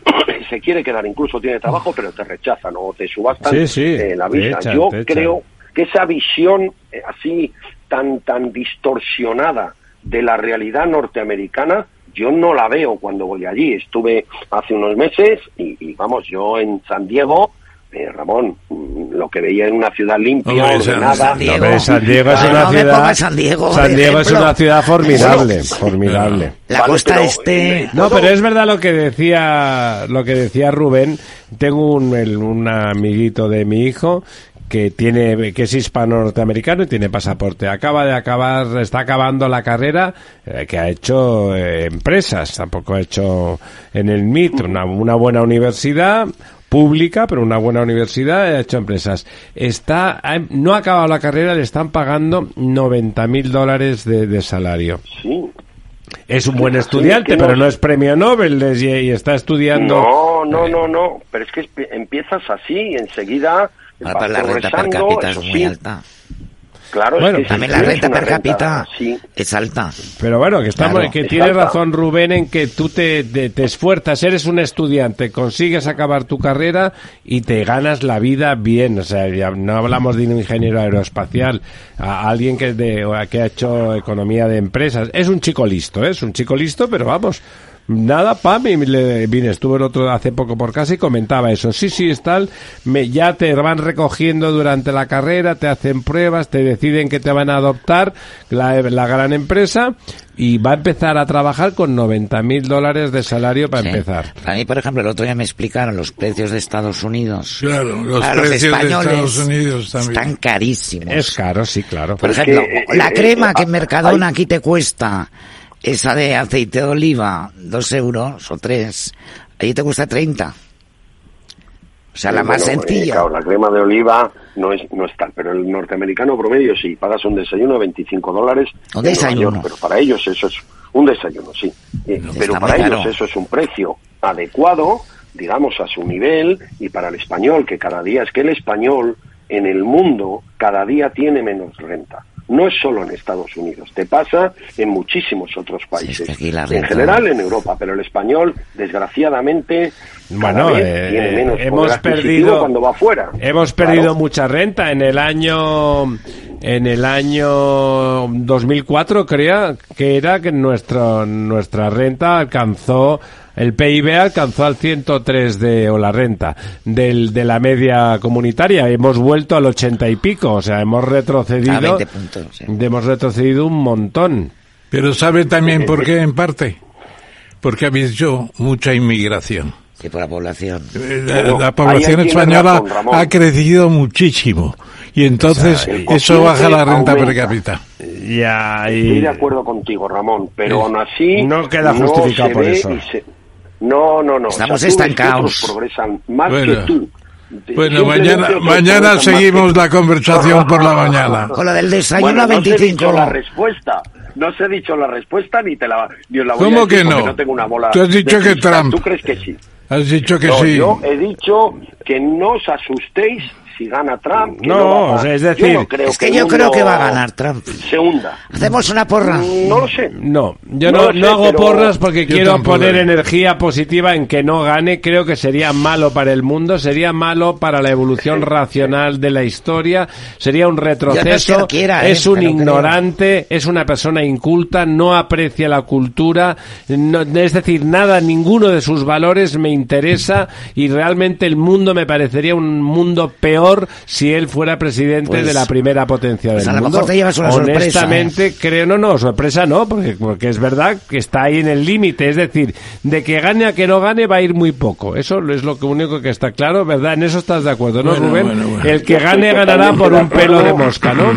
[SPEAKER 7] se quiere quedar, incluso tiene trabajo, pero te rechazan o te subastan
[SPEAKER 2] sí, sí,
[SPEAKER 7] eh, la visa.
[SPEAKER 2] echan,
[SPEAKER 7] Yo
[SPEAKER 2] echan.
[SPEAKER 7] creo que esa visión eh, así tan tan distorsionada de la realidad norteamericana, yo no la veo cuando voy allí. Estuve hace unos meses y, y vamos, yo en San Diego, eh, Ramón, lo que veía en una ciudad limpia,
[SPEAKER 3] Hombre,
[SPEAKER 7] ordenada...
[SPEAKER 4] San Diego,
[SPEAKER 2] Hombre, San Diego es
[SPEAKER 4] no,
[SPEAKER 2] una
[SPEAKER 4] no me
[SPEAKER 2] ciudad...
[SPEAKER 4] pongas San Diego,
[SPEAKER 2] San
[SPEAKER 4] de
[SPEAKER 2] Diego es
[SPEAKER 4] ejemplo.
[SPEAKER 2] una ciudad formidable, formidable.
[SPEAKER 4] La
[SPEAKER 7] Vale,
[SPEAKER 4] costa
[SPEAKER 7] pero,
[SPEAKER 4] este...
[SPEAKER 7] eh,
[SPEAKER 2] No, pero es verdad lo que decía, lo que decía Rubén. Tengo un, el- un amiguito de mi hijo que tiene, que es hispano norteamericano y tiene pasaporte. Acaba de acabar, está acabando la carrera eh, que ha hecho eh, empresas. Tampoco ha hecho en el M I T, una, una buena universidad pública, pero una buena universidad, ha hecho empresas. Está, ha- no ha acabado la carrera, le están pagando noventa mil dólares de, de salario.
[SPEAKER 7] Sí.
[SPEAKER 2] Es un buen
[SPEAKER 7] Sí,
[SPEAKER 2] estudiante,
[SPEAKER 7] que no-
[SPEAKER 2] pero no es premio Nobel es- y, y está estudiando.
[SPEAKER 7] No, no, no, no, pero es que esp- empiezas así y enseguida
[SPEAKER 4] Ah,
[SPEAKER 7] vas
[SPEAKER 4] pero la renta per
[SPEAKER 7] progresando,
[SPEAKER 4] cápita
[SPEAKER 7] eso
[SPEAKER 4] es muy
[SPEAKER 7] sí.
[SPEAKER 4] alta.
[SPEAKER 7] Claro,
[SPEAKER 2] Bueno,
[SPEAKER 7] es que
[SPEAKER 4] También
[SPEAKER 7] si
[SPEAKER 4] la
[SPEAKER 7] tienes
[SPEAKER 4] renta
[SPEAKER 7] una
[SPEAKER 4] per cápita
[SPEAKER 7] sí.
[SPEAKER 4] es alta.
[SPEAKER 2] Pero bueno, que estamos,
[SPEAKER 4] Claro,
[SPEAKER 2] que
[SPEAKER 7] es
[SPEAKER 2] tiene
[SPEAKER 7] alta.
[SPEAKER 2] razón Rubén en que tú te, te, te esfuerzas, eres un estudiante, consigues acabar tu carrera y te ganas la vida bien. O sea, ya no hablamos de un ingeniero aeroespacial, a alguien que, de, que ha hecho economía de empresas. Es un chico listo, ¿eh? Es un chico listo, pero vamos. Nada, pam, y le vine, estuve el otro hace poco por casa y comentaba eso. Sí, sí, es tal, me, ya te van recogiendo durante la carrera, te hacen pruebas, te deciden que te van a adoptar la, la gran empresa y va a empezar a trabajar con noventa mil dólares de salario para
[SPEAKER 4] Sí.
[SPEAKER 2] empezar.
[SPEAKER 4] A mí, por ejemplo, el otro día me explicaron los precios de Estados Unidos.
[SPEAKER 3] Claro, los
[SPEAKER 4] Para los
[SPEAKER 3] precios de
[SPEAKER 4] españoles
[SPEAKER 3] Estados Unidos también.
[SPEAKER 4] están carísimos.
[SPEAKER 2] Es caro, sí, claro.
[SPEAKER 4] Por
[SPEAKER 7] Es
[SPEAKER 4] ejemplo,
[SPEAKER 7] que, eh,
[SPEAKER 4] la
[SPEAKER 7] eh,
[SPEAKER 4] crema
[SPEAKER 7] eh,
[SPEAKER 4] que en
[SPEAKER 7] ah,
[SPEAKER 4] Mercadona
[SPEAKER 7] hay-
[SPEAKER 4] aquí te cuesta, esa de aceite de oliva, dos euros o tres, allí te cuesta treinta. O sea, la
[SPEAKER 7] Sí,
[SPEAKER 4] más
[SPEAKER 7] bueno, eh,
[SPEAKER 4] sencilla.
[SPEAKER 7] claro, la crema de oliva no es no es tal, pero el norteamericano promedio sí, pagas un desayuno de veinticinco dólares.
[SPEAKER 4] Un
[SPEAKER 7] en Nueva
[SPEAKER 4] desayuno.
[SPEAKER 7] York, pero para ellos eso es un desayuno, sí. Eh,
[SPEAKER 4] Está
[SPEAKER 7] pero
[SPEAKER 4] muy
[SPEAKER 7] para ellos
[SPEAKER 4] caro.
[SPEAKER 7] eso es un precio adecuado, digamos, a su nivel, y para el español, que cada día, es que el español en el mundo cada día tiene menos renta. No es solo en Estados Unidos, te pasa en muchísimos otros países.
[SPEAKER 4] es que aquí la
[SPEAKER 7] En
[SPEAKER 4] renta-
[SPEAKER 7] general en Europa, pero el español, desgraciadamente, cada
[SPEAKER 2] Bueno,
[SPEAKER 7] vez
[SPEAKER 2] eh,
[SPEAKER 7] tiene menos
[SPEAKER 2] hemos
[SPEAKER 7] poder adquisitivo
[SPEAKER 2] perdido
[SPEAKER 7] cuando va afuera.
[SPEAKER 2] Hemos
[SPEAKER 7] Claro.
[SPEAKER 2] perdido mucha renta en el año en el año dos mil cuatro, creo que era que nuestro nuestra renta alcanzó el P I B alcanzó al ciento tres de o la renta del de la media comunitaria. Hemos vuelto al ochenta y pico, o sea, hemos retrocedido.
[SPEAKER 4] A veinte puntos, sí.
[SPEAKER 2] Hemos retrocedido un montón.
[SPEAKER 3] Pero ¿sabe también por qué en parte? Porque ha habido mucha inmigración.
[SPEAKER 4] Sí, por la población.
[SPEAKER 3] Eh, La,
[SPEAKER 7] Pero
[SPEAKER 3] la
[SPEAKER 7] ahí
[SPEAKER 3] población
[SPEAKER 7] tiene
[SPEAKER 3] española
[SPEAKER 7] razón, Ramón.
[SPEAKER 3] ha crecido muchísimo y entonces
[SPEAKER 7] O sea, el
[SPEAKER 3] eso baja la
[SPEAKER 7] cociente
[SPEAKER 3] renta per
[SPEAKER 7] aumenta.
[SPEAKER 3] cápita.
[SPEAKER 2] Ya,
[SPEAKER 7] Estoy
[SPEAKER 2] y
[SPEAKER 7] de acuerdo contigo, Ramón, pero
[SPEAKER 3] Sí.
[SPEAKER 7] aún así
[SPEAKER 2] No queda justificado
[SPEAKER 7] se
[SPEAKER 2] por
[SPEAKER 7] ve
[SPEAKER 2] eso.
[SPEAKER 7] y se- No, no, no.
[SPEAKER 4] Estamos
[SPEAKER 7] tú ves que
[SPEAKER 4] estancados.
[SPEAKER 7] otros progresan más
[SPEAKER 3] Bueno.
[SPEAKER 7] que tú.
[SPEAKER 3] Bueno,
[SPEAKER 7] Simplemente
[SPEAKER 3] mañana,
[SPEAKER 7] otros
[SPEAKER 3] mañana
[SPEAKER 7] progresan más
[SPEAKER 3] seguimos
[SPEAKER 7] que
[SPEAKER 3] la
[SPEAKER 7] tú.
[SPEAKER 3] conversación por la mañana.
[SPEAKER 4] Con lo del desayuno
[SPEAKER 7] Bueno,
[SPEAKER 4] a
[SPEAKER 7] no os he dicho
[SPEAKER 4] veinticinco.
[SPEAKER 7] la respuesta. No os he dicho la respuesta ni te la, ni os la voy
[SPEAKER 3] ¿Cómo
[SPEAKER 7] a decir
[SPEAKER 3] que
[SPEAKER 7] porque
[SPEAKER 3] no?
[SPEAKER 7] no tengo una bola
[SPEAKER 3] Tú has dicho
[SPEAKER 7] de
[SPEAKER 3] que
[SPEAKER 7] cristal.
[SPEAKER 3] Trump.
[SPEAKER 7] ¿Tú crees que sí?
[SPEAKER 3] Has dicho que
[SPEAKER 7] No,
[SPEAKER 3] sí.
[SPEAKER 7] yo he dicho que no os asustéis si gana Trump. que
[SPEAKER 2] No,
[SPEAKER 7] va a-
[SPEAKER 2] o sea, es decir,
[SPEAKER 7] yo no creo
[SPEAKER 4] Es que
[SPEAKER 7] el
[SPEAKER 4] yo creo
[SPEAKER 7] mundo
[SPEAKER 4] que va a ganar Trump.
[SPEAKER 7] Se hunda.
[SPEAKER 4] Hacemos una porra.
[SPEAKER 7] No lo sé.
[SPEAKER 2] No, yo
[SPEAKER 7] No
[SPEAKER 2] no,
[SPEAKER 7] lo sé,
[SPEAKER 2] no hago
[SPEAKER 7] pero
[SPEAKER 2] porras porque
[SPEAKER 3] yo
[SPEAKER 2] quiero
[SPEAKER 3] tampoco.
[SPEAKER 2] poner energía positiva en que no gane. Creo que sería malo para el mundo, sería malo para la evolución racional de la historia, sería un
[SPEAKER 4] Yo no es que
[SPEAKER 2] retroceso.
[SPEAKER 4] lo quiera,
[SPEAKER 2] es
[SPEAKER 4] eh,
[SPEAKER 2] un
[SPEAKER 4] pero creo.
[SPEAKER 2] ignorante, es una persona inculta, no aprecia la cultura, no- es decir, nada, ninguno de sus valores me interesa y realmente el mundo me parecería un mundo peor si él fuera presidente
[SPEAKER 4] Pues-
[SPEAKER 2] de la primera potencia
[SPEAKER 4] pues
[SPEAKER 2] del
[SPEAKER 4] a lo
[SPEAKER 2] mundo.
[SPEAKER 4] mejor te llevas una sorpresa,
[SPEAKER 2] Honestamente, creo, no, no, sorpresa no, porque, porque es verdad que está ahí en el límite, es decir, de que gane a que no gane va a ir muy poco, eso es lo que único que está claro, ¿verdad? En eso estás de acuerdo, ¿no,
[SPEAKER 3] Bueno,
[SPEAKER 2] Rubén?
[SPEAKER 3] bueno, bueno.
[SPEAKER 2] El que
[SPEAKER 7] Yo estoy
[SPEAKER 2] gane ganará
[SPEAKER 7] totalmente
[SPEAKER 2] por
[SPEAKER 7] de
[SPEAKER 2] un pelo de
[SPEAKER 7] acuerdo.
[SPEAKER 2] mosca, ¿no?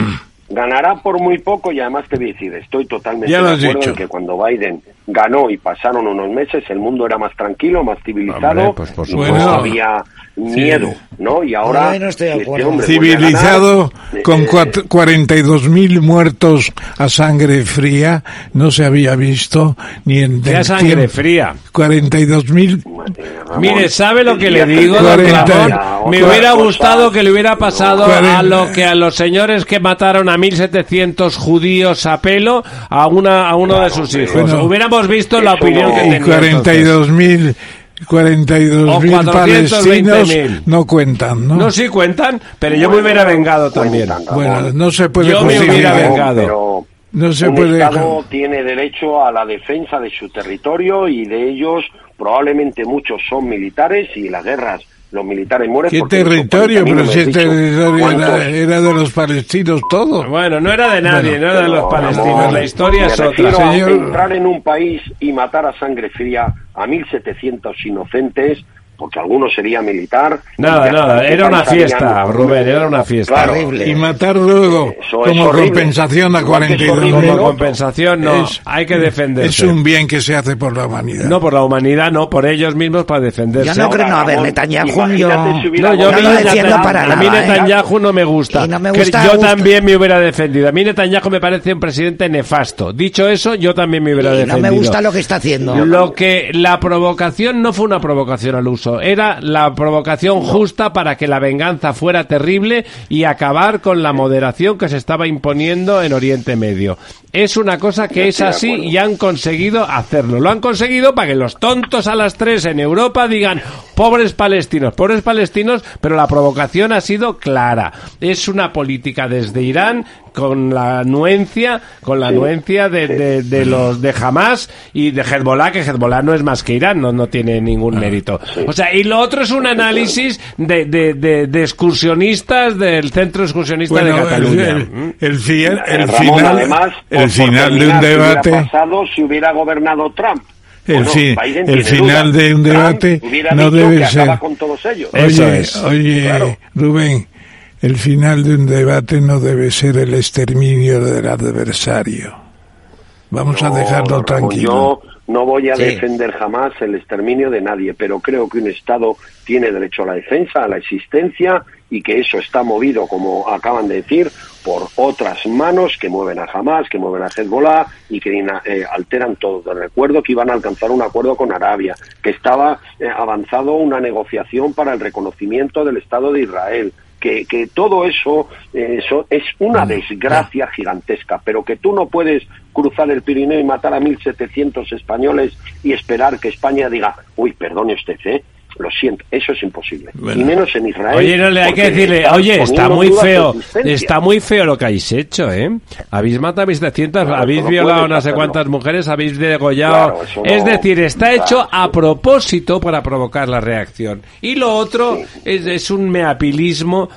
[SPEAKER 7] ganará por muy poco, y además te voy a decir, estoy totalmente
[SPEAKER 3] ya
[SPEAKER 7] de
[SPEAKER 3] lo has
[SPEAKER 7] acuerdo
[SPEAKER 3] dicho.
[SPEAKER 7] en que cuando Biden ganó y pasaron unos meses, el mundo era más tranquilo, más civilizado,
[SPEAKER 2] Hombre, pues por
[SPEAKER 7] y
[SPEAKER 3] supuesto.
[SPEAKER 7] no había miedo,
[SPEAKER 3] Sí.
[SPEAKER 7] ¿no? Y ahora
[SPEAKER 4] Ay, no estoy de
[SPEAKER 7] este
[SPEAKER 4] acuerdo.
[SPEAKER 7] hombre vuelve a
[SPEAKER 3] Civilizado,
[SPEAKER 7] ganar,
[SPEAKER 3] con
[SPEAKER 7] eh,
[SPEAKER 3] cuat- cuarenta y dos mil muertos a sangre fría, no se había visto ni en
[SPEAKER 2] ¿Qué
[SPEAKER 3] el
[SPEAKER 2] sangre
[SPEAKER 3] tiempo.
[SPEAKER 2] fría?
[SPEAKER 3] cuarenta y dos mil.
[SPEAKER 7] Ramón,
[SPEAKER 2] Mire, ¿sabe lo que
[SPEAKER 7] el
[SPEAKER 2] le
[SPEAKER 7] día
[SPEAKER 2] digo,
[SPEAKER 7] te
[SPEAKER 2] don
[SPEAKER 3] cuarenta,
[SPEAKER 2] Ramón?
[SPEAKER 7] otra
[SPEAKER 2] Me hubiera
[SPEAKER 7] cosa,
[SPEAKER 2] gustado que le hubiera pasado
[SPEAKER 3] cuarenta.
[SPEAKER 2] a lo que a los señores que mataron a mil setecientos judíos a pelo a una a uno
[SPEAKER 7] Claro,
[SPEAKER 2] de sus hijos.
[SPEAKER 3] bueno,
[SPEAKER 2] Hubiéramos visto la
[SPEAKER 7] eso
[SPEAKER 2] opinión
[SPEAKER 7] no-
[SPEAKER 2] que
[SPEAKER 3] Y
[SPEAKER 2] tenía
[SPEAKER 3] cuarenta y
[SPEAKER 2] entonces.
[SPEAKER 3] dos mil cuarenta y dos
[SPEAKER 2] O
[SPEAKER 3] mil
[SPEAKER 2] cuatrocientos veinte
[SPEAKER 3] palestinos
[SPEAKER 2] mil.
[SPEAKER 3] no cuentan, ¿no?
[SPEAKER 2] No, sí cuentan, pero yo me
[SPEAKER 7] Bueno,
[SPEAKER 2] hubiera vengado también.
[SPEAKER 7] cuentan, Ramón.
[SPEAKER 3] Bueno, no se puede
[SPEAKER 2] Yo me
[SPEAKER 3] justificar.
[SPEAKER 2] hubiera
[SPEAKER 7] Ramón,
[SPEAKER 2] vengado.
[SPEAKER 7] pero
[SPEAKER 3] No se
[SPEAKER 7] un
[SPEAKER 3] puede
[SPEAKER 7] Estado
[SPEAKER 3] dejar.
[SPEAKER 7] tiene derecho a la defensa de su territorio, y de ellos probablemente muchos son militares, y las guerras los militares mueren.
[SPEAKER 3] ¿Qué
[SPEAKER 7] porque
[SPEAKER 3] territorio?
[SPEAKER 7] a mí no
[SPEAKER 3] Pero
[SPEAKER 7] me
[SPEAKER 3] si
[SPEAKER 7] has
[SPEAKER 3] el
[SPEAKER 7] dicho
[SPEAKER 3] territorio era,
[SPEAKER 7] cuántos-
[SPEAKER 3] era de los palestinos todo.
[SPEAKER 2] Bueno, no era de nadie,
[SPEAKER 3] Bueno,
[SPEAKER 2] no era de los
[SPEAKER 7] No,
[SPEAKER 2] palestinos.
[SPEAKER 7] Ramón,
[SPEAKER 2] La historia
[SPEAKER 7] me
[SPEAKER 2] es
[SPEAKER 7] refiero
[SPEAKER 2] otra.
[SPEAKER 7] a
[SPEAKER 3] Señor-
[SPEAKER 7] entrar en un país y matar a sangre fría a mil setecientos inocentes, porque alguno sería militar.
[SPEAKER 2] Nada,
[SPEAKER 7] y
[SPEAKER 2] nada,
[SPEAKER 7] que
[SPEAKER 2] era una
[SPEAKER 7] pensarían-
[SPEAKER 2] fiesta, Rubén, era una fiesta.
[SPEAKER 7] Claro.
[SPEAKER 4] Horrible.
[SPEAKER 3] Y matar luego
[SPEAKER 7] Eso es
[SPEAKER 3] como
[SPEAKER 7] horrible.
[SPEAKER 3] compensación a
[SPEAKER 7] Igual que es
[SPEAKER 3] cuarenta y dos
[SPEAKER 7] horrible,
[SPEAKER 3] mil.
[SPEAKER 2] Como
[SPEAKER 7] ¿no?
[SPEAKER 2] compensación, no,
[SPEAKER 3] Es-
[SPEAKER 2] hay que defenderse.
[SPEAKER 3] Es un bien que se hace por la humanidad.
[SPEAKER 2] No por la humanidad, no, por ellos mismos para defenderse.
[SPEAKER 4] Yo no creo, no, a ver,
[SPEAKER 7] Ramón,
[SPEAKER 4] Netanyahu,
[SPEAKER 7] imagínate
[SPEAKER 4] yo-
[SPEAKER 7] si hubiera
[SPEAKER 2] No, yo
[SPEAKER 4] No
[SPEAKER 2] a mí
[SPEAKER 4] lo
[SPEAKER 7] gobernado
[SPEAKER 4] defiendo
[SPEAKER 2] Netanyahu-
[SPEAKER 4] para
[SPEAKER 2] a mí
[SPEAKER 4] nada, ¿eh?
[SPEAKER 2] Netanyahu no me gusta.
[SPEAKER 4] Y no me
[SPEAKER 2] Que
[SPEAKER 4] gusta
[SPEAKER 2] yo
[SPEAKER 4] justo.
[SPEAKER 2] también me hubiera defendido. A mí Netanyahu me parece un presidente nefasto. Dicho eso, yo también me hubiera
[SPEAKER 4] Y no
[SPEAKER 2] defendido.
[SPEAKER 4] me gusta lo que está haciendo.
[SPEAKER 2] Lo que la provocación no fue una provocación al uso, era la provocación justa para que la venganza fuera terrible y acabar con la moderación que se estaba imponiendo en Oriente Medio. Es una cosa que
[SPEAKER 7] Yo
[SPEAKER 2] es
[SPEAKER 7] estoy de
[SPEAKER 2] así
[SPEAKER 7] acuerdo.
[SPEAKER 2] y han conseguido hacerlo. Lo han conseguido para que los tontos a las tres en Europa digan pobres palestinos, pobres palestinos, pero la provocación ha sido clara. Es una política desde Irán con la anuencia, con la
[SPEAKER 7] Sí,
[SPEAKER 2] anuencia de,
[SPEAKER 7] sí.
[SPEAKER 2] de, de los de Hamas y de Hezbollah, que Hezbollah no es más que Irán, no, no tiene ningún mérito.
[SPEAKER 7] sí.
[SPEAKER 2] O sea, y lo otro es un análisis de, de, de, de excursionistas del Centro Excursionista
[SPEAKER 3] Bueno,
[SPEAKER 2] de Cataluña.
[SPEAKER 3] el, el, el fi- el
[SPEAKER 7] Ramón,
[SPEAKER 3] final,
[SPEAKER 7] además,
[SPEAKER 3] el
[SPEAKER 7] por- por
[SPEAKER 3] final de un
[SPEAKER 7] terminar, ¿qué
[SPEAKER 3] debate,
[SPEAKER 7] hubiera pasado si hubiera gobernado Trump?
[SPEAKER 3] el,
[SPEAKER 7] Bueno,
[SPEAKER 3] fi-
[SPEAKER 7] Biden
[SPEAKER 3] el
[SPEAKER 7] tiene
[SPEAKER 3] final
[SPEAKER 7] dudas.
[SPEAKER 3] de un
[SPEAKER 7] Trump
[SPEAKER 3] debate
[SPEAKER 7] hubiera
[SPEAKER 3] no
[SPEAKER 7] dicho
[SPEAKER 3] debe
[SPEAKER 7] que
[SPEAKER 3] ser.
[SPEAKER 7] acaba con todos ellos.
[SPEAKER 2] Eso
[SPEAKER 3] Oye,
[SPEAKER 2] es.
[SPEAKER 3] oye,
[SPEAKER 7] Claro.
[SPEAKER 3] Rubén, el final de un debate no debe ser el exterminio del adversario. Vamos a
[SPEAKER 7] No,
[SPEAKER 3] dejarlo
[SPEAKER 7] Ramón,
[SPEAKER 3] tranquilo.
[SPEAKER 7] Yo no voy a
[SPEAKER 4] Sí.
[SPEAKER 7] defender jamás el exterminio de nadie, pero creo que un Estado tiene derecho a la defensa, a la existencia, y que eso está movido, como acaban de decir, por otras manos que mueven a Hamas, que mueven a Hezbollah y que eh, alteran todo. Te recuerdo que iban a alcanzar un acuerdo con Arabia, que estaba eh, avanzado una negociación para el reconocimiento del Estado de Israel. Que, que todo eso, eh, eso es una desgracia gigantesca, pero que tú no puedes cruzar el Pirineo y matar a mil setecientos españoles y esperar que España diga, uy, perdone usted, ¿eh? Lo siento, eso es imposible.
[SPEAKER 3] Bueno.
[SPEAKER 7] Y menos en Israel.
[SPEAKER 2] Oye, no le hay que
[SPEAKER 7] porque
[SPEAKER 2] decirle,
[SPEAKER 7] están
[SPEAKER 2] oye, está
[SPEAKER 7] poniendo
[SPEAKER 2] muy
[SPEAKER 7] en duda su
[SPEAKER 2] feo,
[SPEAKER 7] existencia.
[SPEAKER 2] está muy feo lo que habéis hecho, ¿eh? Habéis matado a mil setecientos,
[SPEAKER 7] Claro,
[SPEAKER 2] habéis
[SPEAKER 7] eso no
[SPEAKER 2] violado a
[SPEAKER 7] puedes
[SPEAKER 2] no sé
[SPEAKER 7] hacerlo.
[SPEAKER 2] cuántas mujeres, habéis degollado.
[SPEAKER 7] Claro, eso no-
[SPEAKER 2] Es decir, está
[SPEAKER 7] claro,
[SPEAKER 2] hecho
[SPEAKER 7] sí.
[SPEAKER 2] a propósito para provocar la reacción. Y lo otro es, es un meapilismo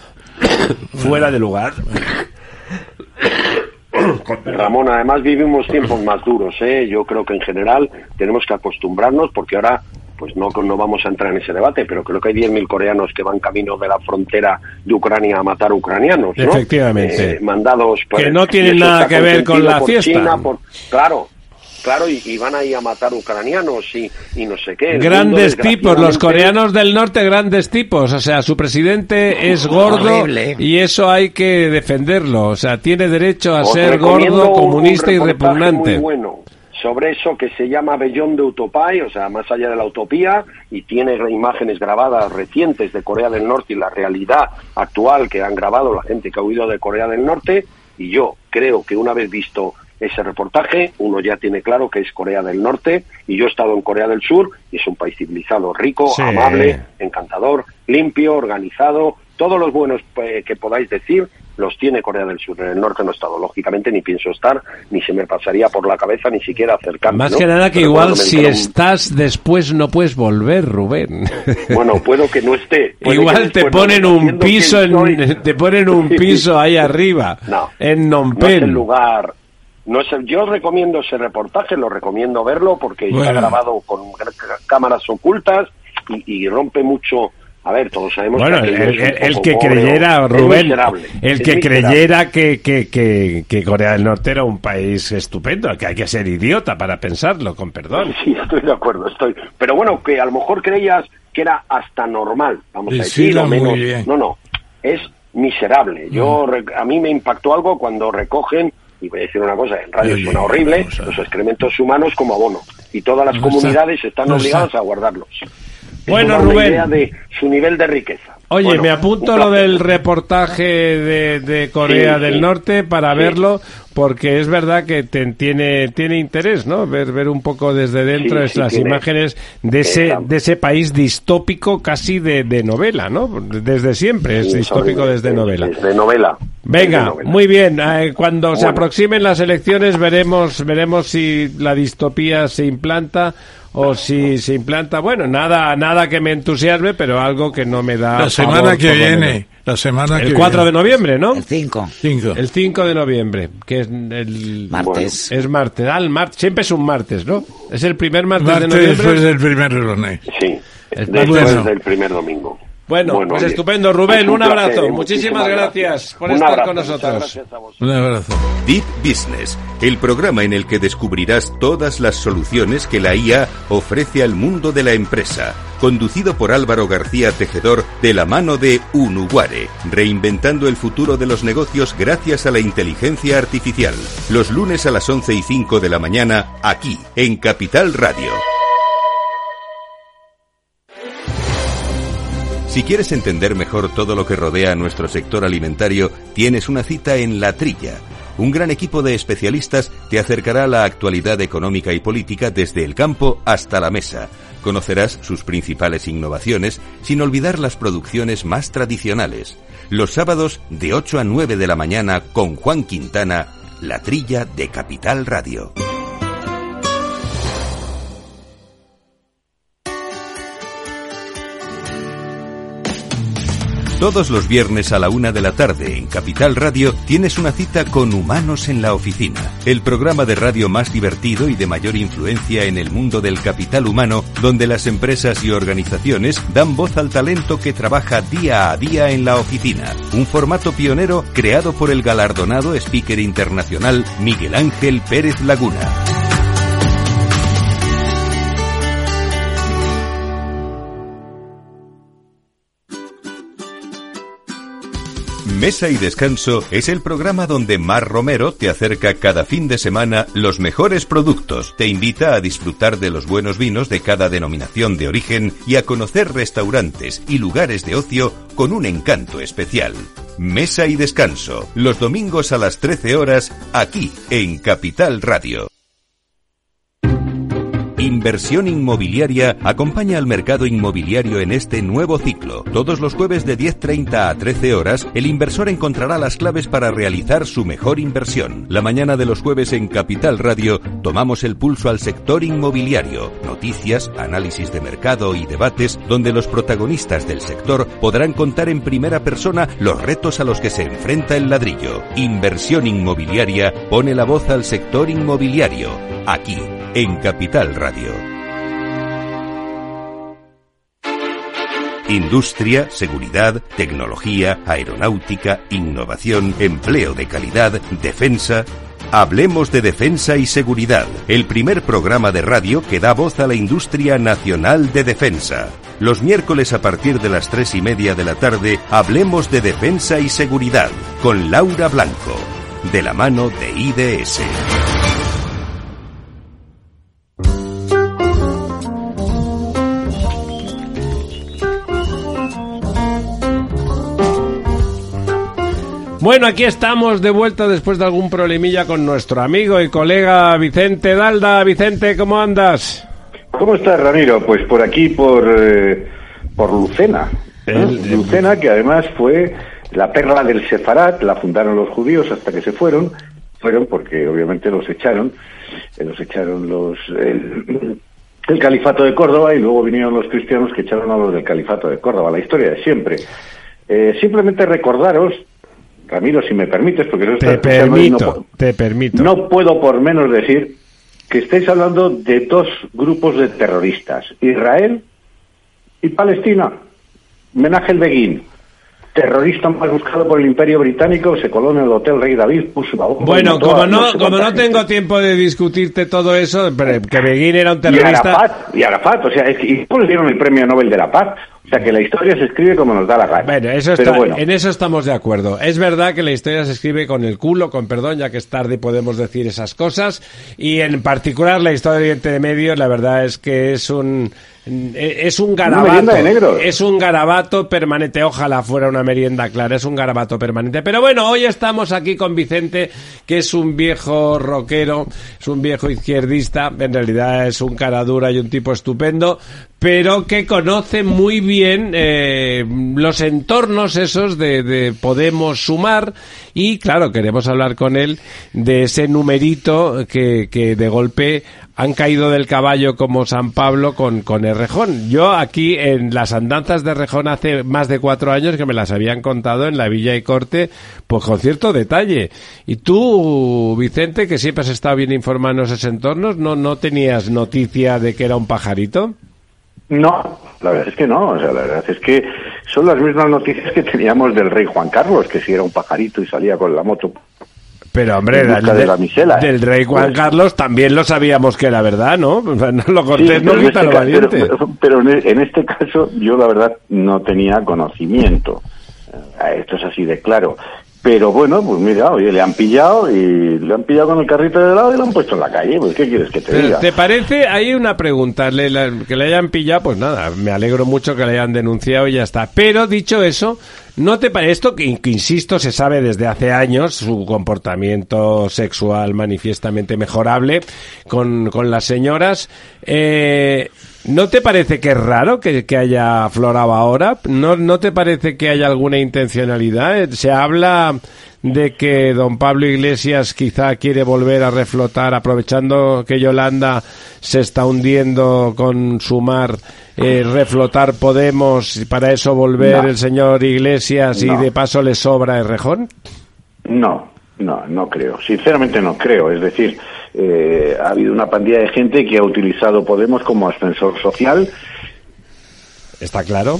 [SPEAKER 2] fuera de lugar.
[SPEAKER 7] Ramón, además vivimos tiempos más duros, ¿eh? Yo creo que en general tenemos que acostumbrarnos, porque ahora pues no, no vamos a entrar en ese debate, pero creo que hay diez mil coreanos que van camino de la frontera de Ucrania a matar ucranianos, ¿no?
[SPEAKER 2] Efectivamente.
[SPEAKER 7] Eh, mandados por...
[SPEAKER 2] Que no
[SPEAKER 7] y
[SPEAKER 2] tienen
[SPEAKER 7] eso
[SPEAKER 2] nada
[SPEAKER 7] está
[SPEAKER 2] que ver con
[SPEAKER 7] consentido
[SPEAKER 2] la
[SPEAKER 7] por
[SPEAKER 2] fiesta.
[SPEAKER 7] China, por- claro, claro, y, y van ahí a matar ucranianos y, y no sé qué. El mundo,
[SPEAKER 2] Grandes tipos, los
[SPEAKER 7] desgraciadamente,
[SPEAKER 2] coreanos del norte, grandes tipos. O sea, su presidente es gordo
[SPEAKER 4] Horrible.
[SPEAKER 2] y eso hay que defenderlo. O sea, tiene derecho a
[SPEAKER 7] Os
[SPEAKER 2] ser
[SPEAKER 7] recomiendo
[SPEAKER 2] gordo,
[SPEAKER 7] un-
[SPEAKER 2] comunista
[SPEAKER 7] un
[SPEAKER 2] y
[SPEAKER 7] reportaje
[SPEAKER 2] repugnante.
[SPEAKER 7] muy bueno sobre eso, que se llama Beyond the Utopia, o sea, más allá de la utopía, y tiene imágenes grabadas recientes de Corea del Norte y la realidad actual que han grabado la gente que ha huido de Corea del Norte, y yo creo que una vez visto ese reportaje, uno ya tiene claro que es Corea del Norte, y yo he estado en Corea del Sur, y es un país civilizado, rico,
[SPEAKER 2] Sí.
[SPEAKER 7] amable, encantador, limpio, organizado, todos los buenos eh, que podáis decir, los tiene Corea del Sur. En el norte no he estado, lógicamente, ni pienso estar, ni se me pasaría por la cabeza ni siquiera acercarme.
[SPEAKER 2] Más
[SPEAKER 7] ¿no?
[SPEAKER 2] que nada que
[SPEAKER 7] Pero
[SPEAKER 2] igual
[SPEAKER 7] cuando me
[SPEAKER 2] si
[SPEAKER 7] dijeron,
[SPEAKER 2] estás después no puedes volver, Rubén.
[SPEAKER 7] Bueno, puedo que no esté. puede que
[SPEAKER 2] Igual te
[SPEAKER 7] después no,
[SPEAKER 2] ponen un
[SPEAKER 7] sabiendo
[SPEAKER 2] piso
[SPEAKER 7] quién soy.
[SPEAKER 2] en, te ponen un piso ahí arriba,
[SPEAKER 7] No,
[SPEAKER 2] en
[SPEAKER 7] no es el
[SPEAKER 2] Nompen.
[SPEAKER 7] lugar. No es el- yo recomiendo ese reportaje, lo recomiendo verlo porque está
[SPEAKER 3] Bueno.
[SPEAKER 7] grabado con c- cámaras ocultas y, y rompe mucho A ver, todos sabemos
[SPEAKER 2] bueno,
[SPEAKER 7] que
[SPEAKER 2] el, el, el que
[SPEAKER 7] pobre,
[SPEAKER 2] creyera, Rubén, el que
[SPEAKER 7] miserable.
[SPEAKER 2] creyera que, que, que, que Corea del Norte era un país estupendo, que hay que ser idiota para pensarlo, con perdón.
[SPEAKER 7] Sí, estoy de acuerdo, estoy. Pero bueno, que a lo mejor creías que era hasta normal, vamos a decir, o menos. No, no, es miserable. Yo, mm. a mí me impactó algo cuando recogen, y voy a decir una cosa, en radio suena horrible, los excrementos humanos como abono, y todas las no comunidades está, están no obligadas está. a guardarlos.
[SPEAKER 2] Bueno,
[SPEAKER 7] es una
[SPEAKER 2] Rubén.
[SPEAKER 7] idea de su nivel de riqueza.
[SPEAKER 2] Oye,
[SPEAKER 7] bueno,
[SPEAKER 2] me apunto lo del reportaje de, de Corea sí, del sí. Norte para sí. verlo, porque es verdad que te, tiene tiene interés, ¿no? Ver ver un poco desde dentro sí, esas sí, imágenes de ese de ese país distópico casi de, de novela, ¿no? Desde siempre es sí, distópico desde de, novela.
[SPEAKER 7] Desde novela.
[SPEAKER 2] Venga,
[SPEAKER 7] desde novela.
[SPEAKER 2] Muy bien. Eh, cuando bueno. se aproximen las elecciones veremos veremos si la distopía se implanta o si se implanta, bueno, nada nada que me entusiasme, pero algo que no me da
[SPEAKER 3] la semana
[SPEAKER 2] favor,
[SPEAKER 3] que viene, la semana que
[SPEAKER 2] el cuatro
[SPEAKER 3] viene.
[SPEAKER 2] de noviembre, ¿no?
[SPEAKER 4] El cinco.
[SPEAKER 2] El cinco de noviembre, que es el
[SPEAKER 4] martes.
[SPEAKER 2] Bueno, es martes, ah, el martes, siempre es un martes, ¿no? Es el primer martes,
[SPEAKER 3] martes
[SPEAKER 2] de noviembre.
[SPEAKER 3] Después del primer lunes.
[SPEAKER 7] Sí.
[SPEAKER 2] El
[SPEAKER 7] después
[SPEAKER 2] bueno.
[SPEAKER 7] del primer domingo.
[SPEAKER 2] Bueno,
[SPEAKER 7] bueno
[SPEAKER 2] pues
[SPEAKER 7] oye,
[SPEAKER 2] estupendo, Rubén, un, un abrazo.
[SPEAKER 7] Placer,
[SPEAKER 2] muchísimas gracias, gracias por
[SPEAKER 7] un
[SPEAKER 2] estar
[SPEAKER 7] abrazo,
[SPEAKER 2] con nosotros.
[SPEAKER 3] Un abrazo.
[SPEAKER 8] Deep Business, el programa en el que descubrirás todas las soluciones que la I A ofrece al mundo de la empresa. Conducido por Álvaro García Tejedor, de la mano de Unuguare, reinventando el futuro de los negocios gracias a la inteligencia artificial. Los lunes a las once y cinco de la mañana, aquí, en Capital Radio. Si quieres entender mejor todo lo que rodea a nuestro sector alimentario, tienes una cita en La Trilla. Un gran equipo de especialistas te acercará a la actualidad económica y política desde el campo hasta la mesa. Conocerás sus principales innovaciones, sin olvidar las producciones más tradicionales. Los sábados de ocho a nueve de la mañana con Juan Quintana, La Trilla de Capital Radio. Todos los viernes a la una de la tarde en Capital Radio tienes una cita con Humanos en la Oficina, el programa de radio más divertido y de mayor influencia en el mundo del capital humano, donde las empresas y organizaciones dan voz al talento que trabaja día a día en la oficina. Un formato pionero creado por el galardonado speaker internacional Miguel Ángel Pérez Laguna. Mesa y Descanso es el programa donde Mar Romero te acerca cada fin de semana los mejores productos, te invita a disfrutar de los buenos vinos de cada denominación de origen y a conocer restaurantes y lugares de ocio con un encanto especial. Mesa y Descanso, los domingos a las trece horas, aquí en Capital Radio. Inversión Inmobiliaria acompaña al mercado inmobiliario en este nuevo ciclo. Todos los jueves de diez treinta a trece horas, el inversor encontrará las claves para realizar su mejor inversión. La mañana de los jueves en Capital Radio tomamos el pulso al sector inmobiliario. Noticias, análisis de mercado y debates donde los protagonistas del sector podrán contar en primera persona los retos a los que se enfrenta el ladrillo. Inversión Inmobiliaria pone la voz al sector inmobiliario. Aquí, en Capital Radio. Industria, seguridad, tecnología, aeronáutica, innovación, empleo de calidad, defensa. Hablemos de defensa y seguridad, el primer programa de radio que da voz a la industria nacional de defensa. Los miércoles a partir de las tres y media de la tarde, hablemos de defensa y seguridad, con Laura Blanco, de la mano de I D S.
[SPEAKER 2] Bueno, aquí estamos de vuelta después de algún problemilla con nuestro amigo y colega Vicente Dalda. Vicente, ¿cómo andas?
[SPEAKER 9] ¿Cómo estás, Ramiro? Pues por aquí, por eh, por Lucena. ¿eh? El, Lucena, que además fue la perla del Sefarat, la fundaron los judíos hasta que se fueron. Fueron porque obviamente los echaron, eh, los echaron los el, el califato de Córdoba y luego vinieron los cristianos que echaron a los del califato de Córdoba. La historia de siempre. Eh, simplemente recordaros, Ramiro, si me permites, porque no
[SPEAKER 2] te permito, no, te permito.
[SPEAKER 9] No puedo por menos decir que estáis hablando de dos grupos de terroristas, Israel y Palestina. Menachem Begin, terrorista más buscado por el Imperio Británico, se coló en el Hotel Rey David, puso la bomba.
[SPEAKER 2] Bueno, como no, no como no tengo tiempo de discutirte todo eso, pero que Begin era un terrorista.
[SPEAKER 9] Y Arafat, y Arafat, o sea, es que y le dieron el premio Nobel de la Paz. O sea, que la historia se escribe como nos da la gana.
[SPEAKER 2] Bueno, eso está, bueno, en eso estamos de acuerdo. Es verdad que la historia se escribe con el culo, con perdón, ya que es tarde y podemos decir esas cosas. Y en particular la historia de Oriente Medio, la verdad es que es un... Es un garabato, es un garabato permanente. Ojalá fuera una merienda clara, es un garabato permanente. Pero bueno, hoy estamos aquí con Vicente, que es un viejo rockero, es un viejo izquierdista, en realidad es un cara dura y un tipo estupendo, pero que conoce muy bien eh, los entornos esos de, de Podemos Sumar. Y claro, queremos hablar con él de ese numerito que, que de golpe han caído del caballo como San Pablo con, con Errejón. Yo aquí en las andanzas de Errejón hace más de cuatro años que me las habían contado en la Villa y Corte, pues con cierto detalle. Y tú, Vicente, que siempre has estado bien informado en esos entornos, ¿no, no tenías noticia de que era un pajarito?
[SPEAKER 9] No, la verdad es que no, o sea, la verdad es que son las mismas noticias que teníamos del rey Juan Carlos, que si era un pajarito y salía con la moto.
[SPEAKER 2] Pero hombre, del,
[SPEAKER 9] de la misela,
[SPEAKER 2] del rey Juan pues, Carlos también lo sabíamos que era verdad, ¿no? No lo cortés, sí, no quita este lo valiente.
[SPEAKER 9] Pero, pero en este caso yo la verdad no tenía conocimiento. Esto es así de claro. Pero bueno, pues mira, oye, le han pillado y le han pillado con el carrito de helado y lo han puesto en la calle. Pues ¿qué quieres que te
[SPEAKER 2] Pero,
[SPEAKER 9] diga?
[SPEAKER 2] ¿te parece? Hay una pregunta, le, la, que le hayan pillado, pues nada, me alegro mucho que le hayan denunciado y ya está. Pero dicho eso, ¿no te parece esto que, que insisto, se sabe desde hace años su comportamiento sexual manifiestamente mejorable con, con las señoras? Eh, ¿No te parece que es raro que, que haya aflorado ahora? ¿No, ¿No te parece que haya alguna intencionalidad? Se habla de que don Pablo Iglesias quizá quiere volver a reflotar, aprovechando que Yolanda se está hundiendo con Sumar, eh, reflotar Podemos y para eso volver no. el señor Iglesias no. y de paso le sobra Errejón.
[SPEAKER 9] No, no, no creo. Sinceramente no creo. Es decir, eh, ha habido una pandilla de gente que ha utilizado Podemos como ascensor social.
[SPEAKER 2] ¿Está claro?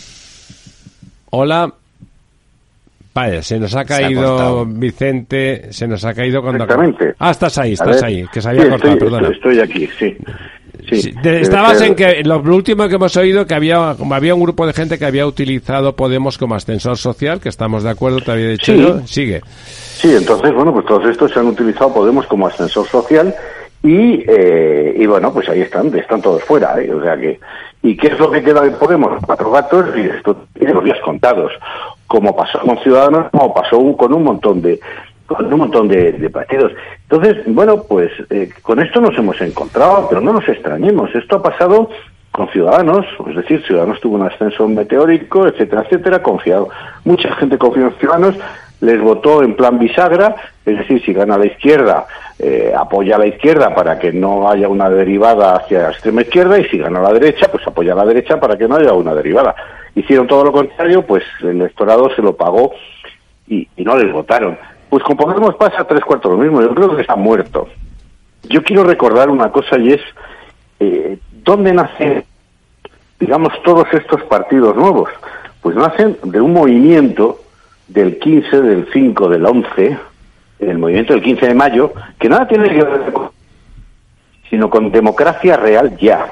[SPEAKER 2] Hola. Vaya, se nos ha caído ha Vicente, se nos ha caído cuando...
[SPEAKER 9] Exactamente.
[SPEAKER 2] Ah, estás ahí, estás ahí, que se había
[SPEAKER 9] sí,
[SPEAKER 2] cortado,
[SPEAKER 9] estoy,
[SPEAKER 2] perdona.
[SPEAKER 9] Estoy aquí, sí. sí.
[SPEAKER 2] sí estabas en que, lo último que hemos oído, que había había un grupo de gente que había utilizado Podemos como ascensor social, que estamos de acuerdo, te había dicho
[SPEAKER 9] sí.
[SPEAKER 2] yo, sigue.
[SPEAKER 9] Sí, entonces, bueno, pues todos estos se han utilizado Podemos como ascensor social y, eh, y bueno, pues ahí están, están todos fuera, ¿eh? O sea que... ¿Y qué es lo que queda de Podemos? Cuatro gatos y esto tiene los días contados. Como pasó con Ciudadanos, como pasó un, con un montón de con un montón de, de partidos. Entonces, bueno, pues eh, con esto nos hemos encontrado, pero no nos extrañemos. Esto ha pasado con Ciudadanos, es decir, Ciudadanos tuvo un ascenso meteórico, etcétera, etcétera, confiado. Mucha gente confió en Ciudadanos, les votó en plan bisagra, es decir, si gana la izquierda, eh, apoya a la izquierda para que no haya una derivada hacia la extrema izquierda, y si gana la derecha, pues apoya a la derecha para que no haya una derivada. Hicieron todo lo contrario, pues el electorado se lo pagó y, y no les votaron. Pues con Podemos pasa tres cuartos lo mismo, yo creo que está muerto. Yo quiero recordar una cosa y es, eh, ¿dónde nacen, digamos, todos estos partidos nuevos? Pues nacen de un movimiento del quince, del cinco, del once, el movimiento del quince de mayo, que nada tiene que ver con, sino con democracia real ya.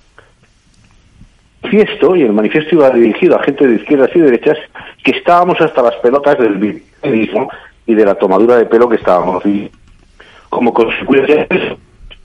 [SPEAKER 9] El manifiesto, y el manifiesto iba dirigido a gente de izquierdas y derechas, que estábamos hasta las pelotas del bipartidismo y de la tomadura de pelo que estábamos viviendo. Como consecuencia de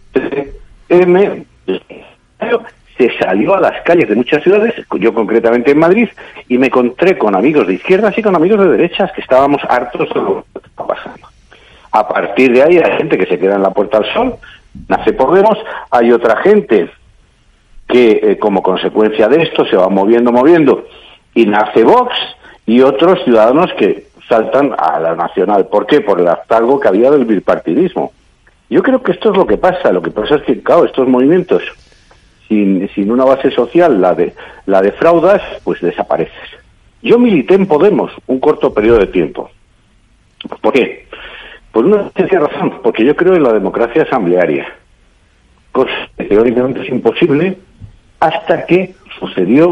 [SPEAKER 9] eso, se salió a las calles de muchas ciudades, yo concretamente en Madrid, y me encontré con amigos de izquierdas y con amigos de derechas que estábamos hartos de lo que estaba pasando. A partir de ahí hay gente que se queda en la Puerta del Sol, nace Podemos, hay otra gente que eh, como consecuencia de esto se va moviendo, moviendo, y nace Vox, y otros ciudadanos que saltan a la nacional. ¿Por qué? Por el hartazgo que había del bipartidismo. Yo creo que esto es lo que pasa. Lo que pasa es que, claro, estos movimientos sin, sin una base social, la de la defraudas, pues desapareces. Yo milité en Podemos un corto periodo de tiempo. ¿Por qué? Por una sencilla razón, porque yo creo en la democracia asamblearia, cosa que teóricamente es imposible hasta que sucedió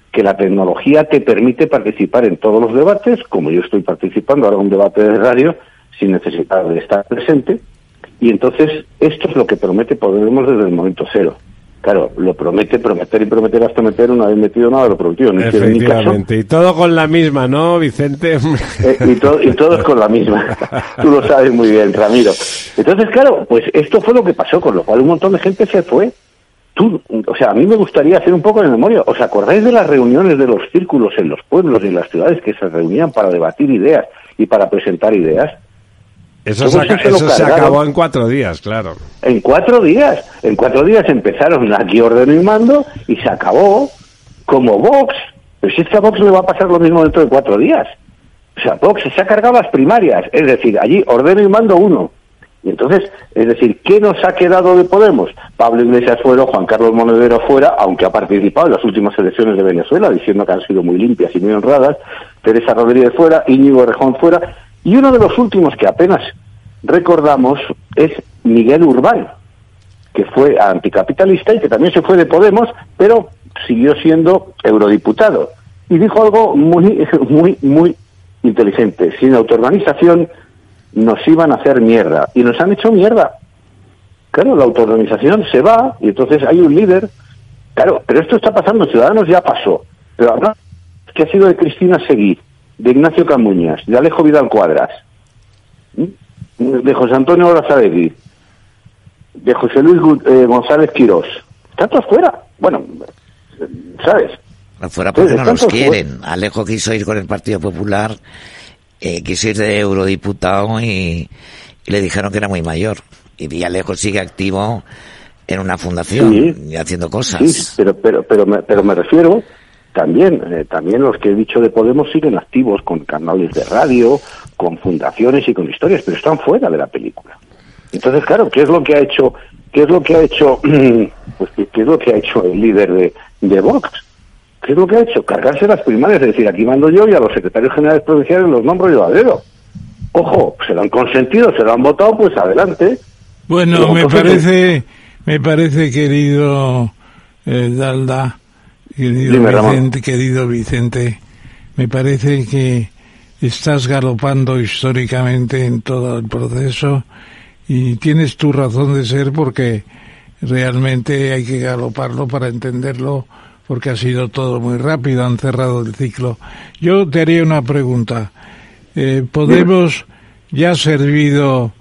[SPEAKER 9] que la tecnología te permite participar en todos los debates, como yo estoy participando ahora en un debate de radio, sin necesidad de estar presente, y entonces esto es lo que promete Podemos desde el momento cero. Claro, lo promete, prometer y prometer hasta meter, una vez metido nada, lo prometido, no hicieron ni caso.
[SPEAKER 2] Y todo con la misma, ¿no, Vicente?
[SPEAKER 9] Eh, y, todo, y todos con la misma. Tú lo sabes muy bien, Ramiro. Entonces, claro, pues esto fue lo que pasó, con lo cual un montón de gente se fue. Tú, o sea, a mí me gustaría hacer un poco de memoria. ¿Os acordáis de las reuniones de los círculos en los pueblos y en las ciudades que se reunían para debatir ideas y para presentar ideas?
[SPEAKER 2] Eso, se, eso se, se acabó en cuatro días, claro.
[SPEAKER 9] En cuatro días. En cuatro días empezaron aquí orden y mando y se acabó como Vox. Pero si es que a Vox le va a pasar lo mismo dentro de cuatro días. O sea, Vox se ha cargado las primarias. Es decir, allí orden y mando uno. Y entonces, es decir, ¿qué nos ha quedado de Podemos? Pablo Iglesias fuera, Juan Carlos Monedero fuera, aunque ha participado en las últimas elecciones de Venezuela, diciendo que han sido muy limpias y muy honradas. Teresa Rodríguez fuera, Íñigo Errejón fuera. Y uno de los últimos que apenas recordamos es Miguel Urbán, que fue anticapitalista y que también se fue de Podemos, pero siguió siendo eurodiputado. Y dijo algo muy, muy, muy inteligente. Sin autoorganización nos iban a hacer mierda. Y nos han hecho mierda. Claro, la autoorganización se va y entonces hay un líder. Claro, pero esto está pasando. Ciudadanos ya pasó. Pero ahora, ¿qué ha sido de Cristina Seguí, de Ignacio Camuñas, de Alejo Vidal Cuadras, de José Antonio Orazátegui, de José Luis eh, González Quirós? Están todos fuera. Bueno, ¿sabes?
[SPEAKER 4] Fuera porque no los quieren. Alejo quiso ir con el Partido Popular, eh, quiso ir de eurodiputado y, y le dijeron que era muy mayor. Y Alejo sigue activo en una fundación, sí, y haciendo cosas.
[SPEAKER 9] Sí, pero, pero, pero, me, pero me refiero... También, eh, también los que he dicho de Podemos siguen activos con canales de radio, con fundaciones y con historias, pero están fuera de la película. Entonces, claro, ¿qué es lo que ha hecho, qué es lo que ha hecho, pues qué, qué es lo que ha hecho el líder de, de Vox? ¿Qué es lo que ha hecho? Cargarse las primarias, es decir, aquí mando yo y a los secretarios generales provinciales los nombro yo a dedo. Ojo, se lo han consentido, se lo han votado, pues adelante.
[SPEAKER 3] Bueno, Pero, me parece, me parece, querido eh, Dalda, Querido
[SPEAKER 9] Dime,
[SPEAKER 3] Vicente, querido Vicente, me parece que estás galopando históricamente en todo el proceso y tienes tu razón de ser, porque realmente hay que galoparlo para entenderlo, porque ha sido todo muy rápido, han cerrado el ciclo. Yo te haría una pregunta. Eh, ¿Podemos ya ha servido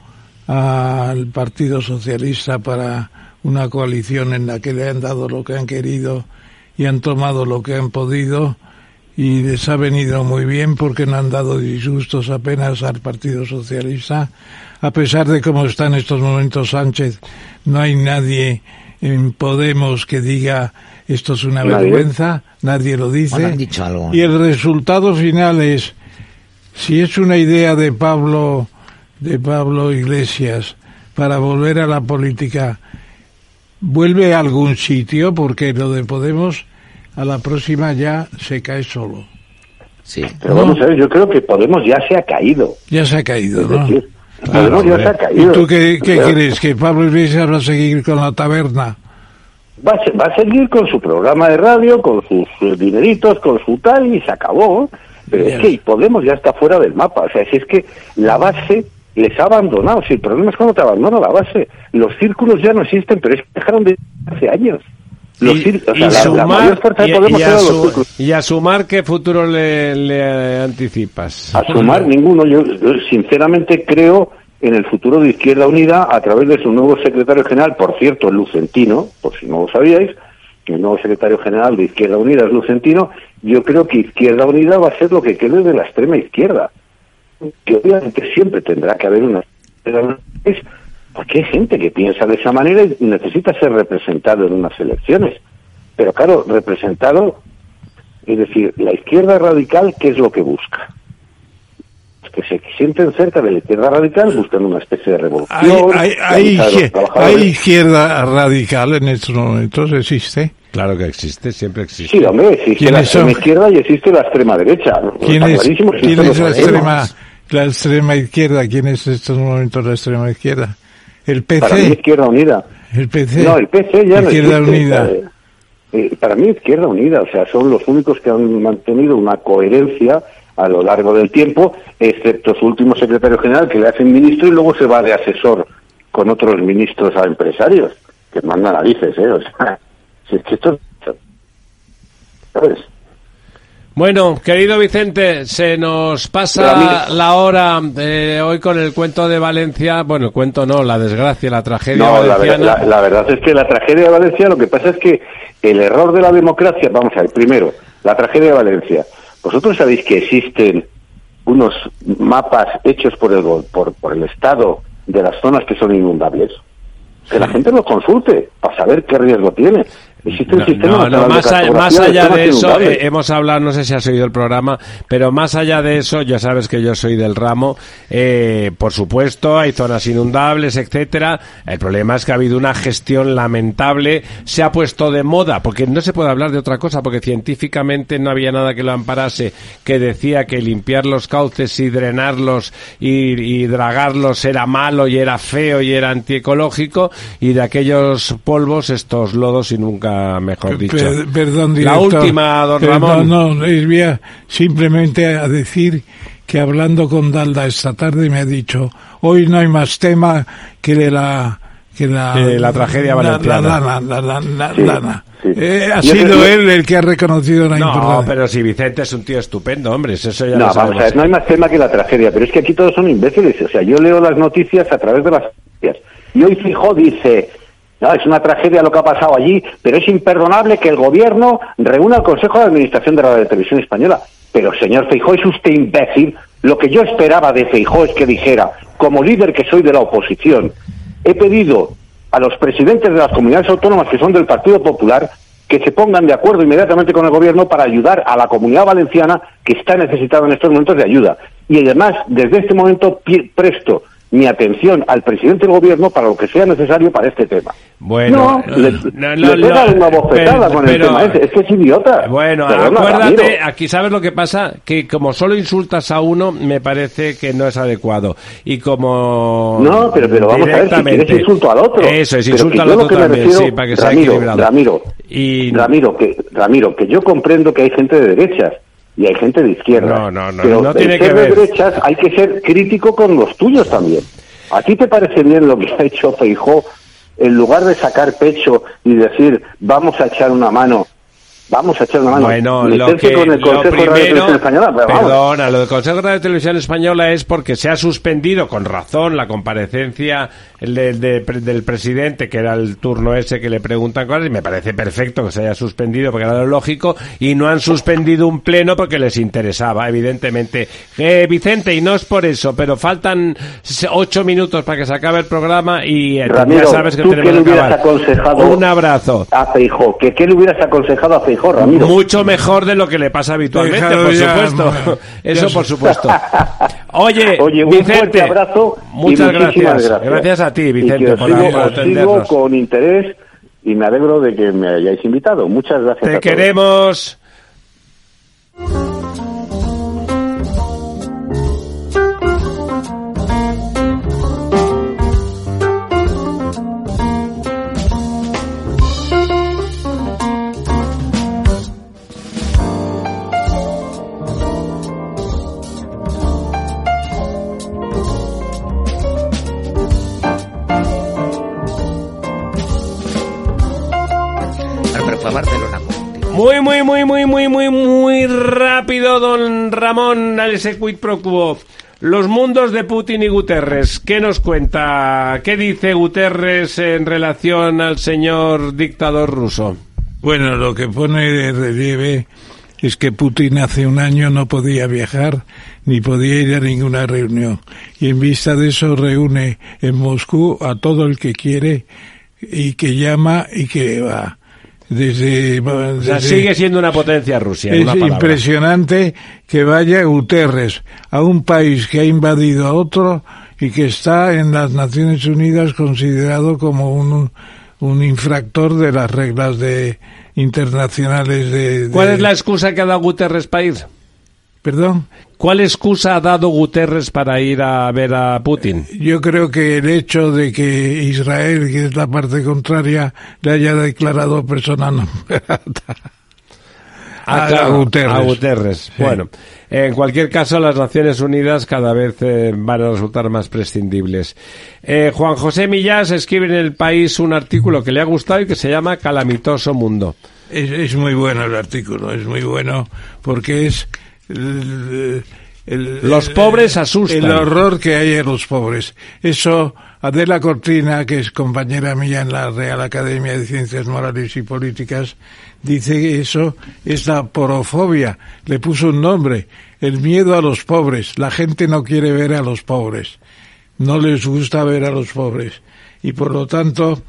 [SPEAKER 3] al Partido Socialista para una coalición en la que le han dado lo que han querido y han tomado lo que han podido, y les ha venido muy bien porque no han dado disgustos apenas al Partido Socialista? A pesar de cómo está en estos momentos Sánchez, no hay nadie en Podemos que diga esto es una ¿Nadie? vergüenza, nadie lo dice.
[SPEAKER 4] Bueno, han dicho algo.
[SPEAKER 3] Y el resultado final es, si es una idea de Pablo, de Pablo Iglesias para volver a la política, ¿vuelve a algún sitio? Porque lo de Podemos a la próxima ya se cae solo.
[SPEAKER 9] Sí. Pero ¿no? Vamos a ver, yo creo que Podemos ya se ha caído.
[SPEAKER 3] Ya se ha caído, ¿no?
[SPEAKER 9] Es decir, claro, Podemos ya se ha caído.
[SPEAKER 3] ¿Y tú qué, qué claro. crees? ¿Que Pablo Iglesias va a seguir con la taberna?
[SPEAKER 9] Va a, va a seguir con su programa de radio, con sus eh, dineritos, con su tal, y se acabó. Pero yes. es que Podemos ya está fuera del mapa. O sea, si es que la base les ha abandonado. Si el problema es cuando te abandona la base. Los círculos ya no existen, pero es que dejaron de hace años. Los
[SPEAKER 2] y,
[SPEAKER 9] círculos, o sea,
[SPEAKER 2] y,
[SPEAKER 9] la,
[SPEAKER 2] sumar,
[SPEAKER 9] la mayor fuerza de Podemos
[SPEAKER 2] y, y,
[SPEAKER 9] era
[SPEAKER 2] su,
[SPEAKER 9] los círculos.
[SPEAKER 2] y a sumar, ¿qué futuro le, le anticipas?
[SPEAKER 9] A sumar ninguno. Yo, yo sinceramente creo en el futuro de Izquierda Unida a través de su nuevo secretario general, por cierto, Lucentino, por si no lo sabíais, que el nuevo secretario general de Izquierda Unida es Lucentino. Yo creo que Izquierda Unida va a ser lo que quede de la extrema izquierda, que obviamente siempre tendrá que haber una... Es porque hay gente que piensa de esa manera y necesita ser representado en unas elecciones. Pero claro, representado, es decir, la izquierda radical, ¿qué es lo que busca? Que se sienten cerca de la izquierda radical, buscan una especie de revolución.
[SPEAKER 3] ¿Hay, hay, hay, ¿hay izquierda radical en estos momentos? ¿Existe?
[SPEAKER 2] Claro que existe, siempre existe.
[SPEAKER 9] Sí, hombre, existe la extrema son? izquierda y existe la extrema derecha.
[SPEAKER 3] ¿Quién es, ¿quién es la, extrema, la extrema izquierda? ¿Quién es en estos momentos la extrema izquierda? ¿El P C?
[SPEAKER 9] Para mí, Izquierda Unida.
[SPEAKER 3] ¿El P C?
[SPEAKER 9] No, el P C ya no
[SPEAKER 3] Izquierda
[SPEAKER 9] existe.
[SPEAKER 3] Unida.
[SPEAKER 9] eh, para mí Izquierda Unida, o sea, son los únicos que han mantenido una coherencia a lo largo del tiempo, excepto su último secretario general, que le hacen ministro y luego se va de asesor con otros ministros a empresarios, que mandan narices, ¿eh? O sea, si es que esto... ¿sabes?
[SPEAKER 2] Bueno, querido Vicente, se nos pasa la hora eh, hoy con el cuento de Valencia. Bueno, el cuento no, la desgracia, la tragedia
[SPEAKER 9] no,
[SPEAKER 2] valenciana.
[SPEAKER 9] La, la, la verdad es que la tragedia de Valencia, lo que pasa es que el error de la democracia, vamos a ver, primero, la tragedia de Valencia. Vosotros sabéis que existen unos mapas hechos por el por, por el Estado de las zonas que son inundables. Que la gente lo consulte para saber qué riesgo tiene. Existe un
[SPEAKER 2] no,
[SPEAKER 9] sistema
[SPEAKER 2] no, no, más, a, más allá de eso, eh, hemos hablado, no sé si has oído el programa, pero más allá de eso, ya sabes que yo soy del ramo, eh, por supuesto, hay zonas inundables, etcétera. El problema es que ha habido una gestión lamentable, se ha puesto de moda, porque no se puede hablar de otra cosa, porque científicamente no había nada que lo amparase, que decía que limpiar los cauces y drenarlos y, y dragarlos era malo y era feo y era antiecológico, y de aquellos polvos estos lodos y nunca mejor dicho.
[SPEAKER 3] Per, perdón,
[SPEAKER 2] La
[SPEAKER 3] director,
[SPEAKER 2] última, don
[SPEAKER 3] perdón,
[SPEAKER 2] Ramón.
[SPEAKER 3] No, no, voy a simplemente a decir que hablando con Dalda esta tarde me ha dicho, hoy no hay más tema que de la que la,
[SPEAKER 2] eh, la tragedia valenciana.
[SPEAKER 3] La lana, la, la, la,
[SPEAKER 9] sí,
[SPEAKER 3] lana.
[SPEAKER 9] Sí.
[SPEAKER 3] Eh, ha
[SPEAKER 9] Yo
[SPEAKER 3] sido
[SPEAKER 9] creo...
[SPEAKER 3] él el que ha reconocido la
[SPEAKER 2] no,
[SPEAKER 3] importancia.
[SPEAKER 2] No, pero si Vicente es un tío estupendo, hombre, eso ya
[SPEAKER 9] no,
[SPEAKER 2] lo sabemos.
[SPEAKER 9] vamos a ver, no hay más tema que la tragedia, pero es que aquí todos son imbéciles. O sea, yo leo las noticias a través de las noticias. Y hoy Feijóo dice, no, es una tragedia lo que ha pasado allí, pero es imperdonable que el gobierno reúna al Consejo de Administración de la Televisión Española. Pero, señor Feijóo, es usted imbécil. Lo que yo esperaba de Feijóo es que dijera, como líder que soy de la oposición, he pedido a los presidentes de las comunidades autónomas que son del Partido Popular que se pongan de acuerdo inmediatamente con el gobierno para ayudar a la comunidad valenciana que está necesitada en estos momentos de ayuda. Y además, desde este momento presto mi atención al presidente del gobierno para lo que sea necesario para este tema.
[SPEAKER 2] Bueno,
[SPEAKER 9] no, le,
[SPEAKER 2] no,
[SPEAKER 9] no, le pega
[SPEAKER 2] no,
[SPEAKER 9] una bofetada
[SPEAKER 2] pero,
[SPEAKER 9] con
[SPEAKER 2] pero,
[SPEAKER 9] el tema ese. Es que es idiota.
[SPEAKER 2] Bueno,
[SPEAKER 9] Perdona,
[SPEAKER 2] acuérdate,
[SPEAKER 9] Ramiro.
[SPEAKER 2] aquí sabes lo que pasa, que como solo insultas a uno, me parece que no es adecuado. Y como...
[SPEAKER 9] No, pero, pero vamos a ver, si quieres insulto al otro.
[SPEAKER 2] Eso es,
[SPEAKER 9] pero
[SPEAKER 2] insulta al
[SPEAKER 9] yo
[SPEAKER 2] otro
[SPEAKER 9] lo que
[SPEAKER 2] también,
[SPEAKER 9] me refiero,
[SPEAKER 2] sí, para que sea
[SPEAKER 9] Ramiro,
[SPEAKER 2] equilibrado.
[SPEAKER 9] Ramiro,
[SPEAKER 2] y...
[SPEAKER 9] Ramiro, que, Ramiro, que yo comprendo que hay gente de derechas y hay gente de izquierda.
[SPEAKER 2] No, no, no,
[SPEAKER 9] pero
[SPEAKER 2] no
[SPEAKER 9] de
[SPEAKER 2] tiene
[SPEAKER 9] ser
[SPEAKER 2] que ver.
[SPEAKER 9] de derechas hay que ser crítico con los tuyos también. ¿A ti te parece bien lo que ha hecho Feijóo? En lugar de sacar pecho y decir, vamos a echar una mano, vamos a echar una mano.
[SPEAKER 2] Bueno, lo que,
[SPEAKER 9] con el Consejo
[SPEAKER 2] lo primero,
[SPEAKER 9] de Radio Televisión Española, pero vamos.
[SPEAKER 2] perdona, lo del Consejo de Radio Televisión Española es porque se ha suspendido, con razón, la comparecencia de, de, de, del presidente, que era el turno ese que le preguntan cosas, y me parece perfecto que se haya suspendido porque era lo lógico, y no han suspendido un pleno porque les interesaba, evidentemente. Eh, Vicente, y no es por eso, pero faltan ocho minutos para que se acabe el programa y eh,
[SPEAKER 9] Ramiro,
[SPEAKER 2] ya sabes que
[SPEAKER 9] ¿tú
[SPEAKER 2] tenemos
[SPEAKER 9] qué le
[SPEAKER 2] que
[SPEAKER 9] hubieras
[SPEAKER 2] acabar.
[SPEAKER 9] aconsejado
[SPEAKER 2] Un abrazo.
[SPEAKER 9] a Feijóo? ¿Qué, ¿Qué le hubieras aconsejado a Feijóo, Ramiro?
[SPEAKER 2] Mucho mejor de lo que le pasa habitualmente,
[SPEAKER 3] Dejado
[SPEAKER 2] por
[SPEAKER 3] ya,
[SPEAKER 2] supuesto.
[SPEAKER 3] bueno,
[SPEAKER 2] Eso por supuesto. Oye,
[SPEAKER 9] Oye, un
[SPEAKER 2] Vicente,
[SPEAKER 9] fuerte abrazo
[SPEAKER 2] muchas
[SPEAKER 9] y muchísimas
[SPEAKER 2] gracias.
[SPEAKER 9] gracias.
[SPEAKER 2] Gracias a ti,
[SPEAKER 9] Y
[SPEAKER 2] Vicente,
[SPEAKER 9] que os
[SPEAKER 2] por,
[SPEAKER 9] sigo,
[SPEAKER 2] por
[SPEAKER 9] os sigo
[SPEAKER 2] atendernos.
[SPEAKER 9] con interés y me alegro de que me hayáis invitado. Muchas gracias a
[SPEAKER 2] Te
[SPEAKER 9] todos.
[SPEAKER 2] queremos. Muy, muy, muy, muy, muy, muy, muy rápido, don Ramón, al ese quid pro quo. Los mundos de Putin y Guterres, ¿qué nos cuenta? ¿Qué dice Guterres en relación al señor dictador ruso?
[SPEAKER 3] Bueno, lo que pone de relieve es que Putin hace un año no podía viajar ni podía ir a ninguna reunión. Y en vista de eso reúne en Moscú a todo el que quiere y que llama y que va. Desde,
[SPEAKER 2] O sea,
[SPEAKER 3] desde,
[SPEAKER 2] sigue siendo una potencia Rusia.
[SPEAKER 3] es
[SPEAKER 2] una palabra.
[SPEAKER 3] impresionante que vaya Guterres a un país que ha invadido a otro y que está en las Naciones Unidas considerado como un, un infractor de las reglas de internacionales de, de...
[SPEAKER 2] ¿Cuál es la excusa que ha dado Guterres para ir?
[SPEAKER 3] ¿Perdón?
[SPEAKER 2] ¿Cuál excusa ha dado Guterres para ir a ver a Putin?
[SPEAKER 3] Yo creo que el hecho de que Israel, que es la parte contraria, le haya declarado persona non grata
[SPEAKER 2] a,
[SPEAKER 3] a, a Guterres.
[SPEAKER 2] A Guterres. Sí. Bueno, en cualquier caso, las Naciones Unidas cada vez eh, van a resultar más prescindibles. Eh, Juan José Millás escribe en El País un artículo que le ha gustado y que se llama Calamitoso Mundo.
[SPEAKER 3] Es, es muy bueno el artículo, es muy bueno porque es... El, el,
[SPEAKER 2] los pobres asustan.
[SPEAKER 3] El horror que hay en los pobres. Eso, Adela Cortina, que es compañera mía en la Real Academia de Ciencias Morales y Políticas, dice que eso es la porofobia. Le puso un nombre, el miedo a los pobres. La gente no quiere ver a los pobres. No les gusta ver a los pobres. Y por lo tanto,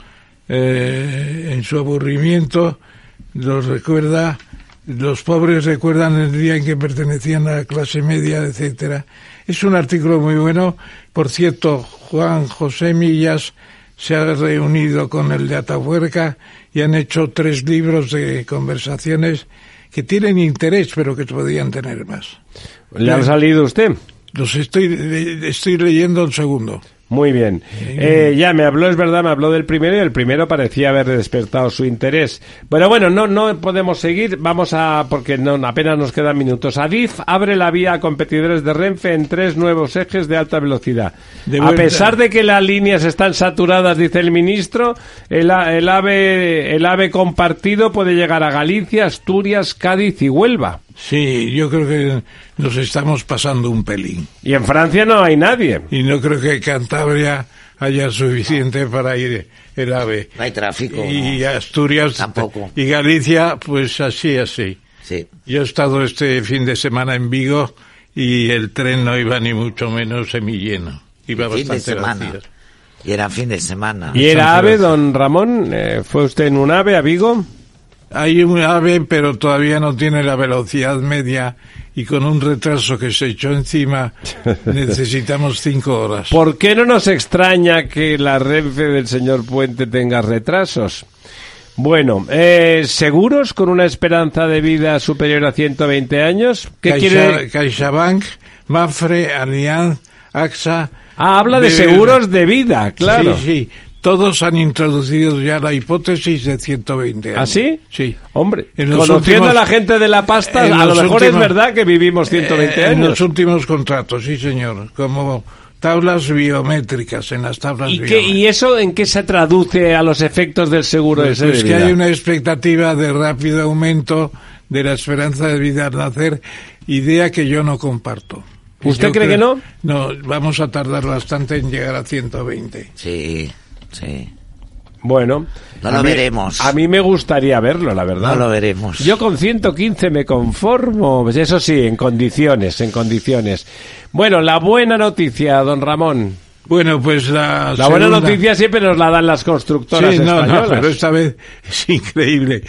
[SPEAKER 3] eh, en su aburrimiento, los recuerda... Los pobres recuerdan el día en que pertenecían a la clase media, etcétera. Es un artículo muy bueno. Por cierto, Juan José Millás se ha reunido con el de Atapuerca y han hecho tres libros de conversaciones que tienen interés, pero que podrían tener más.
[SPEAKER 2] ¿Le han salido usted?
[SPEAKER 3] Los estoy, estoy leyendo el segundo.
[SPEAKER 2] Muy bien. Eh, ya me habló, es verdad, me habló del primero y el primero parecía haber despertado su interés. Bueno, bueno, no no podemos seguir, vamos a, porque no apenas nos quedan minutos. Adif abre la vía a competidores de Renfe en tres nuevos ejes de alta velocidad. De a pesar de que las líneas están saturadas, dice el ministro, el, el AVE, el AVE compartido puede llegar a Galicia, Asturias, Cádiz y Huelva.
[SPEAKER 3] Sí, yo creo que nos estamos pasando un pelín.
[SPEAKER 2] Y en Francia no hay nadie.
[SPEAKER 3] Y no creo que Cantabria haya suficiente para ir el AVE.
[SPEAKER 4] No hay tráfico.
[SPEAKER 3] Y
[SPEAKER 4] no.
[SPEAKER 3] Asturias
[SPEAKER 4] tampoco.
[SPEAKER 3] Y Galicia, pues así, así.
[SPEAKER 4] Sí.
[SPEAKER 3] Yo he estado este fin de semana en Vigo y el tren no iba ni mucho menos semilleno. Iba bastante vacío.
[SPEAKER 4] Y era fin de semana.
[SPEAKER 2] ¿Y era AVE, don Ramón? Eh, ¿Fue usted en un AVE a Vigo?
[SPEAKER 3] Hay un AVE, pero todavía no tiene la velocidad media y con un retraso que se echó encima necesitamos cinco horas.
[SPEAKER 2] ¿Por qué no nos extraña que la Renfe del señor Puente tenga retrasos? Bueno, eh, ¿seguros con una esperanza de vida superior a ciento veinte años? ¿Qué
[SPEAKER 3] Caixa,
[SPEAKER 2] quiere?
[SPEAKER 3] CaixaBank, Mapfre, Allianz, AXA...
[SPEAKER 2] Ah, habla de, de seguros de vida, claro.
[SPEAKER 3] Sí, sí. Todos han introducido ya la hipótesis de ciento veinte años.
[SPEAKER 2] ¿Ah, sí?
[SPEAKER 3] Sí.
[SPEAKER 2] Hombre, conociendo últimos, a la gente de la pasta, a lo mejor últimos, es verdad que vivimos ciento veinte
[SPEAKER 3] eh,
[SPEAKER 2] años.
[SPEAKER 3] En los últimos contratos, sí, señor. Como tablas biométricas, en las tablas
[SPEAKER 2] ¿Y
[SPEAKER 3] biométricas.
[SPEAKER 2] Qué, ¿Y eso en qué se traduce a los efectos del seguro
[SPEAKER 3] pues,
[SPEAKER 2] ese
[SPEAKER 3] pues
[SPEAKER 2] de vida?
[SPEAKER 3] Que hay una expectativa de rápido aumento de la esperanza de vida al nacer, idea que yo no comparto.
[SPEAKER 2] ¿Usted
[SPEAKER 3] yo
[SPEAKER 2] cree
[SPEAKER 3] creo,
[SPEAKER 2] que no?
[SPEAKER 3] No, vamos a tardar bastante en llegar a ciento veinte.
[SPEAKER 4] Sí. Sí.
[SPEAKER 2] Bueno,
[SPEAKER 4] no lo
[SPEAKER 2] mí,
[SPEAKER 4] veremos.
[SPEAKER 2] A mí me gustaría verlo, la verdad.
[SPEAKER 4] No lo veremos.
[SPEAKER 2] Yo con ciento quince me conformo, pues eso sí, en condiciones, en condiciones. Bueno, la buena noticia, don Ramón.
[SPEAKER 3] Bueno, pues la
[SPEAKER 2] La
[SPEAKER 3] segunda...
[SPEAKER 2] buena noticia siempre nos la dan las constructoras
[SPEAKER 3] sí, no,
[SPEAKER 2] españolas.
[SPEAKER 3] No, pero esta vez es increíble.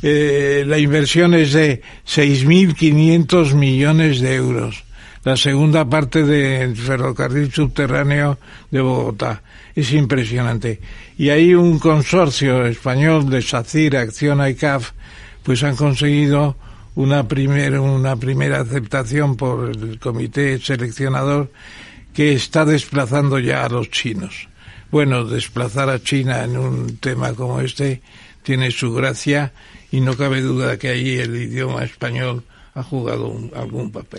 [SPEAKER 3] Eh, la inversión es de seis mil quinientos millones de euros. La segunda parte del ferrocarril subterráneo de Bogotá. Es impresionante. Y hay un consorcio español de SACIR, Acciona y C A F, pues han conseguido una primera, una primera aceptación por el comité seleccionador que está desplazando ya a los chinos. Bueno, desplazar a China en un tema como este tiene su gracia y no cabe duda que ahí el idioma español ha jugado un, algún papel.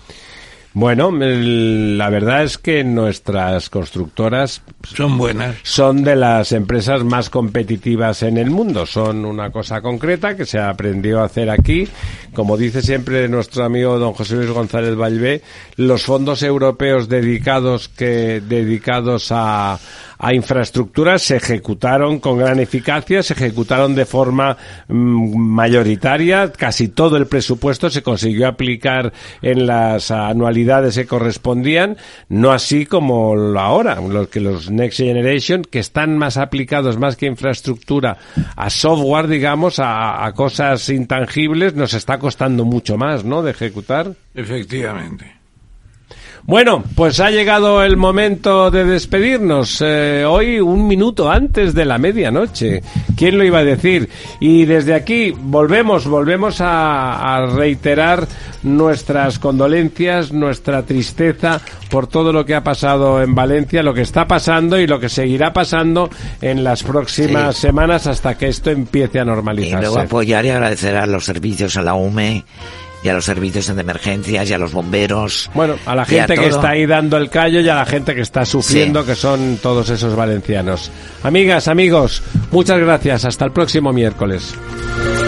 [SPEAKER 2] Bueno, el, la verdad es que nuestras constructoras
[SPEAKER 3] son buenas.
[SPEAKER 2] Son de las empresas más competitivas en el mundo. Son una cosa concreta que se aprendió a hacer aquí. Como dice siempre nuestro amigo don José Luis González Vallvé, los fondos europeos dedicados que dedicados a a infraestructuras se ejecutaron con gran eficacia, se ejecutaron de forma mmm, mayoritaria, casi todo el presupuesto se consiguió aplicar en las anualidades que correspondían, no así como ahora, los que los Next Generation, que están más aplicados más que infraestructura a software, digamos, a, a cosas intangibles, nos está costando mucho más, ¿no?, de ejecutar.
[SPEAKER 3] Efectivamente.
[SPEAKER 2] Bueno, pues ha llegado el momento de despedirnos. Eh, hoy un minuto antes de la medianoche. ¿Quién lo iba a decir? Y desde aquí volvemos, volvemos a, a reiterar nuestras condolencias, nuestra tristeza por todo lo que ha pasado en Valencia, lo que está pasando y lo que seguirá pasando en las próximas sí. semanas hasta que esto empiece a normalizarse.
[SPEAKER 4] Y luego apoyar y agradecer a los servicios, a la U M E y a los servicios de emergencias y a los bomberos.
[SPEAKER 2] Bueno, a la gente que está ahí dando el callo y a la gente que está sufriendo, sí. que son todos esos valencianos. Amigas, amigos, muchas gracias. Hasta el próximo miércoles.